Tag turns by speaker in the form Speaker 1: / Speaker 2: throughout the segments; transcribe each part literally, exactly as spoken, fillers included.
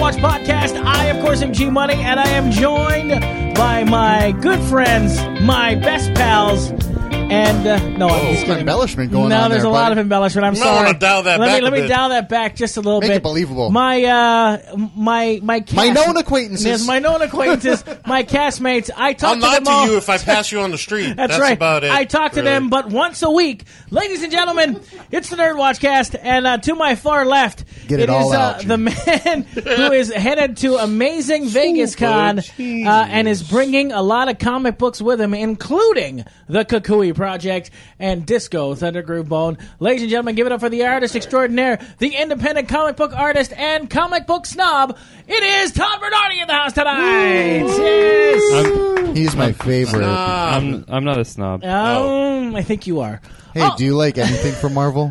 Speaker 1: Watch podcast. I, of course, am G Money, and I am joined by my good friends, my best pals, and uh, no, I'm just kidding.
Speaker 2: Embellishment going
Speaker 1: no,
Speaker 2: on
Speaker 1: No, there's
Speaker 2: there,
Speaker 1: a lot
Speaker 2: buddy.
Speaker 1: of embellishment. I'm
Speaker 3: You might
Speaker 1: sorry.
Speaker 3: wanna dial that
Speaker 1: let
Speaker 3: back
Speaker 1: me
Speaker 3: a
Speaker 1: let me
Speaker 3: bit.
Speaker 1: dial that back just a little
Speaker 2: Make
Speaker 1: bit.
Speaker 2: it believable.
Speaker 1: My uh, my my cast-
Speaker 2: My known acquaintances.
Speaker 1: Yes, my known acquaintances, my castmates. I
Speaker 3: I'll
Speaker 1: talk to
Speaker 3: nod
Speaker 1: them
Speaker 3: to
Speaker 1: all.
Speaker 3: you if I pass you on the street.
Speaker 1: That's,
Speaker 3: That's
Speaker 1: right.
Speaker 3: about it.
Speaker 1: I talk to
Speaker 3: really.
Speaker 1: them, but once a week. Ladies and gentlemen, it's the Nerd Watchcast, and uh, to my far left,
Speaker 2: Get it
Speaker 1: is
Speaker 2: all
Speaker 1: uh,
Speaker 2: out,
Speaker 1: the man who is headed to Amazing Vegas Con uh, and is bringing a lot of comic books with him, including the Kukui Project and Disco Thunder Groove Bone. Ladies and gentlemen, give it up for the artist extraordinaire, the independent comic book artist and comic book snob. It is Todd Bernardi in the house tonight. Yes.
Speaker 2: He's my favorite.
Speaker 4: I'm I'm not a snob.
Speaker 1: Um, I think you are.
Speaker 2: Hey,
Speaker 1: Oh.
Speaker 2: do you like anything from Marvel?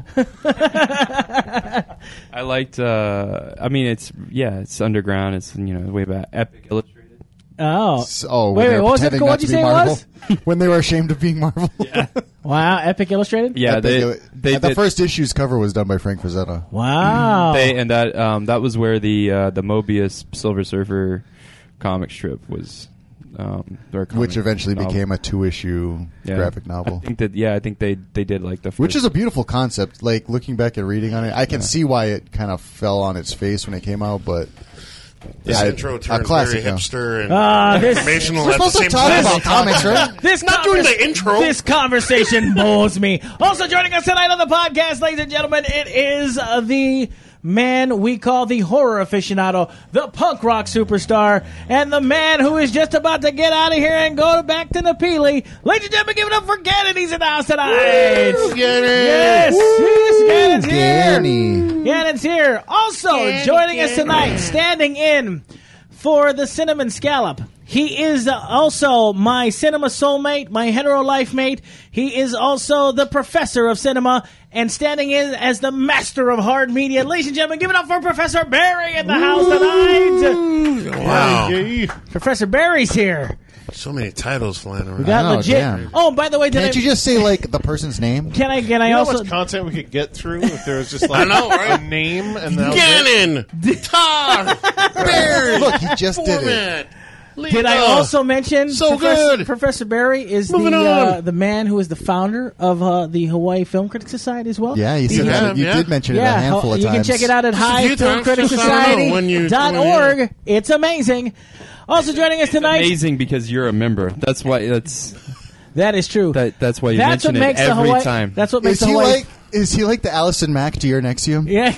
Speaker 4: I liked. Uh, I mean, it's yeah, it's underground. It's you know way back. Epic Illustrated.
Speaker 1: Oh.
Speaker 2: So, oh,
Speaker 1: Wait,
Speaker 2: when
Speaker 1: wait,
Speaker 2: they're
Speaker 1: what was it?
Speaker 2: pretending
Speaker 1: What'd
Speaker 2: not
Speaker 1: you
Speaker 2: to
Speaker 1: say
Speaker 2: be
Speaker 1: it
Speaker 2: Marvel.
Speaker 1: was?
Speaker 2: When they were ashamed of being Marvel.
Speaker 4: Yeah,
Speaker 1: Wow, Epic Illustrated?
Speaker 4: yeah.
Speaker 2: Epic
Speaker 4: They
Speaker 2: Illu-
Speaker 4: they
Speaker 2: and the
Speaker 4: did,
Speaker 2: first issue's cover was done by Frank Frazetta.
Speaker 1: Wow.
Speaker 4: they and that um that was where the uh, the Mobius Silver Surfer comic strip was. Um, their comic
Speaker 2: Which eventually
Speaker 4: novel.
Speaker 2: became a two-issue
Speaker 4: Yeah.
Speaker 2: graphic novel.
Speaker 4: I think that yeah, I think they they did like the first,
Speaker 2: Which is a beautiful concept. Like, looking back and reading on it, I can see why it kind of fell on its face when it came out, but...
Speaker 3: This
Speaker 2: Yeah,
Speaker 3: intro
Speaker 2: a
Speaker 3: turned
Speaker 2: classic,
Speaker 3: very
Speaker 2: though.
Speaker 3: hipster and
Speaker 1: Ah, this-
Speaker 3: informational
Speaker 2: We're
Speaker 3: at the
Speaker 2: supposed to
Speaker 3: same
Speaker 2: talk
Speaker 3: time.
Speaker 2: about comics, right?
Speaker 1: This
Speaker 3: Not doing
Speaker 1: convers-
Speaker 3: the intro.
Speaker 1: This conversation bores me. Also joining us tonight on the podcast, ladies and gentlemen, it is uh, the man we call the horror aficionado, the punk rock superstar, and the man who is just about to get out of here and go back to Napili. Ladies and gentlemen, give it up for Gannon. He's in the house tonight. Yes, yes, Gannon's here.
Speaker 2: Danny.
Speaker 1: Gannon's here. Also joining us tonight, standing in for the Cinnamon Scallop. He is uh, also my cinema soulmate, my hetero life mate. He is also the professor of cinema and standing in as the master of hard media. Ladies and gentlemen, give it up for Professor Barry in the house tonight.
Speaker 3: Wow.
Speaker 1: Professor Barry's here.
Speaker 3: So many titles flying around.
Speaker 1: We got
Speaker 2: Oh,
Speaker 1: legit.
Speaker 2: damn.
Speaker 1: Oh, by the way, did
Speaker 2: Can't
Speaker 1: I,
Speaker 2: you just say, like, the person's name?
Speaker 1: can I? Can I
Speaker 5: You know how
Speaker 1: also?
Speaker 5: much content we could get through if there was just like
Speaker 3: I know, right?
Speaker 5: a name and that was it?
Speaker 3: Gannon, Todd, Barry,
Speaker 2: Look, he just did it.
Speaker 3: format.
Speaker 1: Did I also mention
Speaker 3: So
Speaker 1: Professor,
Speaker 3: good.
Speaker 1: Professor Barry is the
Speaker 3: Moving
Speaker 1: uh,
Speaker 3: on.
Speaker 1: the man who is the founder of uh, the Hawaii Film Critics Society as well?
Speaker 2: Yeah, you said
Speaker 3: Yeah,
Speaker 2: that. You
Speaker 3: yeah.
Speaker 2: did mention it
Speaker 1: Yeah,
Speaker 2: a handful of
Speaker 1: you
Speaker 2: times.
Speaker 1: can check it out at
Speaker 3: Just a
Speaker 1: high
Speaker 3: few
Speaker 1: film
Speaker 3: times,
Speaker 1: critics
Speaker 3: just I don't know when you-
Speaker 1: dot org. It's amazing. Also joining us tonight.
Speaker 4: amazing because you're a member. That's why that's
Speaker 1: That is true.
Speaker 4: that that's why you
Speaker 1: That's what
Speaker 4: mention
Speaker 1: makes
Speaker 4: it
Speaker 1: the
Speaker 4: every
Speaker 1: Hawaii.
Speaker 4: time.
Speaker 1: That's what makes
Speaker 2: Is
Speaker 1: the
Speaker 2: he
Speaker 1: Hawaii.
Speaker 2: like? Is he like the Allison Mack to your Nexium?
Speaker 1: Yeah.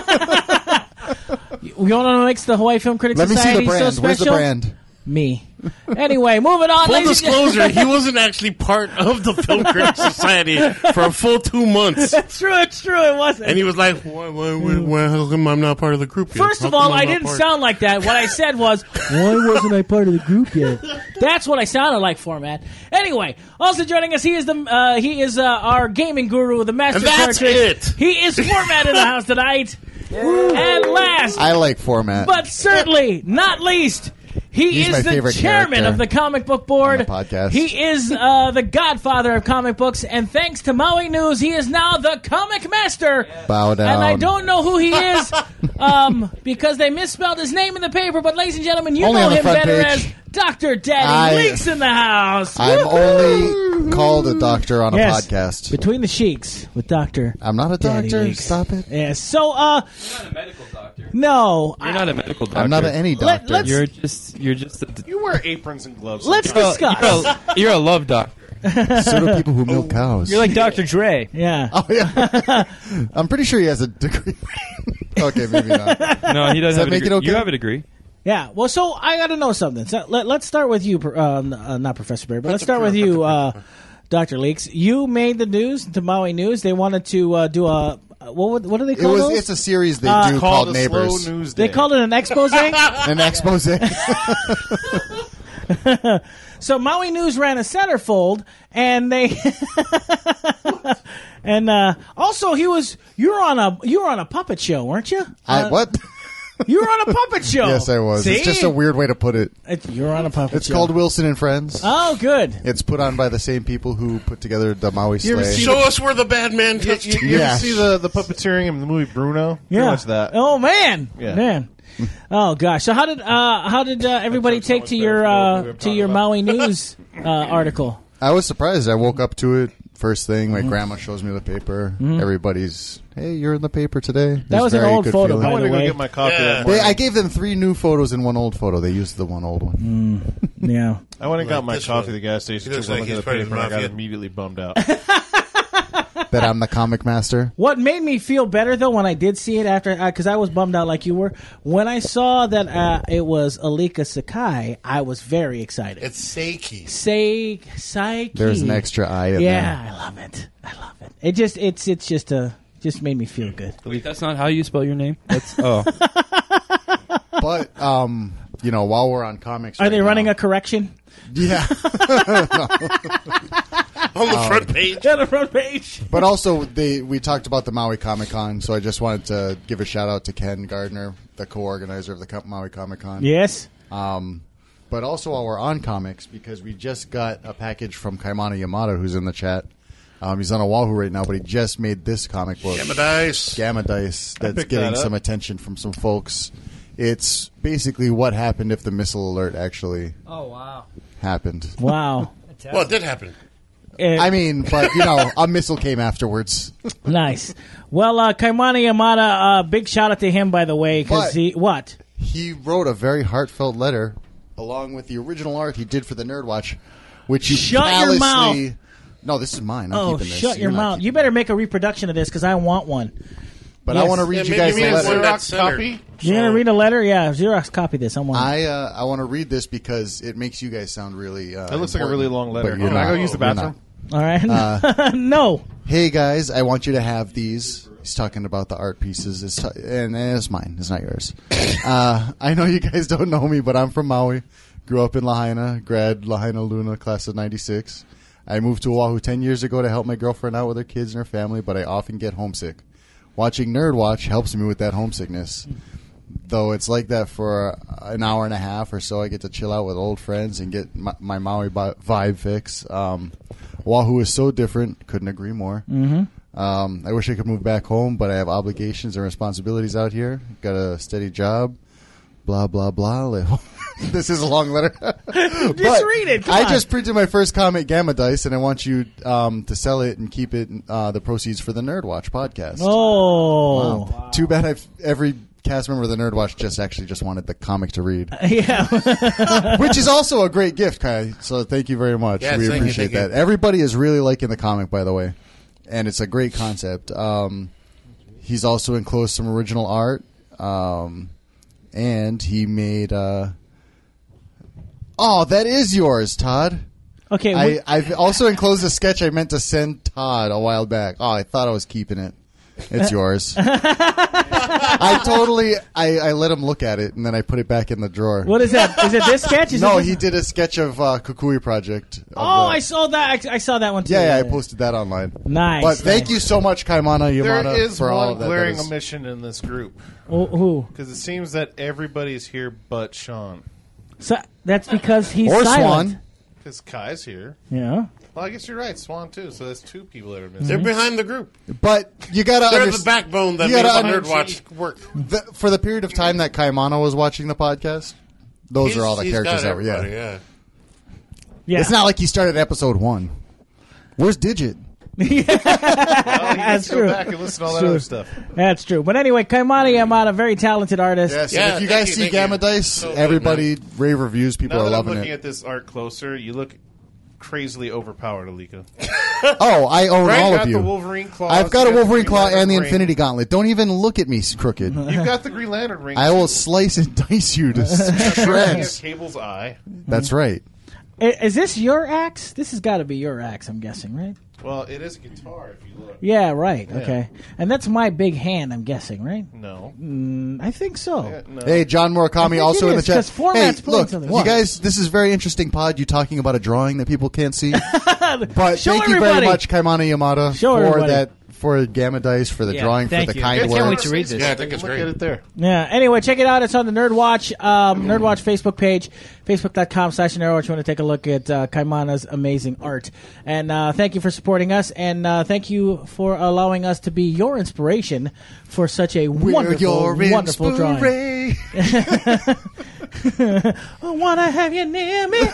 Speaker 1: You want to know what makes the Hawaii Film Critics
Speaker 2: Let me see
Speaker 1: Society
Speaker 2: the brand.
Speaker 1: so
Speaker 2: Where's
Speaker 1: special?
Speaker 2: the brand?
Speaker 1: Me. Anyway, moving on.
Speaker 3: Full
Speaker 1: ladies and
Speaker 3: disclosure,
Speaker 1: gentlemen.
Speaker 3: he wasn't actually part of the Film Critics Society for a full two months.
Speaker 1: It's true. It's true. It wasn't.
Speaker 3: And he was like, why, why, why, why, how come I'm not part of the group yet?
Speaker 1: First
Speaker 3: How
Speaker 1: of all,
Speaker 3: come I'm
Speaker 1: I
Speaker 3: not
Speaker 1: didn't
Speaker 3: part?"
Speaker 1: sound like that. What I said was, why wasn't I part of the group yet? That's what I sounded like, format. Anyway, also joining us, he is the uh, he is uh, our gaming guru, the master
Speaker 3: And that's
Speaker 1: cartridge.
Speaker 3: it.
Speaker 1: He is format in the house tonight. And last,
Speaker 2: I like format.
Speaker 1: but certainly not least, he
Speaker 2: He's my
Speaker 1: is the
Speaker 2: favorite
Speaker 1: chairman
Speaker 2: character
Speaker 1: of the comic book board.
Speaker 2: on the podcast.
Speaker 1: He is uh, the godfather of comic books, and thanks to Maui News, he is now the comic master.
Speaker 2: Bow down.
Speaker 1: And I don't know who he is um, because they misspelled his name in the paper. But ladies and gentlemen, you
Speaker 2: Only
Speaker 1: know
Speaker 2: on the
Speaker 1: him
Speaker 2: front
Speaker 1: better
Speaker 2: page.
Speaker 1: as Doctor Daddy
Speaker 2: I-
Speaker 1: Leaks in the house.
Speaker 2: I'm
Speaker 1: Woo-hoo!
Speaker 2: only called a doctor on a
Speaker 1: Yes.
Speaker 2: podcast.
Speaker 1: Between the Sheiks with Doctor
Speaker 2: I'm not a
Speaker 1: Daddy
Speaker 2: doctor.
Speaker 1: Leaks.
Speaker 2: Stop it.
Speaker 1: Yes. So, uh,
Speaker 4: You're not a medical doctor.
Speaker 1: no.
Speaker 4: You're not a medical doctor.
Speaker 2: I'm not a, any
Speaker 1: Let-
Speaker 2: doctor.
Speaker 1: let's-
Speaker 4: You're just you're just a,
Speaker 5: You wear aprons and gloves.
Speaker 1: Let's
Speaker 5: sometimes.
Speaker 4: you're,
Speaker 1: discuss.
Speaker 4: a, you're a love doctor.
Speaker 2: so do people who milk cows.
Speaker 6: You're like Doctor Dre.
Speaker 1: Yeah.
Speaker 2: Oh yeah. I'm pretty sure he has a degree. Okay, maybe not.
Speaker 4: No, he doesn't
Speaker 2: that
Speaker 4: have a
Speaker 2: make it
Speaker 4: degree.
Speaker 2: okay?
Speaker 4: You have a degree.
Speaker 1: Yeah. Well, so I got to know something. So let, let's start with you, uh, n- uh, not Professor Barry, but let's start with you, uh, Doctor Leaks. You made the news to Maui News. They wanted to uh, do a what? would- What do they
Speaker 2: It
Speaker 1: call
Speaker 2: was.
Speaker 1: those?
Speaker 2: It's a series they
Speaker 1: Uh,
Speaker 2: do
Speaker 5: Called
Speaker 2: called
Speaker 5: a
Speaker 2: Neighbors.
Speaker 5: slow news day.
Speaker 1: They called it an expose.
Speaker 2: An expose.
Speaker 1: So Maui News ran a centerfold, and they and uh, also he was you were on a you were on a puppet show, weren't you?
Speaker 2: I,
Speaker 1: Uh,
Speaker 2: what?
Speaker 1: You were on a puppet show.
Speaker 2: Yes, I was.
Speaker 1: See?
Speaker 2: It's just a weird way to put it.
Speaker 1: It- you were on a puppet
Speaker 2: It's
Speaker 1: show.
Speaker 2: called Wilson and Friends.
Speaker 1: Oh, good.
Speaker 2: It's put on by the same people who put together the Maui
Speaker 5: You ever
Speaker 2: Slay.
Speaker 5: see
Speaker 3: Show us where the bad man
Speaker 5: You,
Speaker 3: touched
Speaker 5: you,
Speaker 3: you.
Speaker 5: you
Speaker 2: Yeah.
Speaker 5: ever see the, the puppeteering in the movie Bruno? Pretty
Speaker 1: Yeah.
Speaker 5: much that.
Speaker 1: Oh man,
Speaker 5: Yeah.
Speaker 1: man. Oh gosh! So how did uh, how did uh, everybody
Speaker 5: took so
Speaker 1: take
Speaker 5: much
Speaker 1: to
Speaker 5: better
Speaker 1: your
Speaker 5: for what we
Speaker 1: uh,
Speaker 5: were
Speaker 1: to
Speaker 5: talking
Speaker 1: your
Speaker 5: about.
Speaker 1: Maui News uh, article?
Speaker 2: I was surprised. I woke up to it first thing.
Speaker 1: Mm-hmm.
Speaker 2: My grandma shows me the paper. Everybody's, hey, you're in the paper today. It
Speaker 1: That was an
Speaker 2: very
Speaker 1: old
Speaker 2: good
Speaker 1: photo,
Speaker 2: feeling.
Speaker 5: I
Speaker 1: by
Speaker 5: want
Speaker 1: the
Speaker 5: to go
Speaker 1: way.
Speaker 5: get my copy
Speaker 3: Yeah.
Speaker 5: that
Speaker 2: They,
Speaker 5: morning.
Speaker 2: I gave them three new photos and one old photo. They used the one old one.
Speaker 1: Yeah.
Speaker 5: I went and got
Speaker 3: Like
Speaker 5: my
Speaker 3: this
Speaker 5: coffee
Speaker 3: one.
Speaker 5: at the gas station.
Speaker 3: He looks
Speaker 5: took one
Speaker 3: like
Speaker 5: look
Speaker 3: he's
Speaker 5: at the
Speaker 3: part of
Speaker 5: paper,
Speaker 3: the
Speaker 5: and I got
Speaker 3: mafia.
Speaker 5: immediately bummed out.
Speaker 2: That I'm the comic master.
Speaker 1: What made me feel better though when I did see it after, because I was bummed out like you were, when I saw that uh, it was Alika Sakai, I was very excited.
Speaker 3: It's Seiki.
Speaker 1: Say Saiki.
Speaker 2: There's an extra eye in
Speaker 1: Yeah, I love it. I love it. It just it's it's just a just made me feel good.
Speaker 4: Wait, that's not how you spell your name. That's oh.
Speaker 2: there. But, um, you know, while we're on comics
Speaker 1: Are
Speaker 2: right
Speaker 1: they running
Speaker 2: now-
Speaker 1: a correction?
Speaker 2: Yeah.
Speaker 3: On the front page.
Speaker 1: On the front page.
Speaker 2: But also, they we talked about the Maui Comic Con, so I just wanted to give a shout out to Ken Gardner, the co-organizer of the Co- Maui Comic Con.
Speaker 1: Yes.
Speaker 2: Um, but also while we're on comics, because we just got a package from Kaimana Yamada, who's in the chat. Um, he's on Oahu right now, but he just made this comic book,
Speaker 3: Gamma Dice.
Speaker 2: Gamma Dice, that's
Speaker 5: picked
Speaker 2: getting
Speaker 5: that up.
Speaker 2: some attention from some folks. It's basically what happened if the missile alert actually
Speaker 6: Oh, wow.
Speaker 2: happened.
Speaker 1: Wow.
Speaker 3: Well, it did happen.
Speaker 1: Uh,
Speaker 2: I mean, but, you know, a missile came afterwards.
Speaker 1: nice. Well, uh, Kaimana Yamada, uh, big shout out to him, by the way, because
Speaker 2: But-
Speaker 1: he what?
Speaker 2: He wrote a very heartfelt letter along with the original art he did for the Nerd Watch, which you
Speaker 1: Shut your
Speaker 2: callously...
Speaker 1: mouth.
Speaker 2: No, this is mine. I'm
Speaker 1: Oh,
Speaker 2: keeping this.
Speaker 1: shut
Speaker 2: You're
Speaker 1: your
Speaker 2: not
Speaker 1: mouth!
Speaker 2: keeping
Speaker 1: You better make a reproduction of this because I want one.
Speaker 2: But
Speaker 1: Yes.
Speaker 2: I want to read
Speaker 3: Yeah,
Speaker 2: you
Speaker 3: maybe
Speaker 2: guys
Speaker 3: we
Speaker 2: the
Speaker 3: have
Speaker 2: letter.
Speaker 3: one that's
Speaker 5: Xerox
Speaker 3: centered.
Speaker 5: copy?
Speaker 1: You're gonna read a letter? Yeah, Xerox copy this. I want.
Speaker 2: I uh, I want to read this because it makes you guys sound really. Uh,
Speaker 5: That looks like a
Speaker 2: important,
Speaker 5: really long letter.
Speaker 2: but you're
Speaker 5: Can I
Speaker 2: not.
Speaker 5: go use the
Speaker 2: You're
Speaker 5: bathroom?
Speaker 1: All right.
Speaker 2: Uh,
Speaker 1: no.
Speaker 2: Hey guys, I want you to have these. He's talking about the art pieces, it's t- and, and it's mine. It's not yours. uh, I know you guys don't know me, but I'm from Maui. Grew up in Lahaina. Grad Lahaina Luna, class of ninety-six. I moved to Oahu ten years ago to help my girlfriend out with her kids and her family, but I often get homesick. Watching Nerd Watch helps me with that homesickness. Though it's like that for an hour and a half or so, I get to chill out with old friends and get my, my Maui bi- vibe fix. Um, Oahu is so different. Couldn't agree more. Mm-hmm. Um, I wish I could move back home, but I have obligations and responsibilities out here. Got a steady job. Blah, blah, blah. This is a long letter.
Speaker 1: Just read it. Come
Speaker 2: I
Speaker 1: on.
Speaker 2: just printed my first comic, Gamma Dice, and I want you um, to sell it and keep it uh, the proceeds for the Nerd Watch podcast.
Speaker 1: Oh.
Speaker 2: Wow. Too bad I've, every cast member of the Nerd Watch just actually just wanted the comic to read,
Speaker 1: Yeah.
Speaker 2: which is also a great gift, Kai. So thank you very much.
Speaker 3: Yes,
Speaker 2: we
Speaker 3: thank you,
Speaker 2: appreciate
Speaker 3: thank
Speaker 2: that.
Speaker 3: you.
Speaker 2: Everybody is really liking the comic, by the way, and it's a great concept. Um, he's also enclosed some original art, um, and he made. Uh, oh, that is yours, Todd.
Speaker 1: Okay.
Speaker 2: I,
Speaker 1: we-
Speaker 2: I've also enclosed a sketch I meant to send Todd a while back. Oh, I thought I was keeping it. It's yours. I totally, I, I let him look at it, and then I put it back in the drawer.
Speaker 1: what is that? Is it this sketch? Is
Speaker 2: No,
Speaker 1: it this-
Speaker 2: he did a sketch of uh, Kukui Project. of
Speaker 1: Oh,
Speaker 2: the-
Speaker 1: I saw that. I, I saw that one too.
Speaker 2: Yeah, yeah, I posted that online.
Speaker 1: Nice.
Speaker 2: But thank
Speaker 1: nice.
Speaker 2: you so much, Kaimana Yamada,
Speaker 5: There is
Speaker 2: for all
Speaker 5: one
Speaker 2: of that.
Speaker 5: glaring
Speaker 2: That is-
Speaker 5: omission in this group
Speaker 1: Who? who?
Speaker 5: because it seems that everybody's here but Sean.
Speaker 1: So, that's because he's
Speaker 2: Or
Speaker 1: silent.
Speaker 2: Swan.
Speaker 5: Because Kai's here.
Speaker 1: Yeah.
Speaker 5: Well, I guess you're right, Swan too. So that's two people that are missing.
Speaker 3: They're behind the group.
Speaker 2: But you gotta
Speaker 3: They're the
Speaker 2: understand,
Speaker 3: backbone that
Speaker 2: you
Speaker 3: makes
Speaker 2: gotta
Speaker 3: the
Speaker 2: under-
Speaker 3: Nerd Watch work.
Speaker 2: the, for the period of time that Kaimana was watching the podcast, those
Speaker 3: He's-
Speaker 2: are all the
Speaker 3: he's
Speaker 2: characters
Speaker 3: got
Speaker 2: that were. Yeah.
Speaker 3: everybody, yeah.
Speaker 1: Yeah.
Speaker 2: It's not like he started episode one. Where's Digit?
Speaker 5: Well, you
Speaker 1: That's
Speaker 5: That's
Speaker 1: true.
Speaker 5: Go back and listen to all that
Speaker 1: True.
Speaker 5: other stuff.
Speaker 1: That's true. But anyway, Kaimana Yamada, very talented artist.
Speaker 2: Yes.
Speaker 3: Yeah,
Speaker 2: if you
Speaker 3: thank
Speaker 2: guys
Speaker 3: you,
Speaker 2: see
Speaker 3: thank
Speaker 2: Gamma
Speaker 3: you.
Speaker 2: Dice,
Speaker 3: So good,
Speaker 2: everybody rave reviews. People
Speaker 5: Now
Speaker 2: are
Speaker 5: that I'm
Speaker 2: loving
Speaker 5: looking
Speaker 2: it.
Speaker 5: at this art closer, you look crazily overpowered, Alika.
Speaker 2: Oh, I own
Speaker 5: Right,
Speaker 2: all
Speaker 5: got
Speaker 2: of you.
Speaker 5: the Wolverine claws.
Speaker 2: I've got a
Speaker 5: you the
Speaker 2: Wolverine
Speaker 5: Green
Speaker 2: claw
Speaker 5: Lantern
Speaker 2: and the
Speaker 5: ring.
Speaker 2: Infinity Gauntlet. Don't even look at me, crooked.
Speaker 5: You've got the Green Lantern ring.
Speaker 2: I will slice and dice you to
Speaker 5: He has
Speaker 2: shreds.
Speaker 5: Cable's eye.
Speaker 2: That's right.
Speaker 1: I- Is this your axe? This has got to be your axe, I'm guessing, right?
Speaker 5: Well, it is a guitar if you look.
Speaker 1: Yeah, right. Okay. And that's my big hand, I'm guessing, right?
Speaker 5: No.
Speaker 1: Mm, I think so.
Speaker 5: Yeah, no.
Speaker 2: Hey, John
Speaker 1: I
Speaker 2: Murakami,
Speaker 1: think
Speaker 2: also
Speaker 1: it
Speaker 2: in the
Speaker 1: is,
Speaker 2: chat.
Speaker 1: 'cause format's
Speaker 2: Hey,
Speaker 1: playing
Speaker 2: look,
Speaker 1: something.
Speaker 2: you
Speaker 1: What?
Speaker 2: guys, this is very interesting pod. You talking about a drawing that people can't see. But
Speaker 1: Show
Speaker 2: thank you
Speaker 1: everybody.
Speaker 2: very much, Kaimana Yamada,
Speaker 1: Show
Speaker 2: for
Speaker 1: everybody.
Speaker 2: that for Gamma Dice, for the
Speaker 6: Yeah,
Speaker 2: drawing, for
Speaker 6: thank
Speaker 2: the
Speaker 6: you.
Speaker 2: kind
Speaker 6: I
Speaker 2: words.
Speaker 6: can't wait to read this.
Speaker 3: Yeah, I think it's
Speaker 5: Look
Speaker 3: great.
Speaker 5: at it there.
Speaker 1: Yeah. Anyway, check it out. It's on the Nerd Watch, um, Nerd Watch Facebook page, facebook.com slash Nerd Watch. You want to take a look at uh, Kaimana's amazing art. And uh, thank you for supporting us, and uh, thank you for allowing us to be your inspiration for such a
Speaker 2: We're
Speaker 1: wonderful,
Speaker 2: your
Speaker 1: wonderful drawing.
Speaker 2: inspiration.
Speaker 1: I want to have you near me.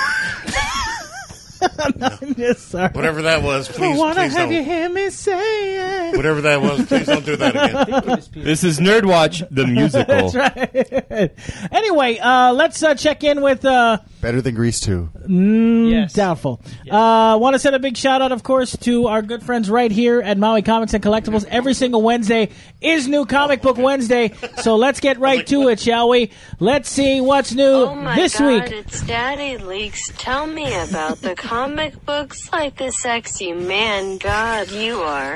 Speaker 1: I'm just sorry.
Speaker 3: Whatever that was,
Speaker 1: I
Speaker 3: please,
Speaker 1: want to
Speaker 3: please
Speaker 1: have you
Speaker 3: don't.
Speaker 1: hear me say it.
Speaker 3: Whatever that was, please don't do that again.
Speaker 4: This is Nerd Watch, the musical.
Speaker 1: That's right. Anyway, uh, let's uh, check in with... Uh,
Speaker 2: Better than Grease two.
Speaker 6: Yes.
Speaker 1: Doubtful. Uh, want to send a big shout out, of course, to our good friends right here at Maui Comics and Collectibles. Every single Wednesday is New Comic Book Wednesday, so let's get right to it, shall we? Let's see what's new
Speaker 7: Oh my
Speaker 1: this
Speaker 7: god,
Speaker 1: week.
Speaker 7: it's Daddy Leaks. Tell me about the comic books like the sexy man god you are.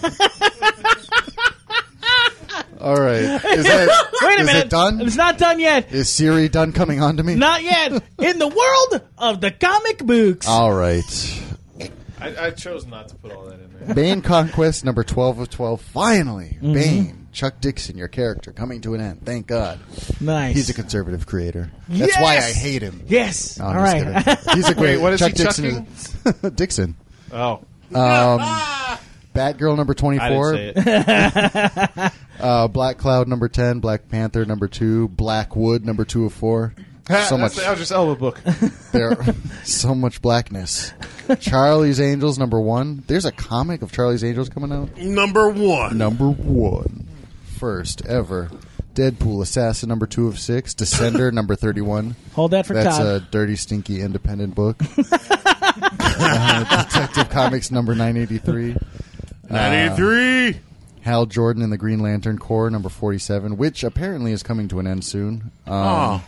Speaker 2: All right. Is, that,
Speaker 1: Wait a
Speaker 2: is
Speaker 1: minute.
Speaker 2: it done?
Speaker 1: It's not done yet.
Speaker 2: Is Siri done coming on to me?
Speaker 1: Not yet. In the world of the comic books.
Speaker 2: All right.
Speaker 5: I, I chose not to put all that in there.
Speaker 2: Bane Conquest number twelve of twelve. Finally.
Speaker 1: Mm-hmm.
Speaker 2: Bane. Chuck Dixon, your character, coming to an end. Thank God.
Speaker 1: Nice.
Speaker 2: He's a conservative creator. That's
Speaker 1: Yes!
Speaker 2: why I hate him.
Speaker 1: Yes.
Speaker 2: No,
Speaker 1: All
Speaker 2: I'm just
Speaker 1: right.
Speaker 2: kidding. He's a great.
Speaker 5: Wait, what is
Speaker 2: Chuck
Speaker 5: he
Speaker 2: Dixon
Speaker 5: chucking?
Speaker 2: is a- Dixon.
Speaker 5: Oh,
Speaker 2: Um, Batgirl number
Speaker 5: I
Speaker 2: twenty-four.
Speaker 5: didn't say it.
Speaker 2: Uh, Black Cloud number ten. Black Panther number two. Blackwood number two of four. So
Speaker 5: That's
Speaker 2: much.
Speaker 5: the Aldrich Elba book.
Speaker 2: There, so much blackness. Charlie's Angels number one. There's a comic of Charlie's Angels coming out.
Speaker 3: Number one.
Speaker 2: Number one, first ever. Deadpool Assassin number two of six. Descender number thirty-one.
Speaker 1: Hold that for
Speaker 2: That's
Speaker 1: Todd.
Speaker 2: a dirty, stinky, independent book. uh, Detective Comics number nine eighty-three.
Speaker 3: ninety-three.
Speaker 2: Hal Jordan and the Green Lantern Corps number forty-seven, which apparently is coming to an end soon. Um,
Speaker 3: Oh.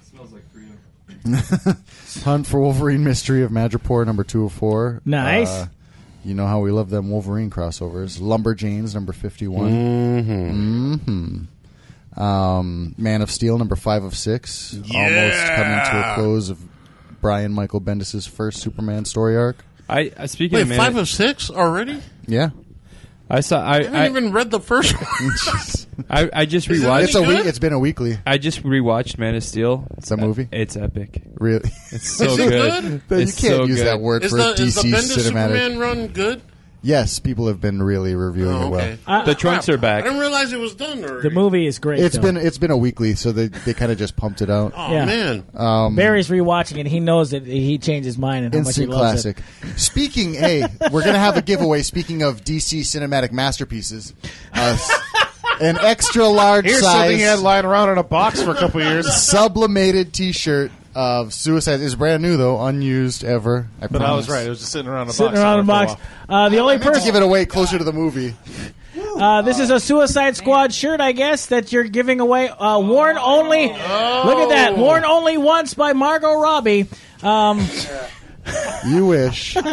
Speaker 2: Hunt for Wolverine Mystery of Madripoor number two of four.
Speaker 1: Nice.
Speaker 2: Uh, you know how we love them Wolverine crossovers. Lumberjanes number fifty-one.
Speaker 3: Mm-hmm.
Speaker 2: Mm-hmm. Um, Man of Steel number five of six. Almost coming to a close of Brian Michael Bendis' first Superman story arc.
Speaker 4: I, I speaking
Speaker 3: Wait,
Speaker 4: of Man,
Speaker 3: five of six already?
Speaker 2: Yeah.
Speaker 4: I saw. I
Speaker 3: I haven't
Speaker 4: I,
Speaker 3: even read the first one.
Speaker 4: I, I just
Speaker 3: Is it
Speaker 4: rewatched.
Speaker 2: It's a
Speaker 3: good?
Speaker 2: week. It's been a weekly.
Speaker 4: I just rewatched Man of Steel.
Speaker 2: It's a movie?
Speaker 4: It's epic.
Speaker 2: Really.
Speaker 4: It's so
Speaker 3: Is it
Speaker 4: good.
Speaker 3: good?
Speaker 2: you
Speaker 4: It's
Speaker 2: can't
Speaker 4: so
Speaker 2: use
Speaker 4: good.
Speaker 2: that word
Speaker 3: Is
Speaker 2: for
Speaker 3: the,
Speaker 2: a D
Speaker 3: is the
Speaker 2: C
Speaker 3: Bendis
Speaker 2: cinematic.
Speaker 3: Superman run good?
Speaker 2: Yes, people have been really reviewing
Speaker 3: Oh,
Speaker 2: it well.
Speaker 3: okay.
Speaker 1: Uh,
Speaker 4: The trunks are back.
Speaker 3: I didn't realize it was done already.
Speaker 1: The movie is great.
Speaker 2: It's
Speaker 1: though.
Speaker 2: been it's been a weekly, so they they kind of just pumped it out.
Speaker 3: Oh,
Speaker 1: Yeah.
Speaker 3: man.
Speaker 2: Um,
Speaker 1: Barry's rewatching it. He knows that he changed his mind and how much he
Speaker 2: Instant
Speaker 1: loves
Speaker 2: classic.
Speaker 1: it.
Speaker 2: Speaking, hey, we're gonna have a giveaway. Speaking of D C cinematic masterpieces, uh, s- an extra large
Speaker 5: Here's something he had
Speaker 2: size
Speaker 5: lying around in a box for a couple years.
Speaker 2: sublimated T-shirt of Suicide. It's brand new though, unused ever. I
Speaker 5: But I was
Speaker 2: promise.
Speaker 5: right. It was just sitting around in a
Speaker 1: Sitting
Speaker 5: box.
Speaker 1: around the
Speaker 5: somewhere
Speaker 1: box.
Speaker 5: for a while.
Speaker 1: Uh, the only
Speaker 2: I meant to
Speaker 1: person.
Speaker 2: give it away closer to the movie.
Speaker 1: Uh, this is a Suicide Squad shirt, I guess, that you're giving away. Uh, worn only. Look at that. Worn only once by Margot Robbie. Um,
Speaker 2: You wish.
Speaker 3: He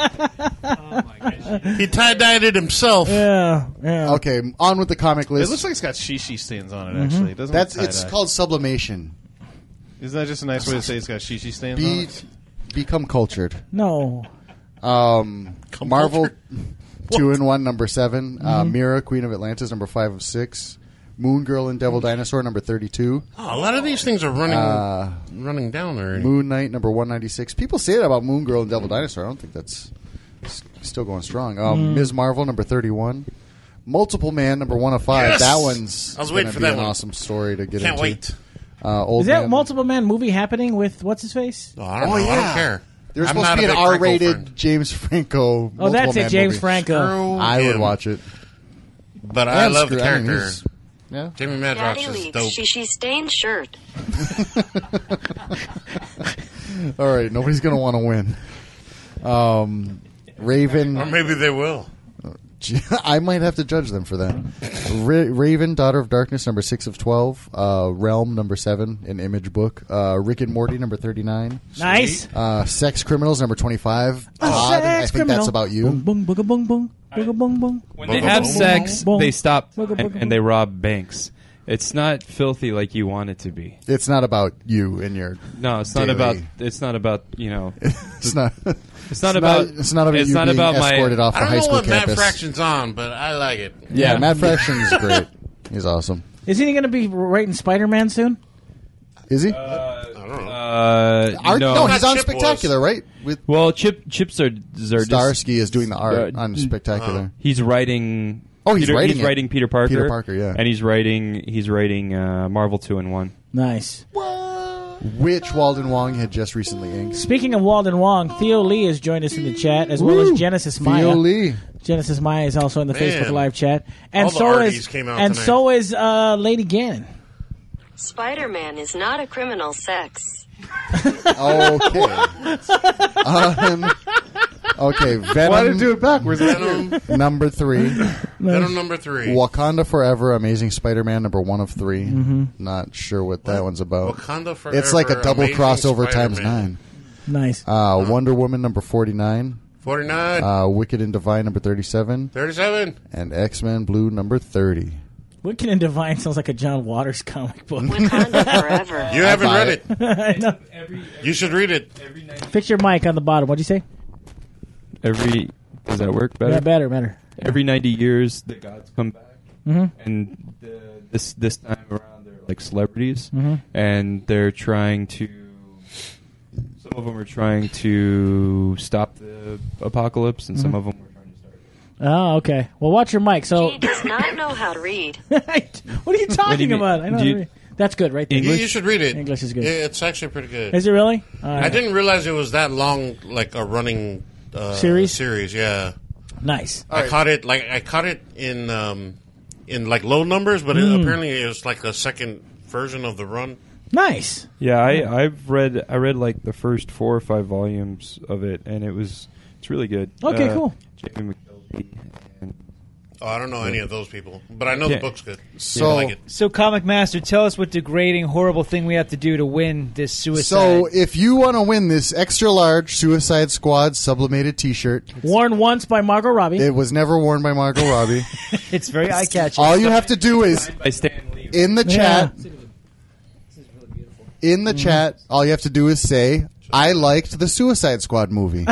Speaker 3: tie-dyed it himself.
Speaker 1: yeah, yeah.
Speaker 2: Okay, on with the comic
Speaker 5: It
Speaker 2: list.
Speaker 5: looks like it's got shishi stains on it. Actually, it doesn't.
Speaker 2: That's
Speaker 5: look
Speaker 2: it's
Speaker 5: tie-dye.
Speaker 2: called sublimation.
Speaker 5: Isn't that just a nice way to say it's got shishi stains on
Speaker 2: Be
Speaker 5: it?
Speaker 2: become cultured.
Speaker 1: No.
Speaker 2: Um,
Speaker 3: Come
Speaker 2: Marvel
Speaker 3: cultured?
Speaker 2: two and one number seven.
Speaker 1: Mm-hmm.
Speaker 2: Uh, Mira Queen of Atlantis number five of six. Moon Girl and Devil Dinosaur number thirty-two.
Speaker 3: Oh, a lot of these things are running
Speaker 2: Uh,
Speaker 3: running down already.
Speaker 2: Moon Knight number one ninety-six. People say that about Moon Girl and Devil Dinosaur. I don't think that's s- still going strong. Um,
Speaker 1: Mm.
Speaker 2: Miz Marvel number thirty-one. Multiple Man number one of five.
Speaker 3: Yes!
Speaker 2: That one's
Speaker 3: I was
Speaker 2: gonna
Speaker 3: waiting for
Speaker 2: be
Speaker 3: that
Speaker 2: an
Speaker 3: one.
Speaker 2: awesome story to get
Speaker 3: Can't
Speaker 2: into.
Speaker 3: wait.
Speaker 2: Uh, Old
Speaker 1: Is that
Speaker 2: Man-
Speaker 1: Multiple Man movie happening with what's his face?
Speaker 3: Oh, I don't
Speaker 2: Oh,
Speaker 3: know. I
Speaker 2: yeah.
Speaker 3: don't care.
Speaker 2: There's
Speaker 3: I'm
Speaker 2: supposed
Speaker 3: not
Speaker 2: to be
Speaker 3: a
Speaker 2: an
Speaker 3: big Franco
Speaker 2: R-rated
Speaker 3: friend.
Speaker 2: James Franco.
Speaker 1: Oh, that's
Speaker 2: Multiple
Speaker 1: it,
Speaker 2: Man
Speaker 1: James
Speaker 2: movie.
Speaker 1: Franco.
Speaker 3: Screw
Speaker 2: I would
Speaker 3: him.
Speaker 2: watch it.
Speaker 3: But I
Speaker 2: And
Speaker 3: love the
Speaker 2: screw- I mean,
Speaker 3: character.
Speaker 2: he's- yeah.
Speaker 3: Jamie
Speaker 7: Daddy
Speaker 3: Madrox is
Speaker 7: Leaks,
Speaker 3: dope.
Speaker 7: shishi stained shirt.
Speaker 2: All right, nobody's gonna want to win. Um, Raven.
Speaker 3: Or maybe they will.
Speaker 2: I might have to judge them for that. Ra- Raven, Daughter of Darkness, number six of twelve. Uh, Realm, number seven, an Image book. Uh, Rick and Morty, number thirty-nine.
Speaker 1: Nice.
Speaker 2: Uh, Sex Criminals, number twenty-five. Todd, I
Speaker 1: Sex
Speaker 2: think
Speaker 1: criminal.
Speaker 2: that's about you.
Speaker 1: Boom, boom, booga, boom, boom, booga, boom, boom.
Speaker 4: When they have sex,
Speaker 1: Boom.
Speaker 4: they stop
Speaker 1: Boom.
Speaker 4: and, and they rob banks. It's not filthy like you want it to be.
Speaker 2: It's not about you and your.
Speaker 4: No, it's not
Speaker 2: daily-
Speaker 4: about. It's not about you know.
Speaker 2: It's not.
Speaker 4: It's not about.
Speaker 2: It's not about
Speaker 4: it's
Speaker 2: you
Speaker 4: not
Speaker 2: being
Speaker 4: about my-
Speaker 2: escorted off
Speaker 3: I
Speaker 2: the
Speaker 3: don't
Speaker 2: high
Speaker 3: know
Speaker 2: school
Speaker 3: what Matt
Speaker 2: campus.
Speaker 3: Fraction's on, but I like it.
Speaker 2: Yeah,
Speaker 4: Yeah.
Speaker 2: Matt Fraction is great. He's awesome.
Speaker 1: Isn't he going to be writing Spider-Man soon?
Speaker 2: Is he?
Speaker 3: I don't know.
Speaker 4: Uh,
Speaker 2: Art, no,
Speaker 4: no.
Speaker 2: he's
Speaker 3: Not
Speaker 2: on
Speaker 3: Chip
Speaker 2: Spectacular, right? With
Speaker 4: Well, Chip Chip Zard- Zardis-
Speaker 2: Starsky is doing the art
Speaker 4: Uh,
Speaker 2: on Spectacular.
Speaker 4: He's writing.
Speaker 2: Oh, he's
Speaker 4: Peter,
Speaker 2: writing
Speaker 4: He's
Speaker 2: it.
Speaker 4: writing Peter Parker.
Speaker 2: Peter Parker, yeah.
Speaker 4: And he's writing. He's writing uh, Marvel two in one.
Speaker 1: Nice.
Speaker 2: Which Walden Wong had just recently inked.
Speaker 1: Speaking of Walden Wong, Theo Lee has joined us in the chat, as well
Speaker 2: Woo!
Speaker 1: as Genesis Maya.
Speaker 2: Theo Lee.
Speaker 1: Genesis Maya is also in the
Speaker 3: Man.
Speaker 1: Facebook Live chat, and
Speaker 3: All the
Speaker 1: so
Speaker 3: arties
Speaker 1: is
Speaker 3: came out
Speaker 1: and
Speaker 3: tonight.
Speaker 1: so is uh, Lady Gannon.
Speaker 7: Spider-Man is not a criminal sex.
Speaker 2: Okay. um, okay, Venom.
Speaker 5: Why did you do it backwards?
Speaker 3: Venom,
Speaker 2: Number three.
Speaker 3: Venom number three.
Speaker 2: Wakanda Forever, Amazing Spider-Man, number one of three.
Speaker 1: Mm-hmm.
Speaker 2: Not sure what that one's about.
Speaker 3: Wakanda Forever.
Speaker 2: It's like a double
Speaker 3: Amazing
Speaker 2: crossover times
Speaker 3: Spider-Man.
Speaker 2: nine.
Speaker 1: Nice.
Speaker 2: Uh, Wonder Woman, number forty-nine.
Speaker 3: forty-nine.
Speaker 2: Uh, Wicked and Divine, number thirty-seven.
Speaker 3: thirty-seven.
Speaker 2: And X-Men Blue, number thirty.
Speaker 1: Wicked and Divine sounds like a John Waters comic book.
Speaker 7: Wakanda forever.
Speaker 3: You haven't
Speaker 2: buy
Speaker 3: read it.
Speaker 1: I know.
Speaker 3: You should read it.
Speaker 1: Fix your mic on the bottom. What'd you say?
Speaker 4: Every does that work better?
Speaker 1: Yeah, better, better.
Speaker 4: Every ninety years, the gods come back,
Speaker 1: Mm-hmm.
Speaker 4: and the, this this time around, they're like celebrities,
Speaker 1: Mhm.
Speaker 4: and they're trying to. Some of them are trying to stop the apocalypse, and
Speaker 1: Mm-hmm.
Speaker 4: some of them are trying to start. it.
Speaker 1: Oh, okay. Well, watch your mic. So,
Speaker 7: He does not know how to read.
Speaker 1: what are you
Speaker 4: What do
Speaker 1: talking
Speaker 4: you mean?
Speaker 1: about? I know.
Speaker 4: Do
Speaker 1: how
Speaker 4: you-
Speaker 1: to read. That's good, right there.
Speaker 3: You, you should read it.
Speaker 1: English is good.
Speaker 3: Yeah, it's actually pretty good.
Speaker 1: Is it really? All
Speaker 3: I
Speaker 1: right.
Speaker 3: didn't realize it was that long, like a running uh,
Speaker 1: Series?
Speaker 3: Series, yeah.
Speaker 1: Nice.
Speaker 3: I caught it like I caught it in um, in like low numbers, but
Speaker 1: Hmm.
Speaker 3: it, apparently it was like a second version of the run.
Speaker 1: Nice.
Speaker 4: Yeah, I I've read I read like the first four or five volumes of it, and it was it's really good.
Speaker 1: Okay,
Speaker 4: Uh,
Speaker 1: cool.
Speaker 4: Jamie McKelvey and
Speaker 3: Oh, I don't know any of those people, but I know
Speaker 4: Yeah.
Speaker 3: the book's good.
Speaker 2: So-
Speaker 3: I like it.
Speaker 6: So, Comic Master, tell us what degrading, horrible thing we have to do to win this suicide.
Speaker 2: So, if you want to win this extra large Suicide Squad sublimated T-shirt,
Speaker 1: Worn once by Margot Robbie.
Speaker 2: it was never worn by Margot Robbie.
Speaker 6: it's very eye catching.
Speaker 2: All you have to do is
Speaker 4: by Stan Lee.
Speaker 2: in the
Speaker 1: Yeah.
Speaker 2: chat. In the chat, all you have to do is say, "I liked the Suicide Squad movie."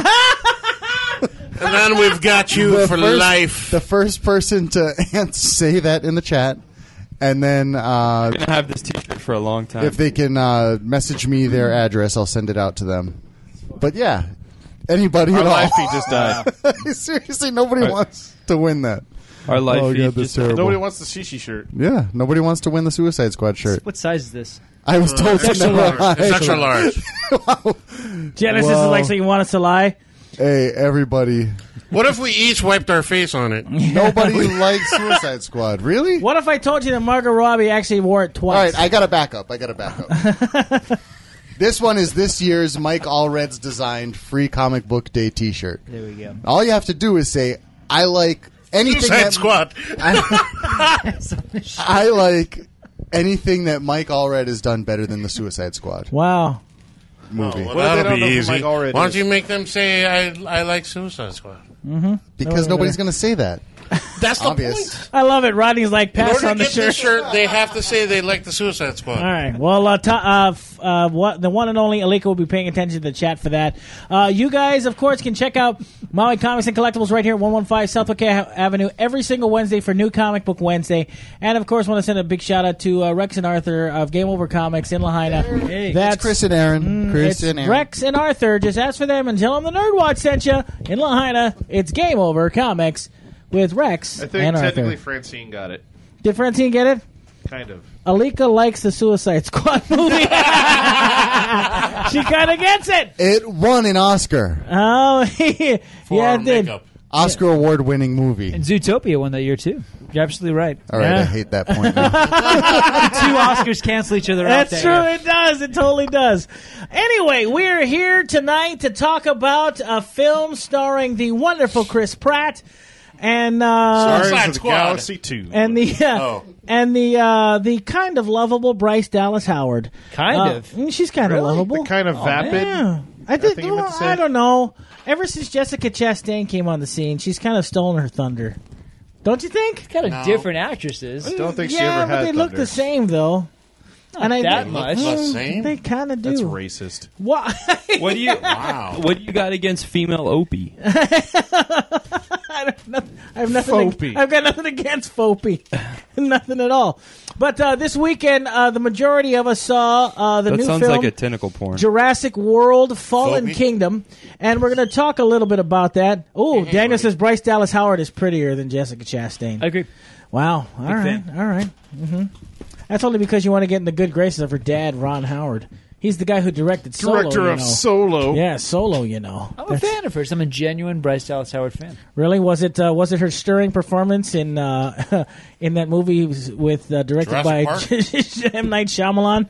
Speaker 3: And then we've got you
Speaker 2: The
Speaker 3: for
Speaker 2: first-
Speaker 3: life.
Speaker 2: The first person to say that in the chat, and then uh,
Speaker 4: I'm gonna have this T-shirt for a long time.
Speaker 2: if they can uh, message me their address, I'll send it out to them. But yeah, anybody
Speaker 5: Our
Speaker 2: at all.
Speaker 5: live feed just died.
Speaker 2: Seriously, nobody
Speaker 4: Right.
Speaker 2: wants to win that.
Speaker 4: Our live
Speaker 2: Oh,
Speaker 4: feed
Speaker 2: God, that's
Speaker 4: just
Speaker 2: terrible.
Speaker 5: Nobody wants the Shishi shirt.
Speaker 2: Yeah, nobody wants to win the Suicide Squad shirt.
Speaker 6: What size is this?
Speaker 2: I was told to
Speaker 3: extra
Speaker 2: never
Speaker 3: large. It's
Speaker 2: lie.
Speaker 3: extra large.
Speaker 1: Genesis
Speaker 2: Whoa.
Speaker 1: is like, so you want us to lie?
Speaker 2: Hey, everybody.
Speaker 3: What if we each wiped our face on it?
Speaker 2: Nobody likes Suicide Squad. Really?
Speaker 1: What if I told you that Margot Robbie actually wore it
Speaker 2: All
Speaker 1: twice?
Speaker 2: right, I got to back up. I got to back up. This one is this year's Mike Allred's designed free comic book day T-shirt.
Speaker 6: There we go.
Speaker 2: All you have to do is say, "I like anything
Speaker 3: Suicide
Speaker 2: that
Speaker 3: Squad.
Speaker 2: I, I like anything that Mike Allred has done better than the Suicide Squad
Speaker 1: Wow.
Speaker 2: movie."
Speaker 3: Well,
Speaker 5: What if they
Speaker 3: that'll
Speaker 5: don't
Speaker 3: be
Speaker 5: know who
Speaker 3: easy.
Speaker 5: Mike Allred
Speaker 3: Why don't
Speaker 5: is?
Speaker 3: you make them say, I, I like Suicide Squad?
Speaker 2: Because nobody's going to say that.
Speaker 3: That's the
Speaker 2: Obvious.
Speaker 3: point.
Speaker 1: I love it. Rodney's like,
Speaker 3: In
Speaker 1: pass
Speaker 3: order
Speaker 1: on
Speaker 3: to
Speaker 1: the
Speaker 3: get this
Speaker 1: shirt.
Speaker 3: shirt, they have to say they like the Suicide Squad.
Speaker 1: All right. Well, uh, to, uh, f- uh, what, the one and only Alika will be paying attention to the chat for that. Uh, you guys, of course, can check out Maui Comics and Collectibles right here at one fifteen Southwick A- Avenue every single Wednesday for New Comic Book Wednesday. And, of course, want to send a big shout out to uh, Rex and Arthur of Game Over Comics in Lahaina.
Speaker 6: Hey,
Speaker 1: That's
Speaker 2: It's Chris and Aaron. Chris
Speaker 1: Mm, it's
Speaker 2: and Aaron.
Speaker 1: Rex and Arthur. Just ask for them and tell them the Nerd Watch sent you in Lahaina. It's Game Over Comics with Rex
Speaker 5: I think
Speaker 1: and
Speaker 5: technically
Speaker 1: Arthur.
Speaker 5: Francine got it.
Speaker 1: Did Francine get it?
Speaker 5: Kind of.
Speaker 1: Alika likes the Suicide Squad movie. She kind of gets it.
Speaker 2: It won an Oscar.
Speaker 1: Oh,
Speaker 3: For
Speaker 1: yeah, it did.
Speaker 3: makeup.
Speaker 2: Oscar award-winning movie.
Speaker 6: And Zootopia won that year, too. You're absolutely right.
Speaker 2: All right,
Speaker 1: Yeah.
Speaker 2: I hate that point now.
Speaker 6: Two Oscars cancel each other out.
Speaker 1: That's
Speaker 6: that
Speaker 1: true.
Speaker 6: year.
Speaker 1: It does. It totally does. Anyway, we're here tonight to talk about a film starring the wonderful Chris Pratt and uh,
Speaker 5: Guardians
Speaker 3: Suicide
Speaker 5: of the
Speaker 3: Squad.
Speaker 5: Galaxy two.
Speaker 1: and the uh,
Speaker 3: Oh.
Speaker 1: and the uh, the kind of lovable Bryce Dallas Howard.
Speaker 6: Kind
Speaker 1: Uh,
Speaker 6: of.
Speaker 1: mm, she's kind of
Speaker 5: Really?
Speaker 1: lovable.
Speaker 5: The kind of vapid.
Speaker 1: Yeah. I think.
Speaker 5: thing you meant
Speaker 1: well,
Speaker 5: to say?
Speaker 1: I don't know. Ever since Jessica Chastain came on the scene, she's kind of stolen her thunder. Don't you think?
Speaker 6: Kind of
Speaker 8: No.
Speaker 6: different actresses.
Speaker 5: I don't think she
Speaker 1: Yeah,
Speaker 5: ever
Speaker 1: but
Speaker 5: had
Speaker 1: they look
Speaker 5: thunder.
Speaker 1: the same though. And I
Speaker 6: that
Speaker 1: they-
Speaker 6: much.
Speaker 8: Look the
Speaker 1: Mm,
Speaker 8: same?
Speaker 1: They kind of do.
Speaker 5: That's racist.
Speaker 1: Why?
Speaker 4: What do you
Speaker 8: Wow.
Speaker 4: What do you got against female Opie?
Speaker 1: I, have nothing, I have nothing.
Speaker 5: Fopi.
Speaker 1: I've got nothing against Fopi. Nothing at all. But uh, this weekend, uh, the majority of us saw uh, the
Speaker 4: That
Speaker 1: new
Speaker 4: sounds
Speaker 1: film
Speaker 4: like a tentacle porn.
Speaker 1: Jurassic World: Fallen
Speaker 8: Fopi.
Speaker 1: Kingdom, and we're going to talk a little bit about that. Oh, Daniel says Bryce Dallas Howard is prettier than Jessica Chastain.
Speaker 6: I agree.
Speaker 1: Wow. All right.
Speaker 6: fan.
Speaker 1: All right. Mm-hmm. That's only because you want to get in the good graces of her dad, Ron Howard. He's the guy who directed Solo.
Speaker 5: Director
Speaker 1: you
Speaker 5: of
Speaker 1: know.
Speaker 5: Solo.
Speaker 1: Yeah, Solo. You know.
Speaker 6: I'm a fan of hers. I'm a genuine Bryce Dallas Howard fan.
Speaker 1: Really? Was it uh, was it her stirring performance in uh, in that movie with uh, directed
Speaker 8: Jurassic
Speaker 1: by M. Night Shyamalan?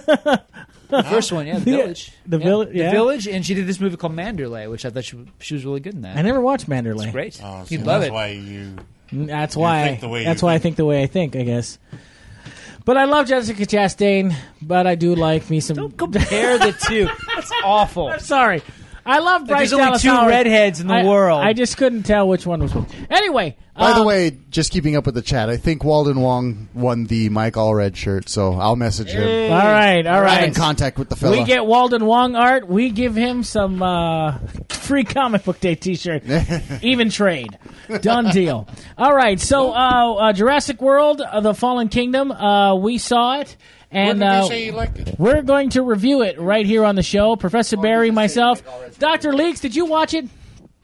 Speaker 6: The first one, yeah, The
Speaker 1: Yeah,
Speaker 6: Village.
Speaker 1: The
Speaker 6: Yeah,
Speaker 1: Villi-
Speaker 6: The
Speaker 1: yeah.
Speaker 6: Village, and she did this movie called Manderley, which I thought she, she was really good in that.
Speaker 1: I never watched Manderley.
Speaker 6: It's great.
Speaker 8: Oh, see,
Speaker 6: You'd love
Speaker 8: that's
Speaker 6: it.
Speaker 8: why you.
Speaker 1: That's
Speaker 8: You
Speaker 1: why.
Speaker 8: think the way
Speaker 1: that's
Speaker 8: you
Speaker 1: why I
Speaker 8: think.
Speaker 1: think the way I think. I guess. But I love Jessica Chastain. But I do like me some.
Speaker 6: Don't compare the two. That's awful.
Speaker 1: I'm sorry. I love Bryce
Speaker 6: there's only
Speaker 1: Dallas
Speaker 6: two
Speaker 1: Howard.
Speaker 6: redheads in the
Speaker 1: I-
Speaker 6: world.
Speaker 1: I just couldn't tell which one was which. Anyway.
Speaker 2: By the
Speaker 1: um,
Speaker 2: way, just keeping up with the chat, I think Walden Wong won the Mike Allred shirt, so I'll message him.
Speaker 1: All right. All
Speaker 2: I'm
Speaker 1: right.
Speaker 2: in contact with the fella.
Speaker 1: We get Walden Wong art. We give him some uh, free comic book day T-shirt. Even trade. Done deal. All right. So uh, uh, Jurassic World: uh, The Fallen Kingdom. Uh, we saw it, and
Speaker 8: When did
Speaker 1: uh,
Speaker 8: you say you liked it?
Speaker 1: we're going to review it right here on the show. Professor Barry, myself, Doctor Leaks. Did you watch it?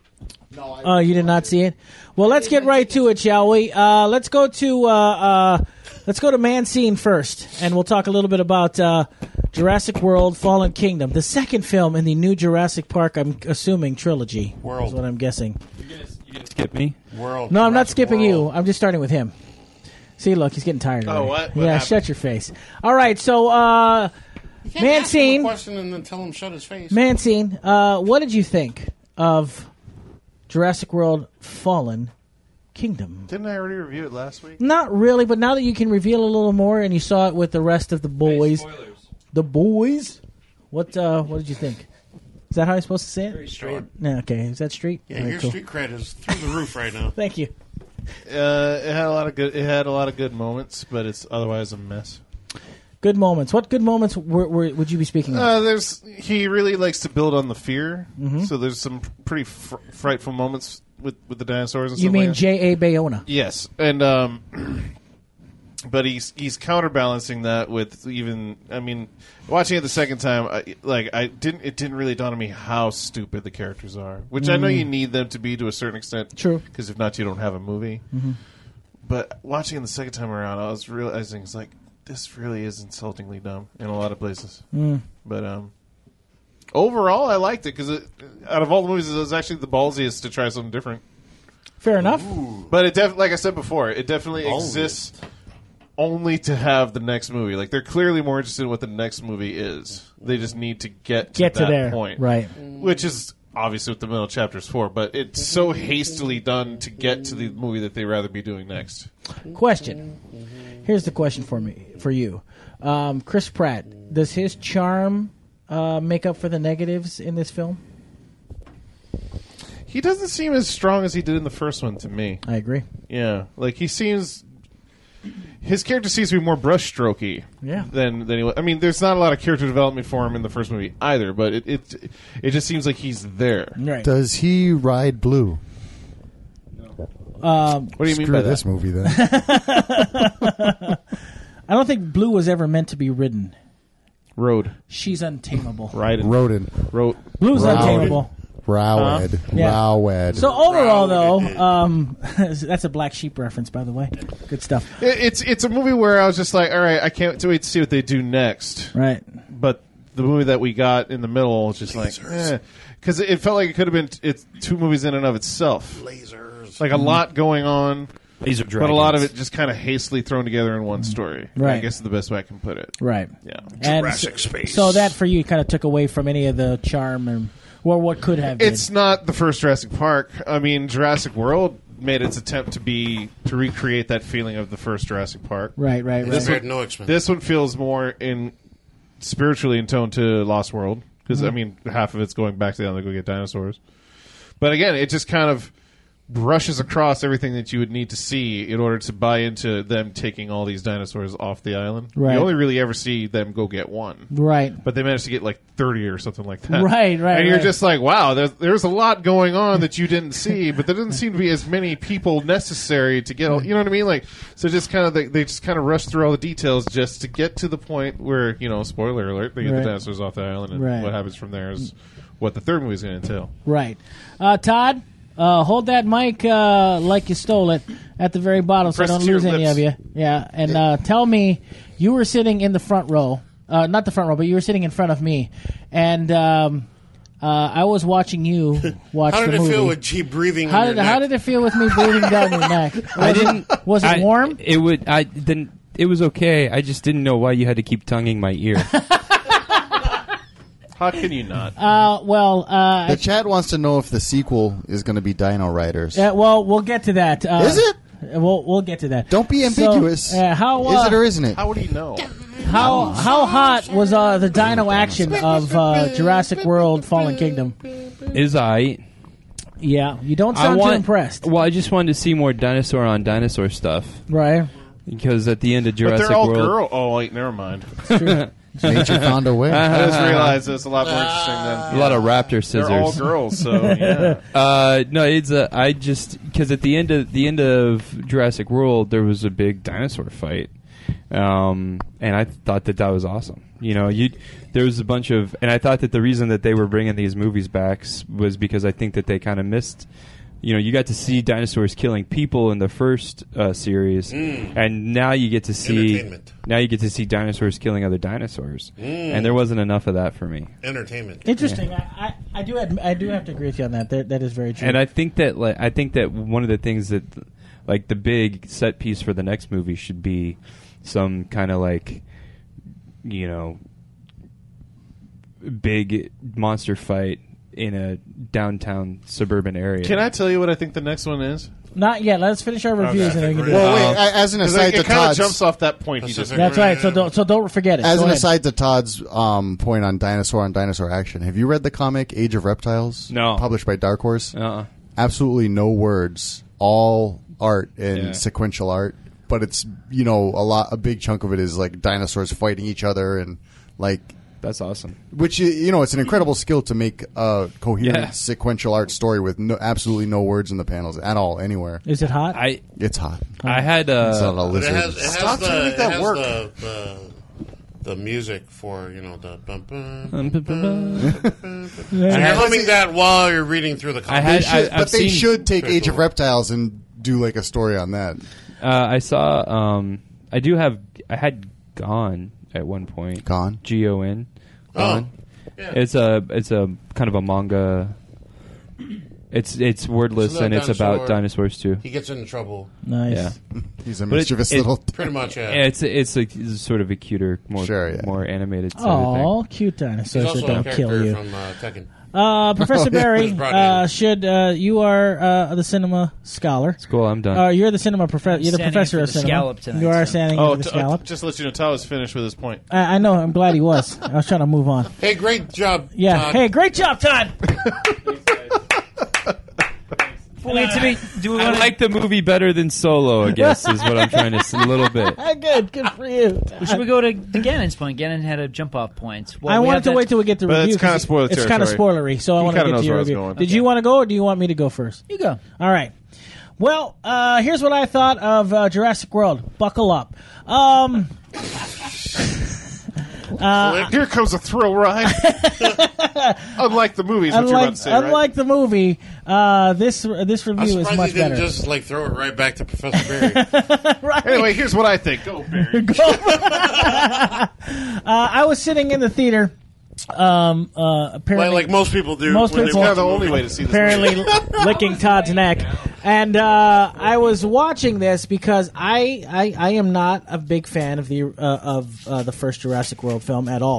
Speaker 1: No. Oh, you did not see it. Well, let's get right to it, shall we? Uh, let's go to uh, uh, let's go to Mancine first, and we'll talk a little bit about uh, Jurassic World: Fallen Kingdom, the second film in the new Jurassic Park. I'm assuming trilogy.
Speaker 8: World.
Speaker 1: Is what I'm guessing.
Speaker 4: You gonna, you gonna skip me?
Speaker 8: World.
Speaker 1: No, I'm not
Speaker 8: Jurassic
Speaker 1: skipping you.
Speaker 8: World.
Speaker 1: I'm just starting with him. See, look, he's getting tired.
Speaker 5: Oh,
Speaker 1: already.
Speaker 5: what? What
Speaker 1: yeah,
Speaker 5: happened?
Speaker 1: shut your face. All right, so uh,
Speaker 8: You can't ask him a
Speaker 1: Mancine,
Speaker 8: question and then tell him shut his face.
Speaker 1: Mancine, uh, what did you think of Jurassic World: Fallen Kingdom?
Speaker 5: Didn't I already review it last week?
Speaker 1: Not really, but now that you can reveal a little more, and you saw it with the rest of the boys, the boys. What uh, what did you think? Is that how I'm supposed to say it?
Speaker 6: Very straight.
Speaker 1: Yeah, okay. Is that street?
Speaker 8: Yeah,
Speaker 1: All right,
Speaker 8: your
Speaker 1: cool.
Speaker 8: street cred is through the roof right now.
Speaker 1: Thank you.
Speaker 5: Uh, it had a lot of good. It had a lot of good moments, but it's otherwise a mess.
Speaker 1: Good moments. What good moments were, were, would you be speaking of?
Speaker 5: Uh, there's he really likes to build on the fear,
Speaker 1: Mm-hmm.
Speaker 5: so there's some pretty fr- frightful moments with, with the dinosaurs. And
Speaker 1: you
Speaker 5: stuff
Speaker 1: mean
Speaker 5: like that.
Speaker 1: J A. Bayona?
Speaker 5: Yes, and um, but he's he's counterbalancing that with even. I mean, watching it the second time, I, like I didn't. It didn't really dawn on me how stupid the characters are, which I know you need them to be to a certain extent.
Speaker 1: True.
Speaker 5: Because if not, you don't have a movie. But watching it the second time around, I was realizing it's like this really is insultingly dumb in a lot of places. But um, overall, I liked it because out of all the movies, it was actually the ballsiest to try something different.
Speaker 1: Fair enough.
Speaker 5: But it def- like I said before, it definitely
Speaker 8: Ballsiest.
Speaker 5: exists only to have the next movie. Like they're clearly more interested in what the next movie is. They just need to get to
Speaker 1: Get to
Speaker 5: that
Speaker 1: there.
Speaker 5: point,
Speaker 1: Right.
Speaker 5: Which is obviously what the middle chapter is for. But it's so hastily done to get to the movie that they rather be doing next.
Speaker 1: Question. Here's the question for me, for you, um, Chris Pratt. Does his charm uh, make up for the negatives in this film?
Speaker 5: He doesn't seem as strong as he did in the first one to me.
Speaker 1: I agree.
Speaker 5: Yeah, like he seems. His character seems to be more brushstrokey.
Speaker 1: Yeah.
Speaker 5: Than than he was. I mean, there's not a lot of character development for him in the first movie either, but it it, it just seems like he's there.
Speaker 1: Right.
Speaker 2: Does he ride blue?
Speaker 1: Um,
Speaker 5: What do you mean
Speaker 2: Screw
Speaker 5: by
Speaker 2: this
Speaker 5: that?
Speaker 2: movie then.
Speaker 1: I don't think Blue was ever meant to be ridden.
Speaker 5: Road,
Speaker 1: She's untamable.
Speaker 5: riding,
Speaker 2: Rodent.
Speaker 5: road.
Speaker 1: Blue's
Speaker 2: Rowdy.
Speaker 1: untamable.
Speaker 2: Rowed.
Speaker 1: Yeah.
Speaker 2: Rowed.
Speaker 1: So overall, though,
Speaker 8: Rowdy.
Speaker 1: um, that's a Black Sheep reference, by the way. Good stuff.
Speaker 5: It, it's it's a movie where I was just like, all right, I can't wait to see what they do next.
Speaker 1: Right.
Speaker 5: But the movie that we got in the middle was just like, because it felt like it could have been it's two movies in and of itself.
Speaker 8: Lasers.
Speaker 5: Like a lot going on.
Speaker 4: Laser
Speaker 5: But
Speaker 4: dragons.
Speaker 5: a lot of it just kind of hastily thrown together in one story.
Speaker 1: Right.
Speaker 5: I guess is the best way I can put it.
Speaker 1: Right.
Speaker 5: Yeah.
Speaker 1: And
Speaker 8: Jurassic
Speaker 1: so,
Speaker 8: Space.
Speaker 1: So that for you kind of took away from any of the charm and or what could have been.
Speaker 5: It's not the first Jurassic Park. I mean, Jurassic World made its attempt to be to recreate that feeling of the first Jurassic Park.
Speaker 1: Right, right, right.
Speaker 8: This had no expense.
Speaker 5: This one feels more in spiritually in tone to Lost World because I mean half of it's going back to the island to go get dinosaurs. But again, it just kind of brushes across everything that you would need to see in order to buy into them taking all these dinosaurs off the island.
Speaker 1: Right.
Speaker 5: You only really ever see them go get one.
Speaker 1: Right.
Speaker 5: But they managed to get like thirty or something like that.
Speaker 1: Right, right,
Speaker 5: And you're
Speaker 1: right.
Speaker 5: just like, wow, there's, there's a lot going on that you didn't see, but there doesn't seem to be as many people necessary to get all, you know what I mean? Like, so just kind of, they, they just kind of rush through all the details just to get to the point where, you know, spoiler alert, they get
Speaker 1: Right.
Speaker 5: the dinosaurs off the island, and
Speaker 1: Right.
Speaker 5: what happens from there is what the third movie is going to entail.
Speaker 1: Right. Uh, Todd, uh, hold that mic uh, like you stole it at the very bottom so I
Speaker 5: Press it
Speaker 1: don't
Speaker 5: to your
Speaker 1: lose any
Speaker 5: lips.
Speaker 1: of you. Yeah, and uh, tell me, you were sitting in the front row. Uh, not the front row, but you were sitting in front of me. And um, uh, I was watching you watch
Speaker 8: How did
Speaker 1: the
Speaker 8: it
Speaker 1: movie.
Speaker 8: feel with G breathing
Speaker 1: How
Speaker 8: in
Speaker 1: did
Speaker 8: your
Speaker 1: how
Speaker 8: neck?
Speaker 1: did it feel with me breathing down your neck? Was
Speaker 4: I
Speaker 1: it-
Speaker 4: didn't.
Speaker 1: Was it
Speaker 4: I-
Speaker 1: warm?
Speaker 4: It would. I didn't. It was okay. I just didn't know why you had to keep tonguing my ear.
Speaker 5: How can you not?
Speaker 1: Uh, well, uh,
Speaker 2: The chat wants to know if the sequel is going to be Dino Riders.
Speaker 1: uh, well, we'll get to that. Uh,
Speaker 2: Is it?
Speaker 1: We'll we'll get to that.
Speaker 2: Don't be
Speaker 1: So,
Speaker 2: ambiguous.
Speaker 1: uh, how uh,
Speaker 2: is it or isn't it?
Speaker 5: How would he know?
Speaker 1: How how hot was uh, the dino action of uh, Jurassic World: Fallen Kingdom?
Speaker 4: Is I.
Speaker 1: Yeah, you don't
Speaker 4: I
Speaker 1: sound
Speaker 4: want,
Speaker 1: too impressed,
Speaker 4: Well, I just wanted to see more dinosaur on dinosaur stuff
Speaker 1: right?
Speaker 4: because at the end of
Speaker 5: But
Speaker 4: Jurassic
Speaker 5: they're all
Speaker 4: World,
Speaker 5: girl. Oh, wait, never mind.
Speaker 2: Nature found a way.
Speaker 5: I just realized it's a lot more interesting than
Speaker 4: a lot of raptor scissors.
Speaker 5: they're all girls. So yeah.
Speaker 4: Uh, no, it's a, I just because at the end of the end of Jurassic World there was a big dinosaur fight, um, and I thought that that was awesome. You know, you there was a bunch of, and I thought that the reason that they were bringing these movies back s- was because I think that they kind of missed. You know, you got to see dinosaurs killing people in the first uh, series,
Speaker 8: Mm.
Speaker 4: and now you get to see
Speaker 8: Entertainment.
Speaker 4: now you get to see dinosaurs killing other dinosaurs,
Speaker 8: Mm.
Speaker 4: and there wasn't enough of that for me.
Speaker 8: Entertainment.
Speaker 1: Interesting. I, I, I do adm- I do have to agree with you on that. That, that is very true.
Speaker 4: And I think that like I think that one of the things that like the big set piece for the next movie should be some kind of like you know big monster fight in a downtown suburban area.
Speaker 5: Can I tell you what I think the next one is?
Speaker 1: Not yet. Let's finish our reviews and then we can do
Speaker 2: Well,
Speaker 1: it.
Speaker 2: wait. a- As an
Speaker 5: 'Cause
Speaker 2: aside
Speaker 5: it
Speaker 2: to
Speaker 5: kind of
Speaker 2: Todd's,
Speaker 5: jumps off that point he
Speaker 8: Pacific
Speaker 5: just.
Speaker 1: That's right. So don't so don't forget it.
Speaker 2: as
Speaker 1: Go
Speaker 2: an
Speaker 1: ahead.
Speaker 2: aside to Todd's um, point on dinosaur on dinosaur action, have you read the comic Age of Reptiles?
Speaker 4: No.
Speaker 2: Published by Dark Horse.
Speaker 4: Uh-uh.
Speaker 2: Absolutely no words, all art and
Speaker 4: Yeah.
Speaker 2: sequential art. But it's you know a lot. A big chunk of it is like dinosaurs fighting each other and like.
Speaker 4: That's awesome.
Speaker 2: Which you- you know, it's an incredible skill to make a coherent
Speaker 4: Yeah.
Speaker 2: sequential art story with no, absolutely no words in the panels at all anywhere.
Speaker 1: Is it hot?
Speaker 4: I
Speaker 2: It's hot.
Speaker 4: I had
Speaker 2: It's not a
Speaker 4: uh,
Speaker 8: But it
Speaker 2: lizard.
Speaker 8: has, it has
Speaker 5: Stop
Speaker 8: the,
Speaker 5: trying to make
Speaker 8: it
Speaker 5: that
Speaker 8: has
Speaker 5: work.
Speaker 8: The, the, the music for, you know, the bum, bum,
Speaker 4: Um,
Speaker 8: bum,
Speaker 4: bu- bu-
Speaker 8: bum.
Speaker 4: bu-
Speaker 8: So you're
Speaker 4: had-
Speaker 8: humming that while you're reading through the
Speaker 4: I
Speaker 8: comic.
Speaker 4: had-
Speaker 2: They should,
Speaker 4: I- I've
Speaker 2: but they
Speaker 4: seen-
Speaker 2: should take
Speaker 8: Very
Speaker 2: Age of
Speaker 8: cool.
Speaker 2: Reptiles and do like a story on that.
Speaker 4: uh, I saw um, I do have I had Gone at one point.
Speaker 2: Gone?
Speaker 4: G O N.
Speaker 8: Oh,
Speaker 4: Gone.
Speaker 8: yeah.
Speaker 4: It's a it's a kind of a manga. It's it's wordless
Speaker 8: It's about
Speaker 4: and it's
Speaker 8: dinosaur.
Speaker 4: about dinosaurs too.
Speaker 8: He gets into trouble.
Speaker 1: Nice.
Speaker 4: Yeah.
Speaker 2: He's a
Speaker 4: But it-
Speaker 2: mischievous
Speaker 4: it-
Speaker 2: little.
Speaker 8: Pretty much, yeah.
Speaker 4: Yeah, it's it's a, it's sort of a cuter, more
Speaker 2: Sure, yeah.
Speaker 4: more animated sort
Speaker 1: Oh,
Speaker 4: of
Speaker 1: cute
Speaker 8: He's
Speaker 1: dinosaurs
Speaker 8: also
Speaker 1: that
Speaker 8: a
Speaker 1: don't kill
Speaker 8: character
Speaker 1: you.
Speaker 8: from uh, Tekken.
Speaker 1: Uh, Professor Barry,
Speaker 8: Was brought
Speaker 1: uh,
Speaker 8: in.
Speaker 1: should uh, you are uh, the cinema scholar?
Speaker 4: thing. Cool, I'm done.
Speaker 1: Uh, you're the cinema professor. You're the
Speaker 6: standing
Speaker 1: professor
Speaker 6: for
Speaker 1: of
Speaker 6: the
Speaker 1: cinema.
Speaker 6: scallop tonight,
Speaker 1: you are
Speaker 6: so.
Speaker 1: standing
Speaker 5: Oh,
Speaker 1: for the
Speaker 5: t- uh,
Speaker 1: scallop.
Speaker 5: just to let you know, Tyler's finished with his point.
Speaker 1: I, I know. I'm glad he was. I was trying to move on.
Speaker 8: Hey, great job,
Speaker 1: Yeah.
Speaker 8: Todd.
Speaker 1: Hey, great job, Todd.
Speaker 6: Wait, to me, do we
Speaker 4: I
Speaker 6: want to
Speaker 4: like the movie better than Solo, I guess, is what I'm trying to say. A little bit.
Speaker 1: good. Good for you.
Speaker 6: Should we go to, to Gannon's point? Gannon had a jump off point. Well,
Speaker 1: I
Speaker 6: we
Speaker 1: wanted
Speaker 6: have
Speaker 1: to
Speaker 6: that-
Speaker 1: wait till we get to
Speaker 5: But
Speaker 1: review.
Speaker 5: it's kinda
Speaker 1: 'cause
Speaker 5: spoiler
Speaker 1: It's kind of
Speaker 5: territory.
Speaker 1: spoilery, so I
Speaker 5: He
Speaker 1: want to
Speaker 5: kinda
Speaker 1: get
Speaker 5: knows
Speaker 1: to your
Speaker 5: where I was
Speaker 1: review.
Speaker 5: going.
Speaker 1: Did you want to go, or do you want me to go first?
Speaker 6: You go.
Speaker 1: All right. Well, uh, here's what I thought of uh, Jurassic World. Buckle up. Um,
Speaker 5: Here comes a thrill ride. Unlike the movies, what you're about
Speaker 1: unlike
Speaker 5: to say,
Speaker 1: unlike the movie, uh, this this
Speaker 8: I'm
Speaker 1: review is
Speaker 8: surprised
Speaker 1: much
Speaker 8: he didn't
Speaker 1: better.
Speaker 8: just like throw it right back to Professor Barry.
Speaker 5: right? Anyway, here's what I think. Go, Barry.
Speaker 1: uh, I was sitting in the theater. Um, uh, apparently,
Speaker 8: like, like most people do.
Speaker 1: Most
Speaker 8: when
Speaker 1: people-
Speaker 8: they
Speaker 5: It's kind
Speaker 8: watch
Speaker 5: of the
Speaker 8: a
Speaker 5: only
Speaker 8: movie.
Speaker 5: way to see this
Speaker 1: apparently
Speaker 5: movie.
Speaker 1: licking Todd's neck. And uh, I was watching this because I, I, I am not a big fan of the uh, of uh, the first Jurassic World film at all.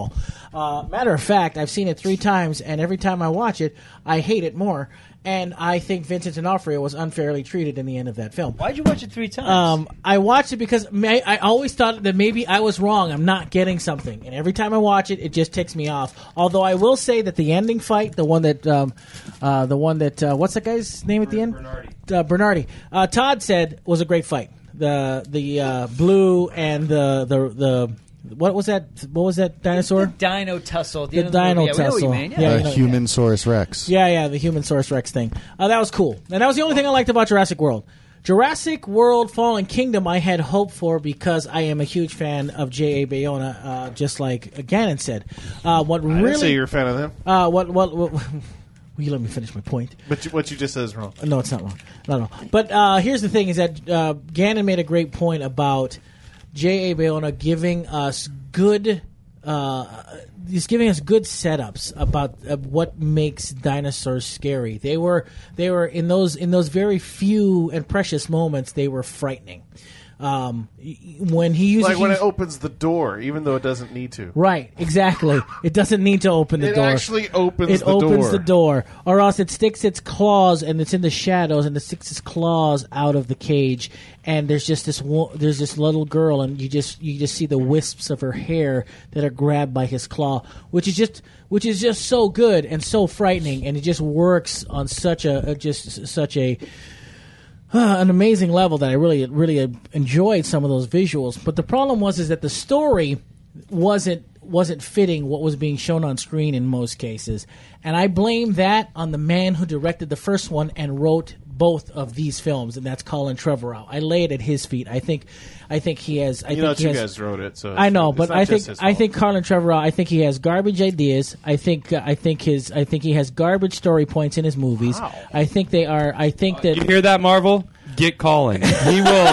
Speaker 1: Uh, matter of fact, I've seen it three times, and every time I watch it, I hate it more. And I think Vincent D'Onofrio was unfairly treated in the end of that film.
Speaker 6: Why'd you watch it three times?
Speaker 1: Um, I watched it because may, I always thought that maybe I was wrong. I'm not getting something, and every time I watch it, it just ticks me off. Although I will say that the ending fight, the one that, um, uh, the one that, uh, what's that guy's name at the end?
Speaker 4: Bernardi.
Speaker 1: Uh, Bernardi. Uh, Todd said was a great fight. The the uh, blue and the the the. What was that? What was that dinosaur?
Speaker 6: The Dino Tussle.
Speaker 1: The Dino
Speaker 6: yeah,
Speaker 1: Tussle.
Speaker 6: We know what you mean. Yeah.
Speaker 1: Yeah,
Speaker 2: The
Speaker 1: you know,
Speaker 2: Human Saurus Rex.
Speaker 1: Yeah, yeah, the Human Source Rex thing. Uh, that was cool. And that was the only thing I liked about Jurassic World. Jurassic World Fallen Kingdom I had hope for because I am a huge fan of J A. Bayona, uh, just like Gannon said. Uh, what
Speaker 5: I
Speaker 1: really,
Speaker 5: didn't say you're a fan of them.
Speaker 1: uh, what, what, what, will you let me finish my point?
Speaker 5: But you, what you just said is wrong.
Speaker 1: No, it's not wrong. No, no. But uh, here's the thing: is that uh, Gannon made a great point about J A. Bayona giving us good. Uh, he's giving us good setups about uh, what makes dinosaurs scary. They were they were in those in those very few and precious moments. They were frightening. Um, when he uses
Speaker 5: Like when
Speaker 1: he-
Speaker 5: it opens the door, even though it doesn't need to.
Speaker 1: Right, exactly. It doesn't need to open the
Speaker 5: It
Speaker 1: door.
Speaker 5: actually opens
Speaker 1: it
Speaker 5: the
Speaker 1: opens
Speaker 5: door.
Speaker 1: the door, or else it sticks its claws and it's in the shadows, and it sticks its claws out of the cage, and there's just this wo- there's this little girl, and you just you just see the wisps of her hair that are grabbed by his claw, which is just which is just so good and so frightening, and it just works on such a, a just such a. Uh, an amazing level that I really, really enjoyed some of those visuals. But the problem was is that the story wasn't wasn't fitting what was being shown on screen in most cases, and I blame that on the man who directed the first one and wrote both of these films, and that's Colin Trevorrow. I lay it at his feet. I think, I think he has. I
Speaker 5: You
Speaker 1: think
Speaker 5: know,
Speaker 1: he
Speaker 5: two
Speaker 1: has,
Speaker 5: guys wrote it, so
Speaker 1: I
Speaker 5: it's-
Speaker 1: know,
Speaker 5: it's
Speaker 1: but
Speaker 5: not
Speaker 1: I
Speaker 5: just
Speaker 1: think
Speaker 5: his
Speaker 1: I
Speaker 5: fault.
Speaker 1: think Colin Trevorrow. I think he has garbage ideas. I think uh, I think his I think he has garbage story points in his movies.
Speaker 5: Wow.
Speaker 1: I think they are. I think that
Speaker 4: You hear that, Marvel? Get Colin. He will.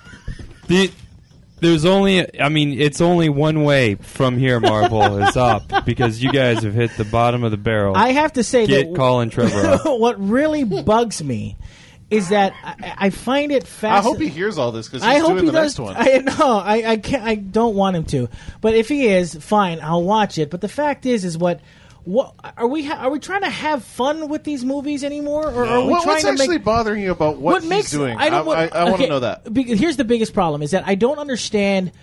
Speaker 4: the, there's only. I mean, it's only one way from here. Marvel is up because you guys have hit the bottom of the barrel.
Speaker 1: I have to say
Speaker 4: Get
Speaker 1: that
Speaker 4: Colin Trevorrow.
Speaker 1: what really bugs me is that I, I find it
Speaker 5: I
Speaker 1: fascinating.
Speaker 5: hope he hears all this because
Speaker 1: I
Speaker 5: he's
Speaker 1: hope
Speaker 5: doing
Speaker 1: he
Speaker 5: the
Speaker 1: does.
Speaker 5: next one.
Speaker 1: I no, I, I can't. I don't want him to. But if he is, fine, I'll watch it. But the fact is, is what. What are we? Ha- are we trying to have fun with these movies anymore, or are we
Speaker 5: What-
Speaker 1: trying
Speaker 5: what's
Speaker 1: to
Speaker 5: actually
Speaker 1: make?
Speaker 5: bothering you about what,
Speaker 1: what
Speaker 5: he's
Speaker 1: makes
Speaker 5: doing?
Speaker 1: I don't.
Speaker 5: I, I, I want
Speaker 1: okay,
Speaker 5: to know that.
Speaker 1: Because here's the biggest problem: is that I don't understand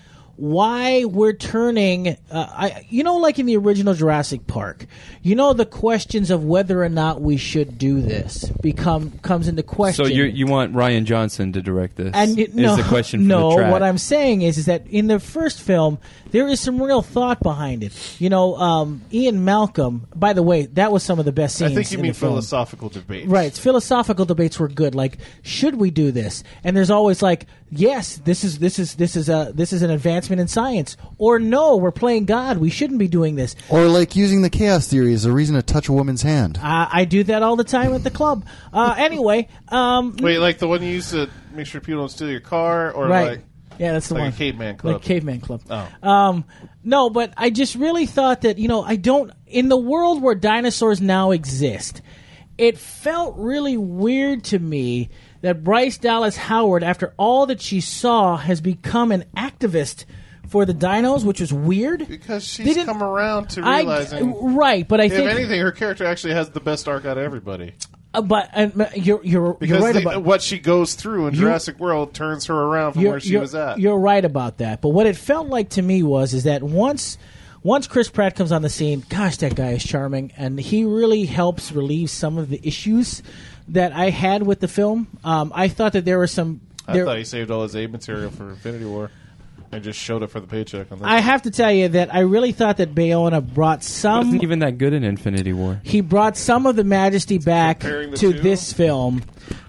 Speaker 1: why we're turning. Uh, I, you know, like in the original Jurassic Park, you know, the questions of whether or not we should do this become comes into question.
Speaker 4: So you you want Ryan Johnson to direct this?
Speaker 1: And
Speaker 4: is
Speaker 1: y- no,
Speaker 4: the question for
Speaker 1: no.
Speaker 4: the track.
Speaker 1: What I'm saying is, is that in the first film, there is some real thought behind it. You know, um, Ian Malcolm. By the way, that was some of the best scenes.
Speaker 5: I think you
Speaker 1: in
Speaker 5: mean
Speaker 1: the film.
Speaker 5: philosophical debate.
Speaker 1: Right, philosophical debates were good. Like, should we do this? And there's always like, yes, this is this is this is a this is an advancement in science, or no, we're playing God. We shouldn't be doing this.
Speaker 2: Or like using the chaos theory as a reason to touch a woman's hand.
Speaker 1: I, I do that all the time at the club. Uh, anyway, um,
Speaker 5: Wait, like the one you used to make sure people don't steal your car, or
Speaker 1: right.
Speaker 5: like
Speaker 1: Yeah, that's the
Speaker 5: like
Speaker 1: one.
Speaker 5: a caveman club.
Speaker 1: Like Caveman Club.
Speaker 5: Oh.
Speaker 1: Um, no, but I just really thought that, you know, I don't. In the world where dinosaurs now exist, it felt really weird to me that Bryce Dallas Howard, after all that she saw, has become an activist for the dinos, which was weird.
Speaker 5: because
Speaker 1: They
Speaker 5: she's
Speaker 1: didn't-
Speaker 5: come around to
Speaker 1: I-
Speaker 5: realizing.
Speaker 1: right, but I
Speaker 5: if
Speaker 1: think.
Speaker 5: anything, her character actually has the best arc out of everybody.
Speaker 1: uh, but uh, you're, you're,
Speaker 5: Because
Speaker 1: you're right
Speaker 5: the-
Speaker 1: about
Speaker 5: what she goes through in
Speaker 1: You-
Speaker 5: Jurassic World turns her around from
Speaker 1: you're,
Speaker 5: where she
Speaker 1: you're-
Speaker 5: was at.
Speaker 1: You're right about that. But what it felt like to me was is that once once Chris Pratt comes on the scene, gosh, that guy is charming, and he really helps relieve some of the issues that I had with the film. Um, I thought that there were some.
Speaker 5: I
Speaker 1: There,
Speaker 5: thought he saved all his aid material for Infinity War and just showed it for the paycheck. On this
Speaker 1: I
Speaker 5: one.
Speaker 1: have to tell you that I really thought that Bayona brought some.
Speaker 4: wasn't even that good in Infinity War.
Speaker 1: He brought some of the majesty back
Speaker 5: Comparing the
Speaker 1: to
Speaker 5: two?
Speaker 1: this film.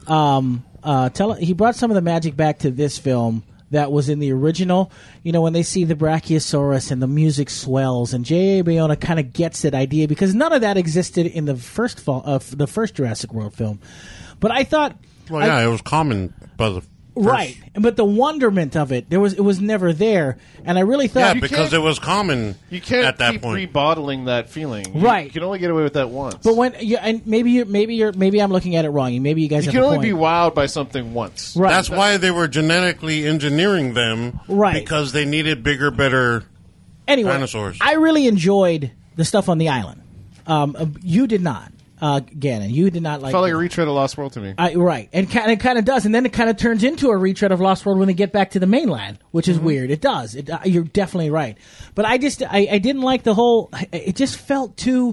Speaker 1: Um, uh, tell he brought some of the magic back to this film that was in the original. You know, when they see the Brachiosaurus and the music swells, and J A. Bayona kind of gets that idea because none of that existed in the first fall of the first Jurassic World film. But I thought,
Speaker 8: Well,
Speaker 1: I-
Speaker 8: yeah, it was common by the first-
Speaker 1: right, but the wonderment of it, there was it was never there, and I really thought,
Speaker 8: Yeah,
Speaker 5: You
Speaker 8: because
Speaker 5: can't-
Speaker 8: it was common
Speaker 5: You can't
Speaker 8: at that
Speaker 5: keep
Speaker 8: point.
Speaker 5: rebottling that feeling. You-
Speaker 1: Right.
Speaker 5: You can only get away with that once.
Speaker 1: but when you and maybe you maybe you're maybe I'm looking at it wrong. Maybe you guys
Speaker 5: you
Speaker 1: have
Speaker 5: can
Speaker 1: a
Speaker 5: only
Speaker 1: point.
Speaker 5: be wowed by something once.
Speaker 1: Right.
Speaker 8: That's why they were genetically engineering them,
Speaker 1: Right.
Speaker 8: Because they needed bigger, better
Speaker 1: anyway,
Speaker 8: Dinosaurs.
Speaker 1: I really enjoyed the stuff on the island. Um, uh, you did not, uh, Gannon. You did not like.
Speaker 5: Felt like a retread of Lost World to me.
Speaker 1: I, right, and kind it kind of does, and then it kind of turns into a retread of Lost World when they get back to the mainland, which is
Speaker 5: Mm-hmm.
Speaker 1: weird. It does. It, uh, you're definitely right, but I just I, I didn't like the whole. It just felt too.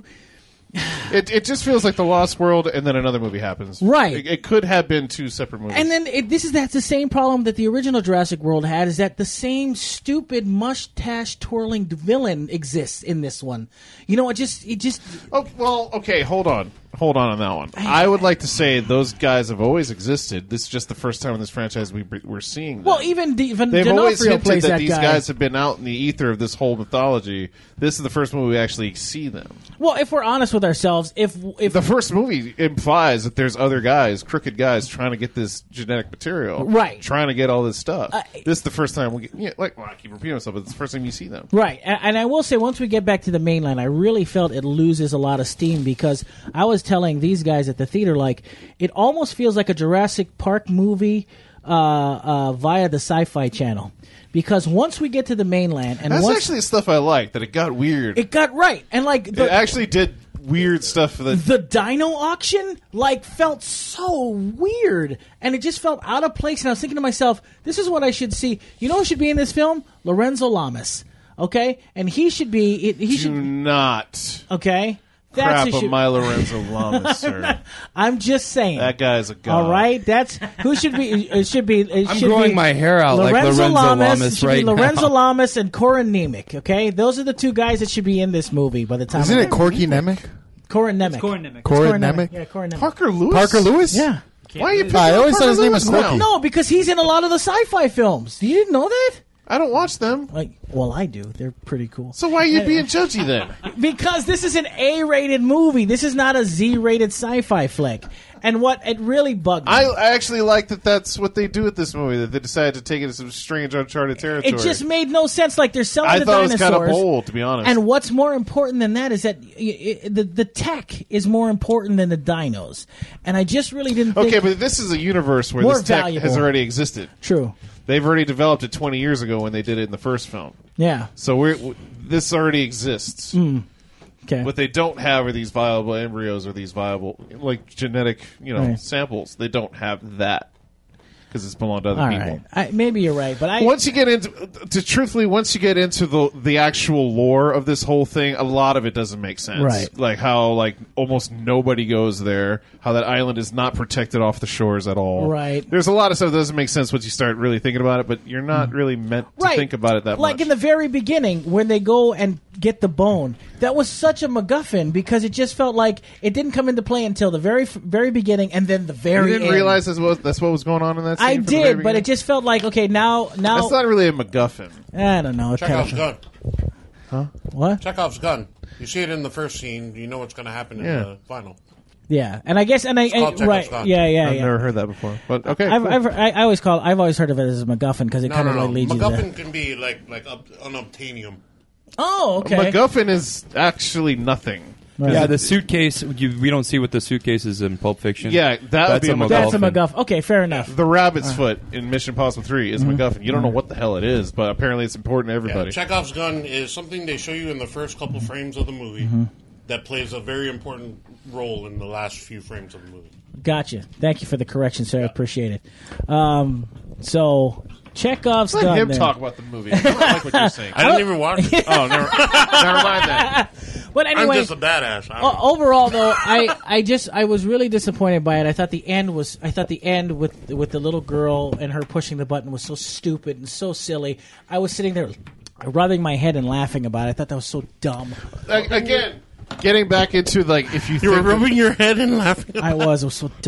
Speaker 5: It it just feels like the Lost World, and then another movie happens.
Speaker 1: Right.
Speaker 5: It, it could have been two separate movies.
Speaker 1: And then it, this is that's the same problem that the original Jurassic World had, is that the same stupid mustache twirling villain exists in this one. You know, it just it just
Speaker 5: Oh, well, okay, hold on. Hold on on that one. I would like to say those guys have always existed. This is just the first time in this franchise we, we're seeing them.
Speaker 1: well, even D- Van
Speaker 5: They've always
Speaker 1: D'Onofrio
Speaker 5: hinted
Speaker 1: plays
Speaker 5: that,
Speaker 1: that
Speaker 5: these
Speaker 1: guy.
Speaker 5: guys have been out in the ether of this whole mythology. This is the first movie we actually see them.
Speaker 1: Well, if we're honest with ourselves, if if
Speaker 5: The first movie implies that there's other guys, crooked guys, trying to get this genetic material.
Speaker 1: Right.
Speaker 5: Trying to get all this stuff.
Speaker 1: Uh,
Speaker 5: this is the first time we get, yeah, like, well, I keep repeating myself, but it's the first time you see them.
Speaker 1: Right, and, and I will say, once we get back to the mainland, I really felt it loses a lot of steam, because I was telling these guys at the theater, like, it almost feels like a Jurassic Park movie uh, uh, via the Sci-Fi Channel, because once we get to the mainland, and
Speaker 5: That's
Speaker 1: once
Speaker 5: actually the stuff I like, that it got weird. It,
Speaker 1: it got right, and like the,
Speaker 5: actually did weird stuff that
Speaker 1: the dino auction like felt so weird, and it just felt out of place. And I was thinking to myself, this is what I should see. You know who should be in this film? Lorenzo Lamas. Okay, and he should be. It, he
Speaker 5: do
Speaker 1: should.
Speaker 5: not
Speaker 1: Okay,
Speaker 5: crap
Speaker 1: who
Speaker 5: on
Speaker 1: should-
Speaker 5: my Lorenzo Lamas, sir.
Speaker 1: I'm just saying.
Speaker 5: That guy's a god.
Speaker 1: All right, that's who should be. It should be. It
Speaker 4: I'm
Speaker 1: should
Speaker 4: growing
Speaker 1: be
Speaker 4: my hair out like
Speaker 1: Lorenzo
Speaker 4: Lorenzo
Speaker 1: Lamas.
Speaker 4: Lamas
Speaker 1: should
Speaker 4: right
Speaker 1: be Lorenzo
Speaker 4: now.
Speaker 1: Lamas and Corin Nemec. Okay, those are the two guys that should be in this movie by the time.
Speaker 2: Isn't it Corky Nemec?
Speaker 1: Corin Nemec?
Speaker 6: Corin Nemec.
Speaker 2: Corin Nemec?
Speaker 1: Yeah, Corin Nemec.
Speaker 5: Parker Lewis?
Speaker 2: Parker Lewis?
Speaker 1: Yeah.
Speaker 5: Why are you picking
Speaker 2: I
Speaker 5: on
Speaker 2: always thought
Speaker 5: Parker
Speaker 2: his name was
Speaker 5: Lewis now?
Speaker 2: Corky.
Speaker 1: No, because he's in a lot of the sci-fi films. You didn't know that?
Speaker 5: I don't watch them.
Speaker 1: Like, well, I do. They're pretty cool.
Speaker 5: So why are you being judgy then?
Speaker 1: Because this is an A-rated movie. This is not a Z-rated sci-fi flick. And what it really bugged me.
Speaker 5: I, I actually like that that's what they do with this movie, that they decided to take it to some strange, uncharted territory.
Speaker 1: It just made no sense. Like, they're selling
Speaker 5: I
Speaker 1: the
Speaker 5: thought it was
Speaker 1: dinosaurs.
Speaker 5: kind of bold, to be honest.
Speaker 1: And what's more important than that is that y- y- the the tech is more important than the dinos. And I just really didn't think...
Speaker 5: Okay, but this is a universe where
Speaker 1: More
Speaker 5: this tech
Speaker 1: valuable.
Speaker 5: has already existed.
Speaker 1: True.
Speaker 5: They've already developed it twenty years ago when they did it in the first film.
Speaker 1: Yeah.
Speaker 5: So we're, w- this already exists.
Speaker 1: Okay.
Speaker 5: What they don't have are these viable embryos or these viable, like, genetic, you know,
Speaker 1: Right.
Speaker 5: samples. They don't have that because it's belonged to other
Speaker 1: All
Speaker 5: people.
Speaker 1: right. I, maybe you're right, but I...
Speaker 5: Once you get into, to truthfully, once you get into the the actual lore of this whole thing, a lot of it doesn't make sense.
Speaker 1: Right.
Speaker 5: Like how like almost nobody goes there, how that island is not protected off the shores at all.
Speaker 1: Right.
Speaker 5: There's a lot of stuff that doesn't make sense once you start really thinking about it, but you're not really meant to
Speaker 1: Right.
Speaker 5: think about it that
Speaker 1: like
Speaker 5: much.
Speaker 1: in the very beginning when they go and get the bone, that was such a MacGuffin because it just felt like it didn't come into play until the very very beginning and then the
Speaker 5: you
Speaker 1: very
Speaker 5: didn't
Speaker 1: end.
Speaker 5: realize that's what, that's what was going on in that scene
Speaker 1: I
Speaker 5: from the very
Speaker 1: did, but
Speaker 5: beginning?
Speaker 1: it just felt like, okay, now now
Speaker 5: That's not really a MacGuffin.
Speaker 1: I don't know. It
Speaker 8: Chekhov's
Speaker 1: kinda-
Speaker 8: gun.
Speaker 1: What?
Speaker 8: Chekhov's gun. You see it in the first scene. You know what's going to happen in
Speaker 5: Yeah.
Speaker 8: the final.
Speaker 1: Yeah, and I guess and I,
Speaker 8: called
Speaker 1: I
Speaker 8: Chekhov's
Speaker 1: right,
Speaker 8: gun.
Speaker 1: yeah, yeah,
Speaker 5: I've
Speaker 1: yeah.
Speaker 5: never heard that before. But okay.
Speaker 1: I've,
Speaker 5: cool.
Speaker 1: I've, I I always call I've always heard of it as a MacGuffin because it
Speaker 8: No,
Speaker 1: kind
Speaker 8: no,
Speaker 1: of
Speaker 8: no.
Speaker 1: like leads you there.
Speaker 8: MacGuffin can be like like up, unobtainium.
Speaker 1: Oh, okay.
Speaker 5: MacGuffin is actually nothing.
Speaker 1: Right.
Speaker 4: Yeah, the suitcase. You, we don't see what the suitcase is in Pulp Fiction.
Speaker 5: Yeah, that would
Speaker 4: That's
Speaker 5: be a
Speaker 4: a
Speaker 5: MacGuffin.
Speaker 1: That's a MacGuffin. Okay, fair enough.
Speaker 5: The rabbit's foot in Mission Impossible three is
Speaker 1: Mm-hmm.
Speaker 5: MacGuffin. You don't know what the hell it is, but apparently it's important to
Speaker 8: Yeah,
Speaker 5: everybody.
Speaker 8: Chekhov's gun is something they show you in the first couple frames of the movie
Speaker 1: Mm-hmm.
Speaker 8: that plays a very important role in the last few frames of the movie.
Speaker 1: Gotcha. Thank you for the correction, sir. I appreciate it. Um, so Chekhov's
Speaker 5: Let
Speaker 1: gun.
Speaker 5: him
Speaker 1: then.
Speaker 5: talk about the movie. I don't like what you're saying.
Speaker 8: I didn't even watch it.
Speaker 5: oh, never, never mind that.
Speaker 1: But
Speaker 8: I'm
Speaker 1: anyway,
Speaker 8: just a badass. I
Speaker 1: o-
Speaker 8: don't-
Speaker 1: overall though, I, I just I was really disappointed by it. I thought the end was I thought the end with with the little girl and her pushing the button was so stupid and so silly. I was sitting there rubbing my head and laughing about it. I thought that was so dumb.
Speaker 5: A- Again, getting back into like if you
Speaker 8: you were
Speaker 5: think
Speaker 8: rubbing your head and laughing.
Speaker 1: I was. It was so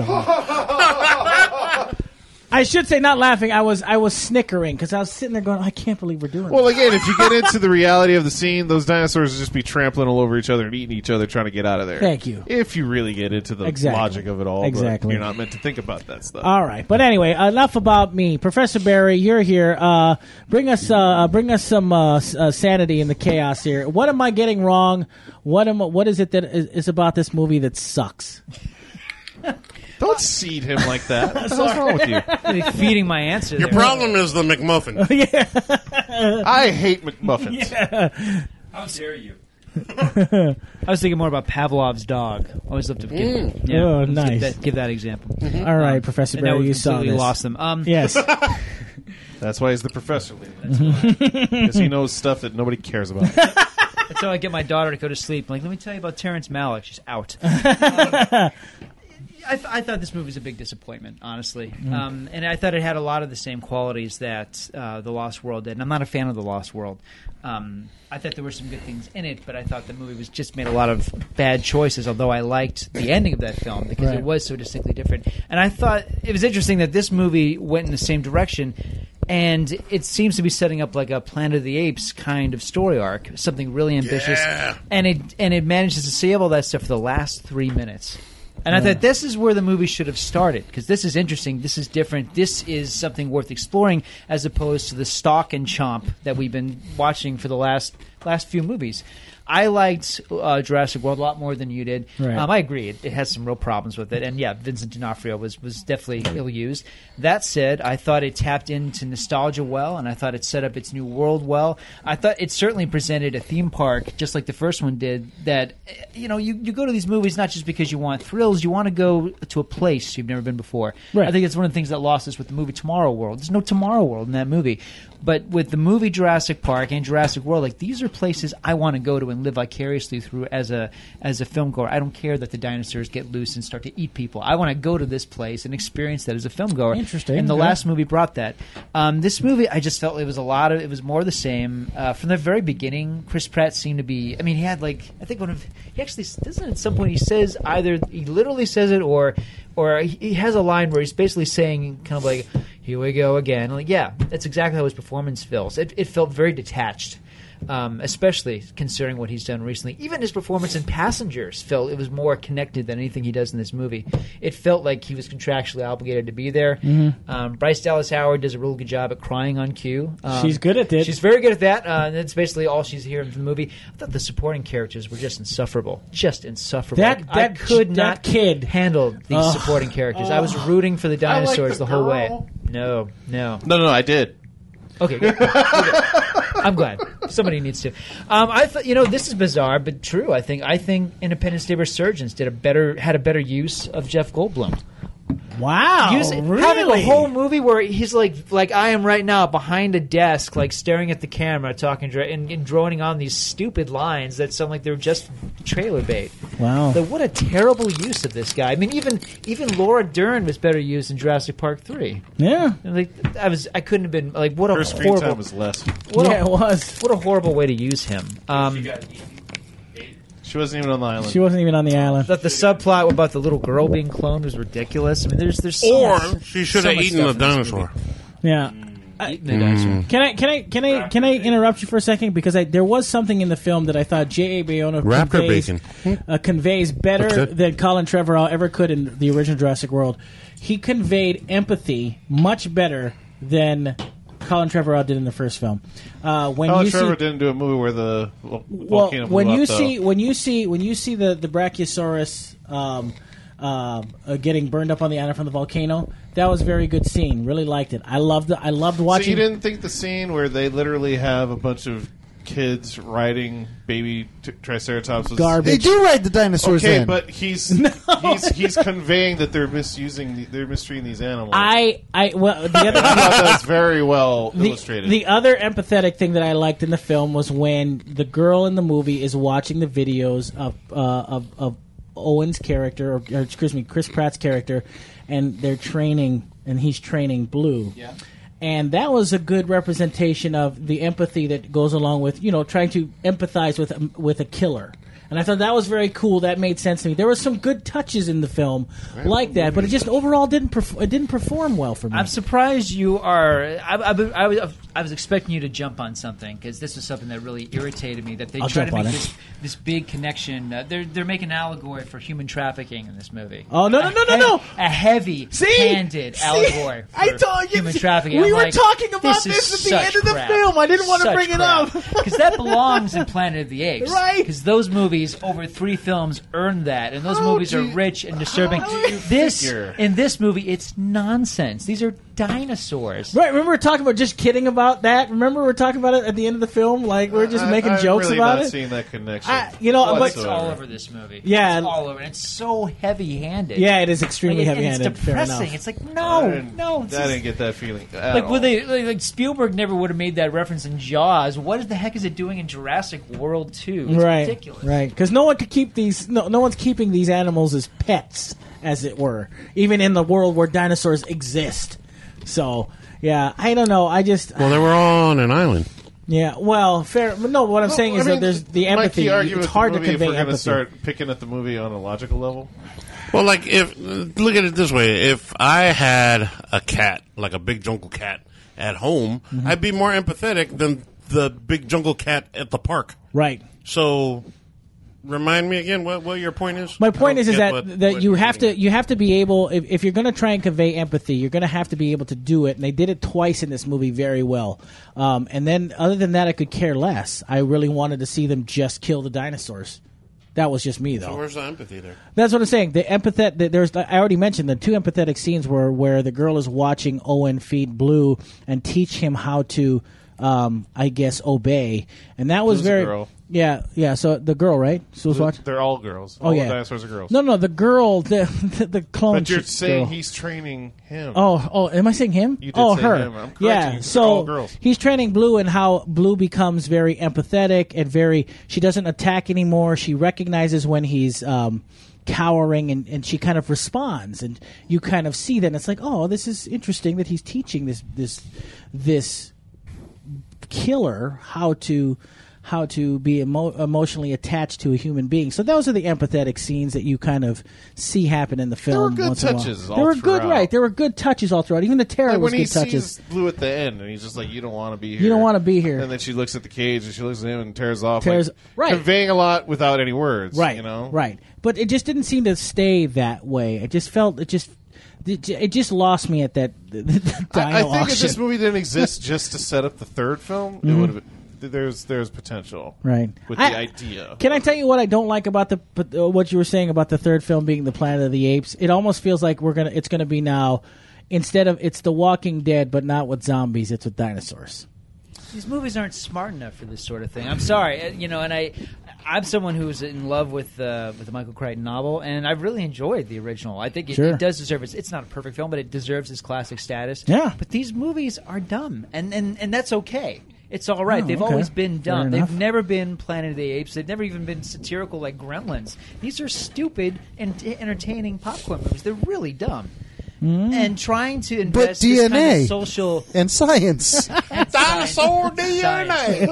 Speaker 1: dumb. I should say not laughing. I was I was snickering because I was sitting there going, I can't believe we're doing
Speaker 5: well,
Speaker 1: this.
Speaker 5: again, if you get into the reality of the scene, those dinosaurs would just be trampling all over each other and eating each other, trying to get out of there.
Speaker 1: Thank you.
Speaker 5: If you really get into the
Speaker 1: Exactly.
Speaker 5: logic of it all, but
Speaker 1: Exactly.
Speaker 5: you're not meant to think about that stuff.
Speaker 1: All right, but anyway, enough about me. Professor Barry, you're here. Uh, bring us, uh, bring us some uh, s- uh, sanity in the chaos here. What am I getting wrong? What am? What is it that is, is about this movie that sucks?
Speaker 5: Don't Don't seed him like that. What's wrong with you?
Speaker 6: You're feeding my answer.
Speaker 8: Your
Speaker 6: there.
Speaker 8: problem is the McMuffin.
Speaker 5: I hate McMuffins.
Speaker 1: Yeah.
Speaker 4: How dare you?
Speaker 6: I was thinking more about Pavlov's dog. Always love to give,
Speaker 8: Mm.
Speaker 6: yeah,
Speaker 1: Oh,
Speaker 6: let's
Speaker 1: nice.
Speaker 6: Give that, give that example.
Speaker 1: All right, Professor
Speaker 6: And now
Speaker 1: Barry,
Speaker 6: we
Speaker 1: you saw
Speaker 6: completely
Speaker 1: this.
Speaker 6: lost them. Um,
Speaker 1: Yes.
Speaker 5: That's why he's the professor. Because he knows stuff that nobody cares about.
Speaker 6: That's how I get my daughter to go to sleep. I'm like, let me tell you about Terrence Malick. She's out. Um, I, th- I thought this movie was a big disappointment, honestly.
Speaker 1: Mm.
Speaker 6: Um, and I thought it had a lot of the same qualities that uh, The Lost World did. And I'm not a fan of The Lost World. Um, I thought there were some good things in it, but I thought the movie was just made a lot of bad choices, although I liked the ending of that film because
Speaker 1: Right.
Speaker 6: it was so distinctly different. And I thought it was interesting that this movie went in the same direction, and it seems to be setting up like a Planet of the Apes kind of story arc, something really ambitious.
Speaker 8: Yeah.
Speaker 6: And it and it manages to save all that stuff for the last three minutes. And I thought this is where the movie should have started, because this is interesting, this is different, this is something worth exploring, as opposed to the stalk and chomp that we've been watching for the last last few movies. I liked uh, Jurassic World a lot more than you did.
Speaker 1: Right.
Speaker 6: Um, I agree, it, it has some real problems with it, and yeah, Vincent D'Onofrio was was definitely ill-used. That said, I thought it tapped into nostalgia well, and I thought it set up its new world well. I thought it certainly presented a theme park, just like the first one did, that, you know, you, you go to these movies not just because you want thrills, you want to go to a place you've never been before.
Speaker 1: Right.
Speaker 6: I think it's one of the things that lost us with the movie Tomorrow World. There's no Tomorrow World in that movie. But with the movie Jurassic Park and Jurassic World, like, these are places I want to go to and live vicariously through as a as a film goer. I don't care that the dinosaurs get loose and start to eat people. I want to go to this place and experience that as a film goer.
Speaker 1: Interesting.
Speaker 6: And the
Speaker 1: Yeah.
Speaker 6: last movie brought that. Um, this movie, I just felt it was a lot of, it was more the same. Uh, from the very beginning, Chris Pratt seemed to be, I mean, he had like, I think one of, he actually, doesn't at some point he says either, he literally says it or, or he he has a line where he's basically saying kind of like, here we go again. Like, yeah, that's exactly how his performance feels. It, it felt very detached. Um, especially considering what he's done recently. Even his performance in Passengers felt it was more connected than anything he does in this movie. It felt like he was contractually obligated to be there.
Speaker 1: Mm-hmm.
Speaker 6: Um, Bryce Dallas Howard does a real good job at crying on cue. Um,
Speaker 1: She's good at it.
Speaker 6: She's very good at that. Uh, and that's basically all she's hearing from the movie. I thought the supporting characters were just insufferable. Just insufferable.
Speaker 1: That-
Speaker 6: I, I
Speaker 1: that-
Speaker 6: could
Speaker 1: that
Speaker 6: not
Speaker 1: kid.
Speaker 6: handle these
Speaker 1: Ugh.
Speaker 6: supporting characters. I was rooting for the dinosaurs
Speaker 5: the
Speaker 6: the whole way.
Speaker 5: girl.
Speaker 6: No, no.
Speaker 5: No, no, no, I did.
Speaker 6: Okay, good. Good. I'm glad somebody needs to. Um, I thought, you know, this is bizarre but true. I think I think Independence Day Resurgence did a better had a better use of Jeff Goldblum.
Speaker 1: Wow.
Speaker 6: Use-
Speaker 1: really?
Speaker 6: Having a whole movie where he's like like I am right now behind a desk, like staring at the camera, talking dra- and, and droning on these stupid lines that sound like they're just trailer bait.
Speaker 1: Wow.
Speaker 6: Like, what a terrible use of this guy. I mean, even even Laura Dern was better used in Jurassic Park three.
Speaker 1: Yeah.
Speaker 6: Like I was, I couldn't have been like what a
Speaker 5: Her screen
Speaker 6: horrible.
Speaker 5: time was less.
Speaker 6: What
Speaker 1: yeah,
Speaker 6: a,
Speaker 1: it was.
Speaker 6: what a horrible way to use him. Um,
Speaker 5: She wasn't even on the island.
Speaker 1: She wasn't even on the island.
Speaker 6: that the subplot about the little girl being cloned was ridiculous. I mean, there's there's so
Speaker 8: Or
Speaker 6: much-
Speaker 8: she should
Speaker 6: so
Speaker 8: have
Speaker 6: much
Speaker 8: eaten the
Speaker 6: stuff in this
Speaker 8: dinosaur.
Speaker 1: Yeah.
Speaker 6: Eaten the dinosaur.
Speaker 1: Can I can I can I can I interrupt you for a second, because I, there was something in the film that I thought J A. Bayona
Speaker 8: Raptor
Speaker 1: conveys,
Speaker 8: bacon.
Speaker 1: uh, conveys better
Speaker 8: That's good.
Speaker 1: than Colin Trevorrow ever could in the original Jurassic World. He conveyed empathy much better than Colin Trevorrow did in the first film. Uh, when
Speaker 5: Colin
Speaker 1: you
Speaker 5: Trevor
Speaker 1: see,
Speaker 5: didn't do a movie where the vol-
Speaker 1: well,
Speaker 5: volcano blew
Speaker 1: when
Speaker 5: up,
Speaker 1: you
Speaker 5: though.
Speaker 1: see when you see when you see the the Brachiosaurus um, uh, uh, getting burned up on the island from the volcano, that was a very good scene. Really liked it. I loved it. I loved
Speaker 5: So
Speaker 1: watching.
Speaker 5: you didn't think the scene where they literally have a bunch of kids riding baby t- Triceratops was
Speaker 1: Garbage.
Speaker 2: They do ride the dinosaurs
Speaker 5: Okay,
Speaker 2: in.
Speaker 5: but he's he's he's conveying that they're misusing, the, they're mistreating these animals.
Speaker 1: I I well the
Speaker 5: I
Speaker 1: other.
Speaker 5: thought that was very well
Speaker 1: The,
Speaker 5: illustrated.
Speaker 1: the other empathetic thing that I liked in the film was when the girl in the movie is watching the videos of uh, of, of Owen's character, or, or excuse me, Chris Pratt's character, and they're training, and he's training Blue. Yeah. And that was a good representation of the empathy that goes along with, you know, trying to empathize with a, with a killer. And I thought that was very cool. That made sense to me. There were some good touches in the film like that, but it just overall didn't perf- it didn't perform well for me.
Speaker 6: I'm surprised you are. I, I, I, was, I was expecting you to jump on something, because this was something that really irritated me. That they
Speaker 1: I'll
Speaker 6: try
Speaker 1: jump
Speaker 6: to
Speaker 1: on
Speaker 6: make
Speaker 1: it.
Speaker 6: this this big connection. Uh, they're they're making an allegory for human trafficking in this movie.
Speaker 1: Oh, no, no, no, no,
Speaker 6: A-
Speaker 1: no.
Speaker 6: A heavy-handed
Speaker 1: See?
Speaker 6: allegory. For
Speaker 1: I told you
Speaker 6: human trafficking.
Speaker 1: we
Speaker 6: I'm
Speaker 1: were
Speaker 6: like,
Speaker 1: talking about
Speaker 6: this,
Speaker 1: this
Speaker 6: is
Speaker 1: at the
Speaker 6: such
Speaker 1: end of the
Speaker 6: crap.
Speaker 1: film. I didn't want to
Speaker 6: Such
Speaker 1: bring it
Speaker 6: crap.
Speaker 1: up.
Speaker 6: Because that belongs in Planet of the Apes.
Speaker 1: Right.
Speaker 6: Because those movies movies over three films earned that, and those
Speaker 5: How
Speaker 6: movies
Speaker 5: do
Speaker 6: are
Speaker 5: you-
Speaker 6: rich and disturbing.
Speaker 5: how do you
Speaker 6: This
Speaker 5: figure?
Speaker 6: in this movie, it's nonsense. These are dinosaurs.
Speaker 1: Right, remember we were talking about just kidding about that? Remember we were talking about it at the end of the film? Like, we are just
Speaker 5: I-
Speaker 1: making
Speaker 5: I'm
Speaker 1: jokes
Speaker 5: really
Speaker 1: about
Speaker 5: not
Speaker 1: it?
Speaker 5: seeing that connection.
Speaker 1: I, you know, but,
Speaker 6: It's all over this movie.
Speaker 1: Yeah.
Speaker 6: It's all over. And it's so heavy-handed.
Speaker 1: yeah, it is extremely
Speaker 6: Like, and
Speaker 1: heavy-handed.
Speaker 6: It's
Speaker 1: Fair
Speaker 6: depressing.
Speaker 1: enough.
Speaker 6: It's like,
Speaker 5: I
Speaker 6: no,
Speaker 5: didn't-
Speaker 6: no. It's
Speaker 5: I
Speaker 6: just-
Speaker 5: didn't get that feeling. At
Speaker 6: like,
Speaker 5: all.
Speaker 6: would they, like, like Spielberg never would have made that reference in Jaws. What the heck is it doing in Jurassic World two? It's
Speaker 1: right,
Speaker 6: ridiculous.
Speaker 1: right. Because no one could keep these. No, no one's keeping these animals as pets, as it were, even in the world where dinosaurs exist. So, yeah, I don't know. I just,
Speaker 8: Well, they were all on an island.
Speaker 1: yeah. Well, fair. But no, what I'm
Speaker 5: Well,
Speaker 1: saying
Speaker 5: I
Speaker 1: is
Speaker 5: mean,
Speaker 1: that there's the
Speaker 5: my
Speaker 1: empathy.
Speaker 5: key argument
Speaker 1: It's
Speaker 5: with
Speaker 1: hard
Speaker 5: the
Speaker 1: to
Speaker 5: movie
Speaker 1: convey
Speaker 5: if we're
Speaker 1: empathy.
Speaker 5: to start picking at the movie on a logical level.
Speaker 8: Well, like if look at it this way: if I had a cat, like a big jungle cat, at home,
Speaker 1: Mm-hmm.
Speaker 8: I'd be more empathetic than the big jungle cat at the park.
Speaker 1: Right.
Speaker 8: So, remind me again what, what your point is.
Speaker 1: My
Speaker 8: I
Speaker 1: point
Speaker 8: don't
Speaker 1: is, is
Speaker 8: get
Speaker 1: that
Speaker 8: what-
Speaker 1: that
Speaker 8: what
Speaker 1: you
Speaker 8: you're
Speaker 1: have
Speaker 8: getting
Speaker 1: to you have to be able if, if you're going to try and convey empathy, you're going to have to be able to do it, and they did it twice in this movie very well. Um, and then, other than that, I could care less. I really wanted to see them just kill the dinosaurs. That was just me,
Speaker 8: at.
Speaker 1: though.
Speaker 8: So where's the empathy there?
Speaker 1: That's what I'm saying. The empathet. The, there's. I already mentioned the two empathetic scenes were where the girl is watching Owen feed Blue and teach him how to, um, I guess, obey, and that was
Speaker 5: Blue's a
Speaker 1: very.
Speaker 5: girl.
Speaker 1: Yeah, yeah. So the girl, right? So was watching.
Speaker 5: They're all girls.
Speaker 1: Oh
Speaker 5: all
Speaker 1: yeah,
Speaker 5: the dinosaurs are girls.
Speaker 1: No, no, the girl, the the, the clone.
Speaker 5: but you're
Speaker 1: chick
Speaker 5: saying
Speaker 1: girl.
Speaker 5: he's training him.
Speaker 1: Oh, oh, am I saying him?
Speaker 5: You did
Speaker 1: oh,
Speaker 5: say
Speaker 1: her.
Speaker 5: him. I'm correcting
Speaker 1: yeah,
Speaker 5: you. They're
Speaker 1: so
Speaker 5: all girls.
Speaker 1: he's training Blue and how Blue becomes very empathetic and very. She doesn't attack anymore. She recognizes when he's um, cowering, and, and she kind of responds, and you kind of see that. And it's like, oh, this is interesting that he's teaching this this this killer how to. How to be emo- emotionally attached to a human being. So those are the empathetic scenes that you kind of see happen in the film.
Speaker 5: were good
Speaker 1: once in a while.
Speaker 5: touches all
Speaker 1: They were good,
Speaker 5: throughout.
Speaker 1: right? There were good touches all throughout. Even the terror
Speaker 5: Like
Speaker 1: was
Speaker 5: when he
Speaker 1: good touches.
Speaker 5: sees Blue at the end, and he's just like, "You don't want to be here.
Speaker 1: You don't want to be here.
Speaker 5: And then she looks at the cage, and she looks at him, and tears off.
Speaker 1: Tears-
Speaker 5: like,
Speaker 1: right.
Speaker 5: conveying a lot without any words.
Speaker 1: Right.
Speaker 5: You know.
Speaker 1: Right. But it just didn't seem to stay that way. It just felt. It just. It it just lost me at that. The, the dino
Speaker 5: I, I think
Speaker 1: auction.
Speaker 5: if this movie didn't exist just to set up the third film, it would have. There's there's potential.
Speaker 1: Right.
Speaker 5: With
Speaker 1: I-
Speaker 5: the idea.
Speaker 1: Can I tell you what I don't like about the but, uh, what you were saying about the third film being the Planet of the Apes? It almost feels like we're gonna. It's gonna be now. Instead of it's The Walking Dead, but not with zombies. It's with dinosaurs.
Speaker 6: These movies aren't smart enough for this sort of thing. I'm sorry, uh, you know, and I, I'm someone who's in love with uh, with the Michael Crichton novel, and I've really enjoyed the original. I think it,
Speaker 1: Sure.
Speaker 6: it does deserve it. It's not a perfect film, but it deserves its classic status.
Speaker 1: Yeah.
Speaker 6: But these movies are dumb, and and, and that's okay. It's all right.
Speaker 1: Oh,
Speaker 6: They've
Speaker 1: okay.
Speaker 6: always been
Speaker 1: Fair
Speaker 6: dumb.
Speaker 1: enough.
Speaker 6: They've never been Planet of the Apes. They've never even been satirical like Gremlins. These are stupid and entertaining popcorn movies. They're really dumb.
Speaker 1: Mm-hmm.
Speaker 6: And trying to
Speaker 2: But
Speaker 6: invest this
Speaker 2: D N A
Speaker 6: kind of social
Speaker 2: and science.
Speaker 8: Dinosaur D N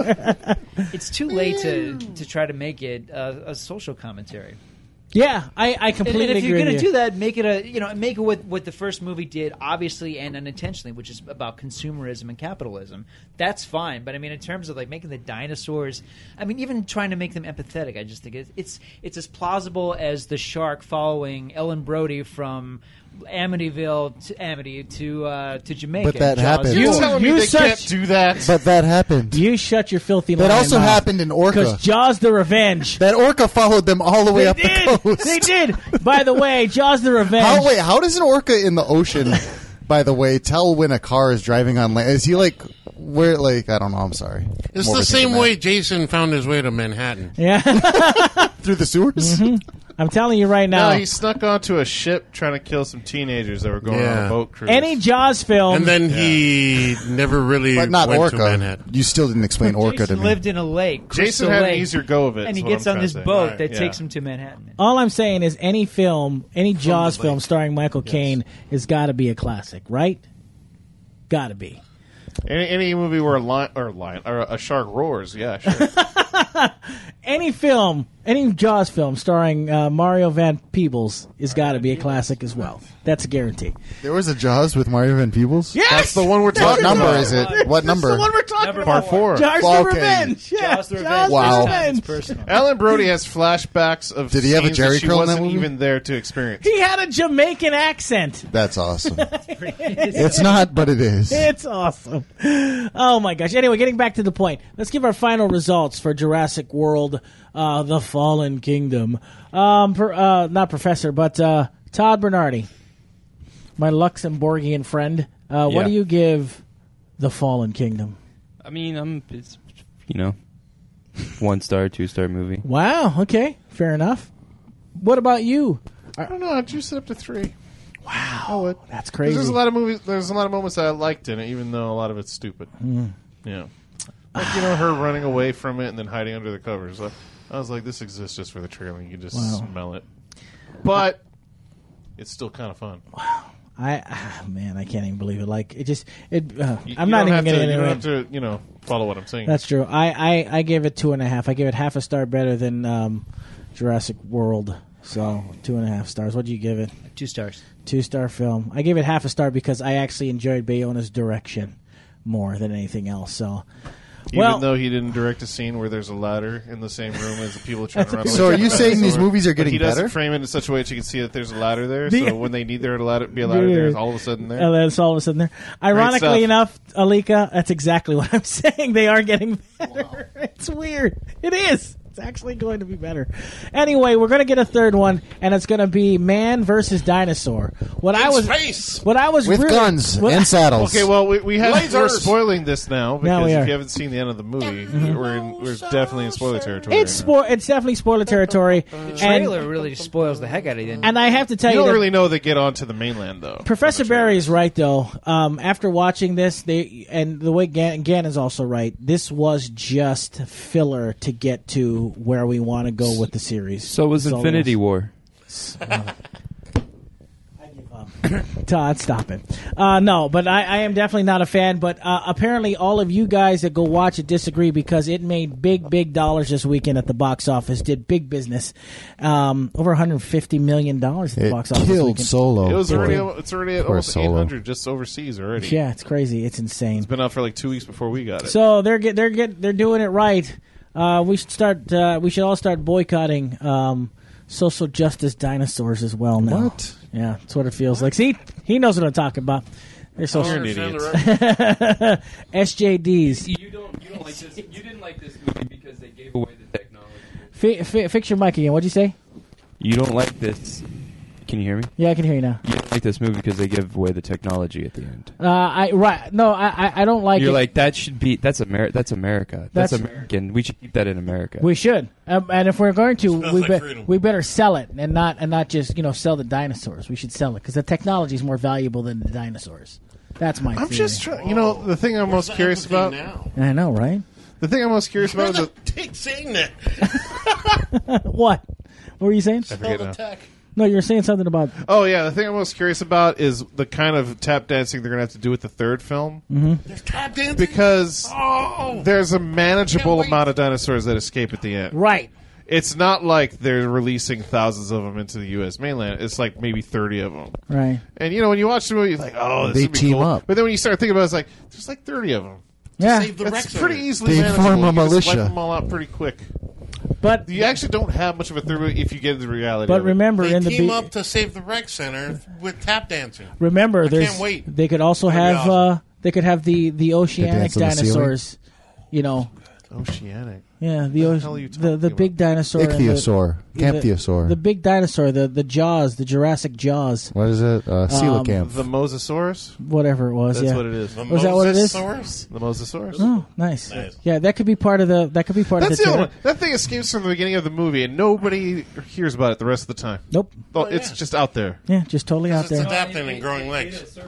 Speaker 8: A.
Speaker 6: it's too late to, to try to make it a, a social commentary.
Speaker 1: Yeah, I, I
Speaker 6: And,
Speaker 1: completely
Speaker 6: and if you're
Speaker 1: agree
Speaker 6: going
Speaker 1: with
Speaker 6: to
Speaker 1: you.
Speaker 6: do that, make it a you know make it what what the first movie did, obviously and unintentionally, which is about consumerism and capitalism. That's fine, but I mean, in terms of like making the dinosaurs, I mean, even trying to make them empathetic, I just think it's it's, it's as plausible as the shark following Ellen Brody from Amityville to Amity to uh, to Jamaica.
Speaker 2: But that
Speaker 6: Jaws
Speaker 2: happened.
Speaker 6: four.
Speaker 5: You're
Speaker 1: You-
Speaker 5: telling me
Speaker 1: you
Speaker 5: they
Speaker 1: such-
Speaker 5: can't do that?
Speaker 2: But that happened.
Speaker 1: You shut your filthy
Speaker 2: That
Speaker 1: lying
Speaker 2: also
Speaker 1: mouth.
Speaker 2: happened in Orca.
Speaker 1: Because Jaws the Revenge.
Speaker 2: That orca followed them all the way
Speaker 1: They
Speaker 2: up
Speaker 1: did.
Speaker 2: the coast.
Speaker 1: They did. By the way, Jaws the Revenge.
Speaker 2: How wait? How does an orca in the ocean, by the way, tell when a car is driving on land? Is he like where? Like I don't know. I'm sorry.
Speaker 8: It's
Speaker 2: More
Speaker 8: the
Speaker 2: of a
Speaker 8: same
Speaker 2: thinking
Speaker 8: way Jason found his way to Manhattan.
Speaker 1: Yeah,
Speaker 2: man. Through the sewers.
Speaker 1: I'm telling you right now.
Speaker 5: No, he snuck onto a ship trying to kill some teenagers that were going on
Speaker 8: Yeah.
Speaker 5: a boat cruise.
Speaker 1: any Jaws film.
Speaker 8: And then he never really
Speaker 2: But not
Speaker 8: went
Speaker 2: orca.
Speaker 8: to Manhattan.
Speaker 2: You still didn't explain orca
Speaker 6: Jason
Speaker 2: to me.
Speaker 6: lived in a lake.
Speaker 5: Jason
Speaker 6: Crystal
Speaker 5: had an
Speaker 6: Lake,
Speaker 5: easier go of it.
Speaker 6: and
Speaker 5: is
Speaker 6: he
Speaker 5: what
Speaker 6: gets
Speaker 5: I'm
Speaker 6: on
Speaker 5: trying
Speaker 6: this
Speaker 5: to say.
Speaker 6: boat
Speaker 5: Right,
Speaker 6: that
Speaker 5: yeah.
Speaker 6: takes him to Manhattan.
Speaker 1: all I'm saying is any film, any Jaws
Speaker 8: the
Speaker 1: film
Speaker 8: lake.
Speaker 1: starring Michael Caine has got to be a classic, right? Got to be.
Speaker 5: Any, any movie where a lion or a lion or a shark roars, yeah, sure.
Speaker 1: Any film, any Jaws film starring uh, Mario Van Peebles has got to be a classic as well. That's a guarantee.
Speaker 2: There was a Jaws with Mario Van Peebles.
Speaker 1: Yes!
Speaker 5: That's the one we're
Speaker 2: What
Speaker 5: talking
Speaker 2: number
Speaker 5: about.
Speaker 2: is it? What number?
Speaker 1: That's the one we're talking
Speaker 6: Number
Speaker 1: about.
Speaker 5: Part four.
Speaker 1: Jaws
Speaker 2: Well,
Speaker 1: the
Speaker 2: okay.
Speaker 1: Revenge. Yeah.
Speaker 6: Jaws the Revenge.
Speaker 1: Jaws
Speaker 2: Wow.
Speaker 1: the
Speaker 6: This time it's
Speaker 1: Revenge.
Speaker 6: personal.
Speaker 5: Ellen Brody has flashbacks of
Speaker 2: Did he have a
Speaker 5: scenes
Speaker 2: Jerry
Speaker 5: that she
Speaker 2: curl in that
Speaker 5: wasn't
Speaker 2: movie?
Speaker 5: even there to experience.
Speaker 1: He had a Jamaican accent.
Speaker 2: That's awesome. It's not, but it is.
Speaker 1: It's awesome. Oh my gosh. Anyway, getting back to the point, let's give our final results for Jurassic World: uh, The Fallen Kingdom. Um, per, uh, not Professor, but uh, Todd Bernardi, my Luxembourgian friend. Uh, what
Speaker 4: Yeah.
Speaker 1: do you give The Fallen Kingdom?
Speaker 4: I mean, I'm it's you know, one star, two star movie.
Speaker 1: Wow. Okay. Fair enough. What about you?
Speaker 5: I don't know. I juiced it up to three.
Speaker 1: Wow.
Speaker 5: I would.
Speaker 1: That's
Speaker 5: 'Cause
Speaker 1: crazy.
Speaker 5: There's a lot of movies. There's a lot of moments that I liked in it, even though a lot of it's stupid.
Speaker 1: Mm.
Speaker 5: Yeah, like you know, her running away from it and then hiding under the covers. I, I was like, this exists just for the trailer. You can just
Speaker 1: Wow.
Speaker 5: smell it, but it's still kind of fun.
Speaker 1: I ah, man, I can't even believe it. Like it just it. Uh,
Speaker 5: You,
Speaker 1: I'm
Speaker 5: you
Speaker 1: not
Speaker 5: don't
Speaker 1: even
Speaker 5: have
Speaker 1: going
Speaker 5: to. You
Speaker 1: to.
Speaker 5: don't have to. You know, follow what I'm saying.
Speaker 1: That's true. I, I, I gave it two and a half. I gave it half a star better than um, Jurassic World. So two and a half stars. What do you give it?
Speaker 6: Two stars.
Speaker 1: Two star film. I gave it half a star because I actually enjoyed Bayona's direction more than anything else. So,
Speaker 5: Even
Speaker 1: well,
Speaker 5: though he didn't direct a scene where there's a ladder in the same room as the people trying to run away.
Speaker 2: So are
Speaker 5: from
Speaker 2: you
Speaker 5: the
Speaker 2: saying these
Speaker 5: dinosaur,
Speaker 2: movies are
Speaker 5: but
Speaker 2: getting
Speaker 5: he doesn't
Speaker 2: better?
Speaker 5: frame it in such a way that you can see that there's a ladder there.
Speaker 1: The-
Speaker 5: So when they need there to ladder, be a ladder there, it's all of a sudden there.
Speaker 1: and that's all of a sudden there. Ironically
Speaker 5: stuff.
Speaker 1: enough, Alika, that's exactly what I'm saying. They are getting better. It's weird. It is. It's actually going to be better. Anyway, we're going to get a third one, and it's going to be Man versus Dinosaur. What I was,
Speaker 8: space.
Speaker 1: what I was
Speaker 2: With
Speaker 1: really,
Speaker 2: guns
Speaker 1: what I-
Speaker 2: and saddles.
Speaker 5: Okay, well, we, we have, we're
Speaker 8: Lasers.
Speaker 5: spoiling this now because
Speaker 1: Now we are.
Speaker 5: if you haven't seen the end of the movie, we're in, we're definitely in spoiler territory.
Speaker 1: It's
Speaker 5: right now.
Speaker 1: spo- It's definitely spoiler territory.
Speaker 6: The
Speaker 1: and,
Speaker 6: trailer really spoils the heck out of you.
Speaker 1: and I have to tell
Speaker 5: You
Speaker 1: you,
Speaker 5: don't
Speaker 1: that
Speaker 5: really know they get onto the mainland though.
Speaker 1: Professor
Speaker 5: from the trailer.
Speaker 1: Barry is right, though. Um, after watching this, they and the way Gan, Gan is also right. This was just filler to get to where we want to go with the series.
Speaker 4: So was
Speaker 1: That's all it
Speaker 4: Infinity
Speaker 1: was.
Speaker 4: War.
Speaker 1: Todd, stop it. Uh, no, but I, I am definitely not a fan. But uh, apparently, all of you guys that go watch it disagree because it made big, big dollars this weekend at the box office. Did big business, um, over one hundred fifty million dollars at the
Speaker 2: It
Speaker 1: box office. this
Speaker 2: killed
Speaker 1: weekend.
Speaker 2: Solo.
Speaker 5: It was
Speaker 2: for-
Speaker 5: already it's already at
Speaker 2: for
Speaker 5: almost
Speaker 2: Solo.
Speaker 5: eight hundred just overseas already.
Speaker 1: Yeah, it's crazy. It's insane.
Speaker 5: It's been out for like two weeks before we got it.
Speaker 1: So they're get they're get they're doing it right. Uh, we should start. Uh, we should all start boycotting um, social justice dinosaurs as well now.
Speaker 2: What?
Speaker 1: Yeah, that's what it feels like. See, he knows what I'm talking about. They're so
Speaker 5: You're an idiot.
Speaker 1: S J Ds.
Speaker 4: You don't. You don't like this. You didn't like this movie because they gave away the technology.
Speaker 1: Fi- fi- fix your mic again. What'd you say?
Speaker 4: You don't like this. Can you hear me?
Speaker 1: Yeah, I can hear you now.
Speaker 4: You don't like this movie because they give away the technology at the end.
Speaker 1: Uh, I right. No, I I, I don't like
Speaker 4: You're
Speaker 1: it.
Speaker 4: like that should be. That's Amer. That's America. That's,
Speaker 1: That's-
Speaker 4: American. We should keep that in America.
Speaker 1: we should, um, and if we're going to,
Speaker 8: Smells
Speaker 1: we
Speaker 8: like
Speaker 1: be-
Speaker 8: freedom.
Speaker 1: we better sell it and not and not just you know sell the dinosaurs. We should sell it because the technology is more valuable than the dinosaurs. That's my.
Speaker 5: I'm
Speaker 1: theory.
Speaker 5: just trying. You know, the thing I'm most curious about.
Speaker 8: Now.
Speaker 1: I know, right?
Speaker 5: The thing I'm most curious about is the,
Speaker 8: Take saying that.
Speaker 1: What? What were you saying?
Speaker 5: I forget
Speaker 8: the
Speaker 5: now.
Speaker 8: tech.
Speaker 1: No, you were saying something about.
Speaker 5: Oh yeah, the thing I'm most curious about is the kind of tap dancing they're gonna have to do with the third film
Speaker 8: There's tap dancing.
Speaker 5: because
Speaker 8: oh,
Speaker 5: there's a manageable
Speaker 8: Can't wait.
Speaker 5: amount of dinosaurs that escape at the end.
Speaker 1: Right.
Speaker 5: It's not like they're releasing thousands of them into the U S mainland. It's like maybe thirty of them.
Speaker 1: Right.
Speaker 5: And you know, when you watch the movie, you're like, "Oh, this
Speaker 2: They
Speaker 5: would be
Speaker 2: team
Speaker 5: cool."
Speaker 2: up.
Speaker 5: But then when you start thinking about it, it's like there's like thirty of them.
Speaker 1: Yeah.
Speaker 8: Save the
Speaker 5: That's
Speaker 8: Rex
Speaker 5: pretty
Speaker 8: Center.
Speaker 5: easily
Speaker 2: They
Speaker 5: manageable.
Speaker 2: form a
Speaker 5: You can just wipe
Speaker 2: militia.
Speaker 5: them all out pretty quick.
Speaker 1: But
Speaker 5: You actually don't have much of a third movie if you get into reality.
Speaker 1: but
Speaker 5: of it.
Speaker 1: remember
Speaker 8: They
Speaker 1: in the
Speaker 8: team
Speaker 1: be-
Speaker 8: up to save the rec center with tap dancing.
Speaker 1: remember
Speaker 8: I
Speaker 1: there's
Speaker 8: can't wait.
Speaker 1: they could also
Speaker 8: That'd be
Speaker 1: have
Speaker 8: awesome.
Speaker 1: uh they could have the the oceanic
Speaker 2: dance on the ceiling?
Speaker 1: dinosaurs. You know.
Speaker 5: Oceanic.
Speaker 1: Yeah, the
Speaker 5: What the hell are you
Speaker 1: ocean, the the
Speaker 5: talking
Speaker 1: big dinosaur, and the-
Speaker 2: Ichthyosaur.
Speaker 1: the-
Speaker 2: Campthyosaur.
Speaker 1: the big dinosaur, the the Jaws, the Jurassic Jaws,
Speaker 2: What is it? Uh, coelacanth.
Speaker 5: The Mosasaurus.
Speaker 1: whatever it was.
Speaker 5: That's
Speaker 1: yeah.
Speaker 5: what it is.
Speaker 8: The
Speaker 1: Was that what it is?
Speaker 8: Mosasaurus?
Speaker 5: The Mosasaurus.
Speaker 1: Oh, nice.
Speaker 8: Nice.
Speaker 1: Yeah, that could be part of the. That could be part
Speaker 5: That's
Speaker 1: of the.
Speaker 5: the other
Speaker 1: trailer.
Speaker 5: one. That thing escapes from the beginning of the movie, and nobody hears about it the rest of the time.
Speaker 1: Nope.
Speaker 5: Oh,
Speaker 8: Oh,
Speaker 5: it's
Speaker 8: yeah.
Speaker 5: just out there.
Speaker 1: Yeah, just totally out
Speaker 8: It's
Speaker 1: there.
Speaker 8: adapting and growing legs.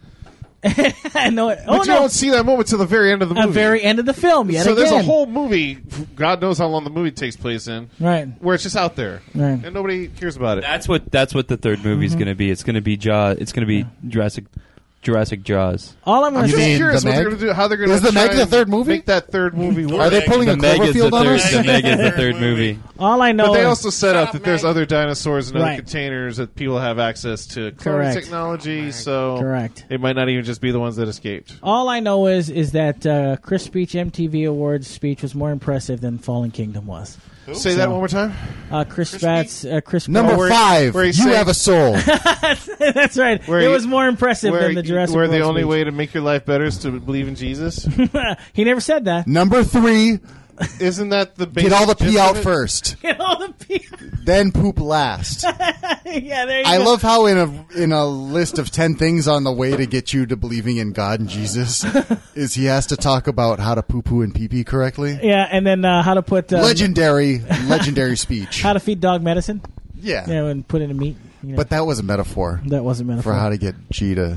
Speaker 1: I know it. Oh
Speaker 5: But you
Speaker 1: no!
Speaker 5: don't see that moment till the very end of the
Speaker 1: At
Speaker 5: movie.
Speaker 1: very end of the film, yet
Speaker 5: so
Speaker 1: again.
Speaker 5: there's a whole movie. God knows how long the movie takes place in,
Speaker 1: right.
Speaker 5: where it's just out there,
Speaker 1: Right.
Speaker 5: and nobody hears about it.
Speaker 4: That's what. That's what the third movie is
Speaker 1: Mm-hmm.
Speaker 4: going to be. It's going to be Jaws. It's going to be Jurassic. Jurassic Jaws.
Speaker 1: All I'm going
Speaker 5: I'm
Speaker 1: to
Speaker 5: just
Speaker 1: say.
Speaker 2: mean
Speaker 5: curious
Speaker 2: the
Speaker 5: what they're
Speaker 2: Meg?
Speaker 5: going to do. How they're going to
Speaker 2: Is the Meg the third movie?
Speaker 5: Make that third movie work.
Speaker 2: Are they pulling
Speaker 4: The
Speaker 2: a
Speaker 4: Meg is the
Speaker 2: Cloverfield on
Speaker 4: third.
Speaker 2: us?
Speaker 4: The Meg is the
Speaker 8: Third
Speaker 4: third
Speaker 8: movie.
Speaker 4: movie.
Speaker 1: All I know.
Speaker 5: But they
Speaker 1: is-
Speaker 5: also set up
Speaker 8: up,
Speaker 5: that there's
Speaker 8: Meg.
Speaker 5: other dinosaurs and other
Speaker 1: Right.
Speaker 5: containers that people have access to cloning
Speaker 1: Correct.
Speaker 5: technology. So
Speaker 1: Correct.
Speaker 5: it might not even just be the ones that escaped.
Speaker 1: All I know is is that uh, Chris Speech M T V Awards speech was more impressive than Fallen Kingdom was.
Speaker 5: Say that one more time.
Speaker 1: Uh, Chris Spatz, uh, Chris
Speaker 2: Number
Speaker 5: where-
Speaker 2: five.
Speaker 5: where
Speaker 2: You
Speaker 5: he's saying-
Speaker 2: have a soul.
Speaker 1: That's right.
Speaker 5: Where
Speaker 1: it
Speaker 5: you-
Speaker 1: was more impressive
Speaker 5: Where,
Speaker 1: than the Jurassic
Speaker 5: where the
Speaker 1: World
Speaker 5: only
Speaker 1: speech.
Speaker 5: way to make your life better is to believe in Jesus.
Speaker 1: He never said that.
Speaker 2: Number three.
Speaker 5: Isn't that the
Speaker 2: Get all the
Speaker 5: basic
Speaker 2: pee
Speaker 5: gist
Speaker 2: out
Speaker 5: of it?
Speaker 2: first,
Speaker 1: Get all the pee.
Speaker 2: then poop last.
Speaker 1: Yeah, there you
Speaker 2: I
Speaker 1: go.
Speaker 2: love how in a in a list of ten things on the way to get you to believing in God and Jesus is he has to talk about how to poo poo and pee pee correctly.
Speaker 1: Yeah, and then uh, how to put uh,
Speaker 2: Legendary, legendary speech.
Speaker 1: how to feed dog medicine.
Speaker 2: Yeah.
Speaker 1: Yeah, and put it in meat. You know.
Speaker 2: But that was a metaphor
Speaker 1: That wasn't metaphor.
Speaker 2: for how to get G to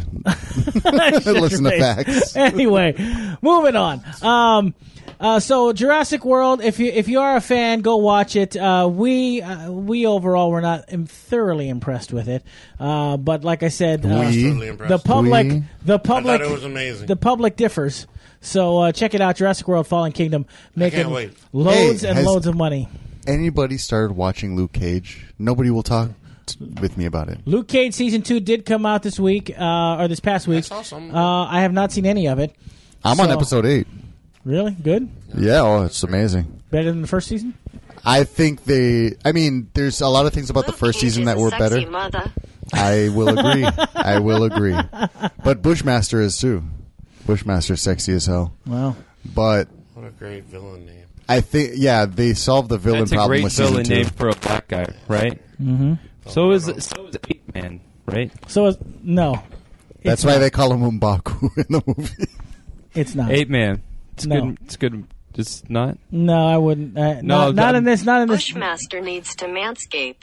Speaker 2: listen to facts.
Speaker 1: Anyway, moving on. Um, uh, so Jurassic World, if you if you are a fan, go watch it. Uh, we uh, we overall were not im- thoroughly impressed with it, uh, but like I said, uh,
Speaker 2: We?
Speaker 8: Totally impressed.
Speaker 1: the public
Speaker 2: We?
Speaker 1: the
Speaker 8: I
Speaker 1: public
Speaker 8: thought it was amazing.
Speaker 1: the public differs. So uh, check it out, Jurassic World: Fallen Kingdom, making
Speaker 8: wait.
Speaker 1: loads
Speaker 2: Hey,
Speaker 1: and
Speaker 2: has-
Speaker 1: loads of money.
Speaker 2: Anybody started watching Luke Cage? Nobody will talk t- with me about it.
Speaker 1: Luke Cage season two did come out this week, uh, or this past week.
Speaker 8: saw some.
Speaker 1: Uh, I have not seen any of it.
Speaker 2: I'm on
Speaker 1: So-
Speaker 2: episode eight.
Speaker 1: Really good,
Speaker 2: Yeah, oh, it's amazing.
Speaker 1: better than the first season.
Speaker 2: I think they. I mean, there's a lot of things about the
Speaker 7: Luke
Speaker 2: first
Speaker 7: Cage
Speaker 2: season
Speaker 7: is
Speaker 2: that
Speaker 7: a
Speaker 2: were
Speaker 7: sexy
Speaker 2: better.
Speaker 7: Mother.
Speaker 2: I will agree. I will agree. But Bushmaster is too. Bushmaster's sexy as hell.
Speaker 1: Wow.
Speaker 2: But
Speaker 8: What a great villain name.
Speaker 2: I think, yeah, they solved the villain
Speaker 4: That's a
Speaker 2: problem
Speaker 4: great
Speaker 2: with season
Speaker 4: villain
Speaker 2: two.
Speaker 4: name for a black guy, right? Mm-hmm. So is so is Ape Man, right?
Speaker 1: So it's, no,
Speaker 2: That's
Speaker 1: It's
Speaker 2: why
Speaker 1: not.
Speaker 2: they call him M'Baku in the movie.
Speaker 1: it's not.
Speaker 4: Ape Man. It's
Speaker 1: No.
Speaker 4: good. It's good. It's not.
Speaker 1: No, I wouldn't. Uh,
Speaker 4: No,
Speaker 1: not, not
Speaker 4: that-
Speaker 1: in this. Not in this.
Speaker 7: Bushmaster needs to manscape.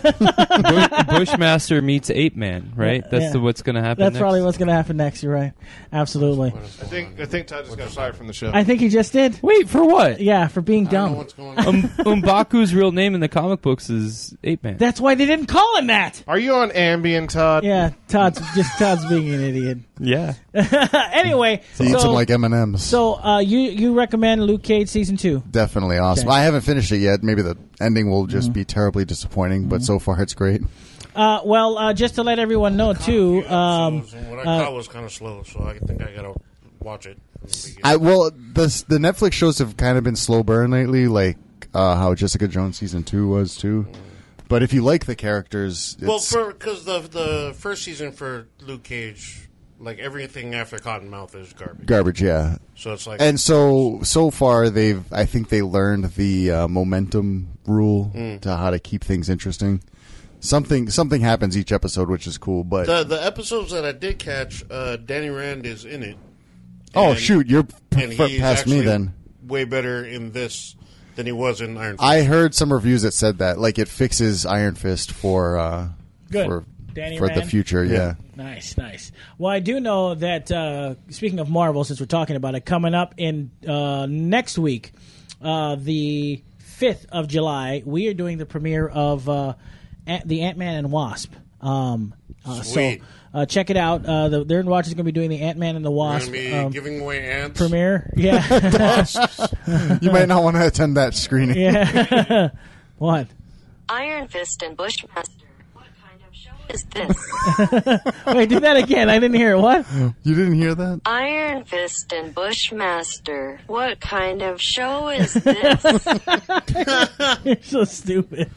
Speaker 4: Bush, Bushmaster meets Ape Man, right?
Speaker 1: Yeah,
Speaker 4: That's
Speaker 1: yeah.
Speaker 4: the, what's going to happen.
Speaker 1: That's
Speaker 4: next?
Speaker 1: probably what's going to happen next. You're right. Absolutely.
Speaker 5: I think I think Todd just got fired from the show.
Speaker 1: I think he just did.
Speaker 4: Wait for what?
Speaker 1: Yeah, for being
Speaker 8: I don't know
Speaker 1: dumb.
Speaker 8: what's going on.
Speaker 4: Um, M'Baku's real name in the comic books is Ape Man.
Speaker 1: That's why they didn't call him that.
Speaker 5: Are you on Ambien, Todd?
Speaker 1: Yeah, Todd's just Todd's being an idiot.
Speaker 4: yeah.
Speaker 1: Anyway,
Speaker 2: He eats
Speaker 1: so
Speaker 2: them like M and M's.
Speaker 1: so uh, you you recommend Luke Cage season two?
Speaker 2: Definitely awesome.
Speaker 1: Okay.
Speaker 2: I haven't finished it yet. Maybe the ending will just be terribly disappointing, but so far it's great.
Speaker 1: Uh, well, uh, just to let everyone know too. Um,
Speaker 8: So what I
Speaker 1: uh,
Speaker 8: caught was kind of slow, so I think I gotta watch it. From the beginning.
Speaker 2: I well, the the Netflix shows have kind of been slow burn lately, like uh, how Jessica Jones season two was too. But if you like the characters, it's,
Speaker 8: Well, for because the the first season for Luke Cage, like everything after Cottonmouth is garbage.
Speaker 2: garbage, yeah.
Speaker 8: So it's like
Speaker 2: And so so far they've I think they learned the uh, momentum rule to how to keep things interesting. Something something happens each episode, which is cool. But
Speaker 8: the the episodes that I did catch, uh, Danny Rand is in it.
Speaker 2: oh
Speaker 8: And-
Speaker 2: shoot, you're
Speaker 8: and
Speaker 2: f-
Speaker 8: he's
Speaker 2: past me
Speaker 8: actually
Speaker 2: then.
Speaker 8: Way better in this than he was in Iron Fist.
Speaker 2: I heard some reviews that said that like it fixes Iron Fist for uh,
Speaker 1: Good.
Speaker 2: for
Speaker 1: Danny
Speaker 2: for the
Speaker 1: Rand?
Speaker 2: future. Yeah.
Speaker 1: Nice, nice. Well, I do know that, uh, speaking of Marvel, since we're talking about it, coming up in uh, next week, uh, the fifth of July, we are doing the premiere of uh, Ant- the Ant-Man and Wasp. Um, uh, so
Speaker 8: Sweet.
Speaker 1: uh, check it out. Uh, the Nerd Watch is going to be doing the Ant-Man and the
Speaker 8: We're
Speaker 1: Wasp
Speaker 8: gonna be
Speaker 1: um,
Speaker 8: giving away ants.
Speaker 1: premiere. Yeah.
Speaker 2: You might not want to attend that screening.
Speaker 1: yeah. What?
Speaker 7: Iron Fist and Bushmaster. What kind of show is this?
Speaker 1: Wait, do that again. I didn't hear it. What?
Speaker 2: You didn't hear that?
Speaker 7: Iron Fist and Bushmaster. What kind of show is this?
Speaker 1: You're so stupid.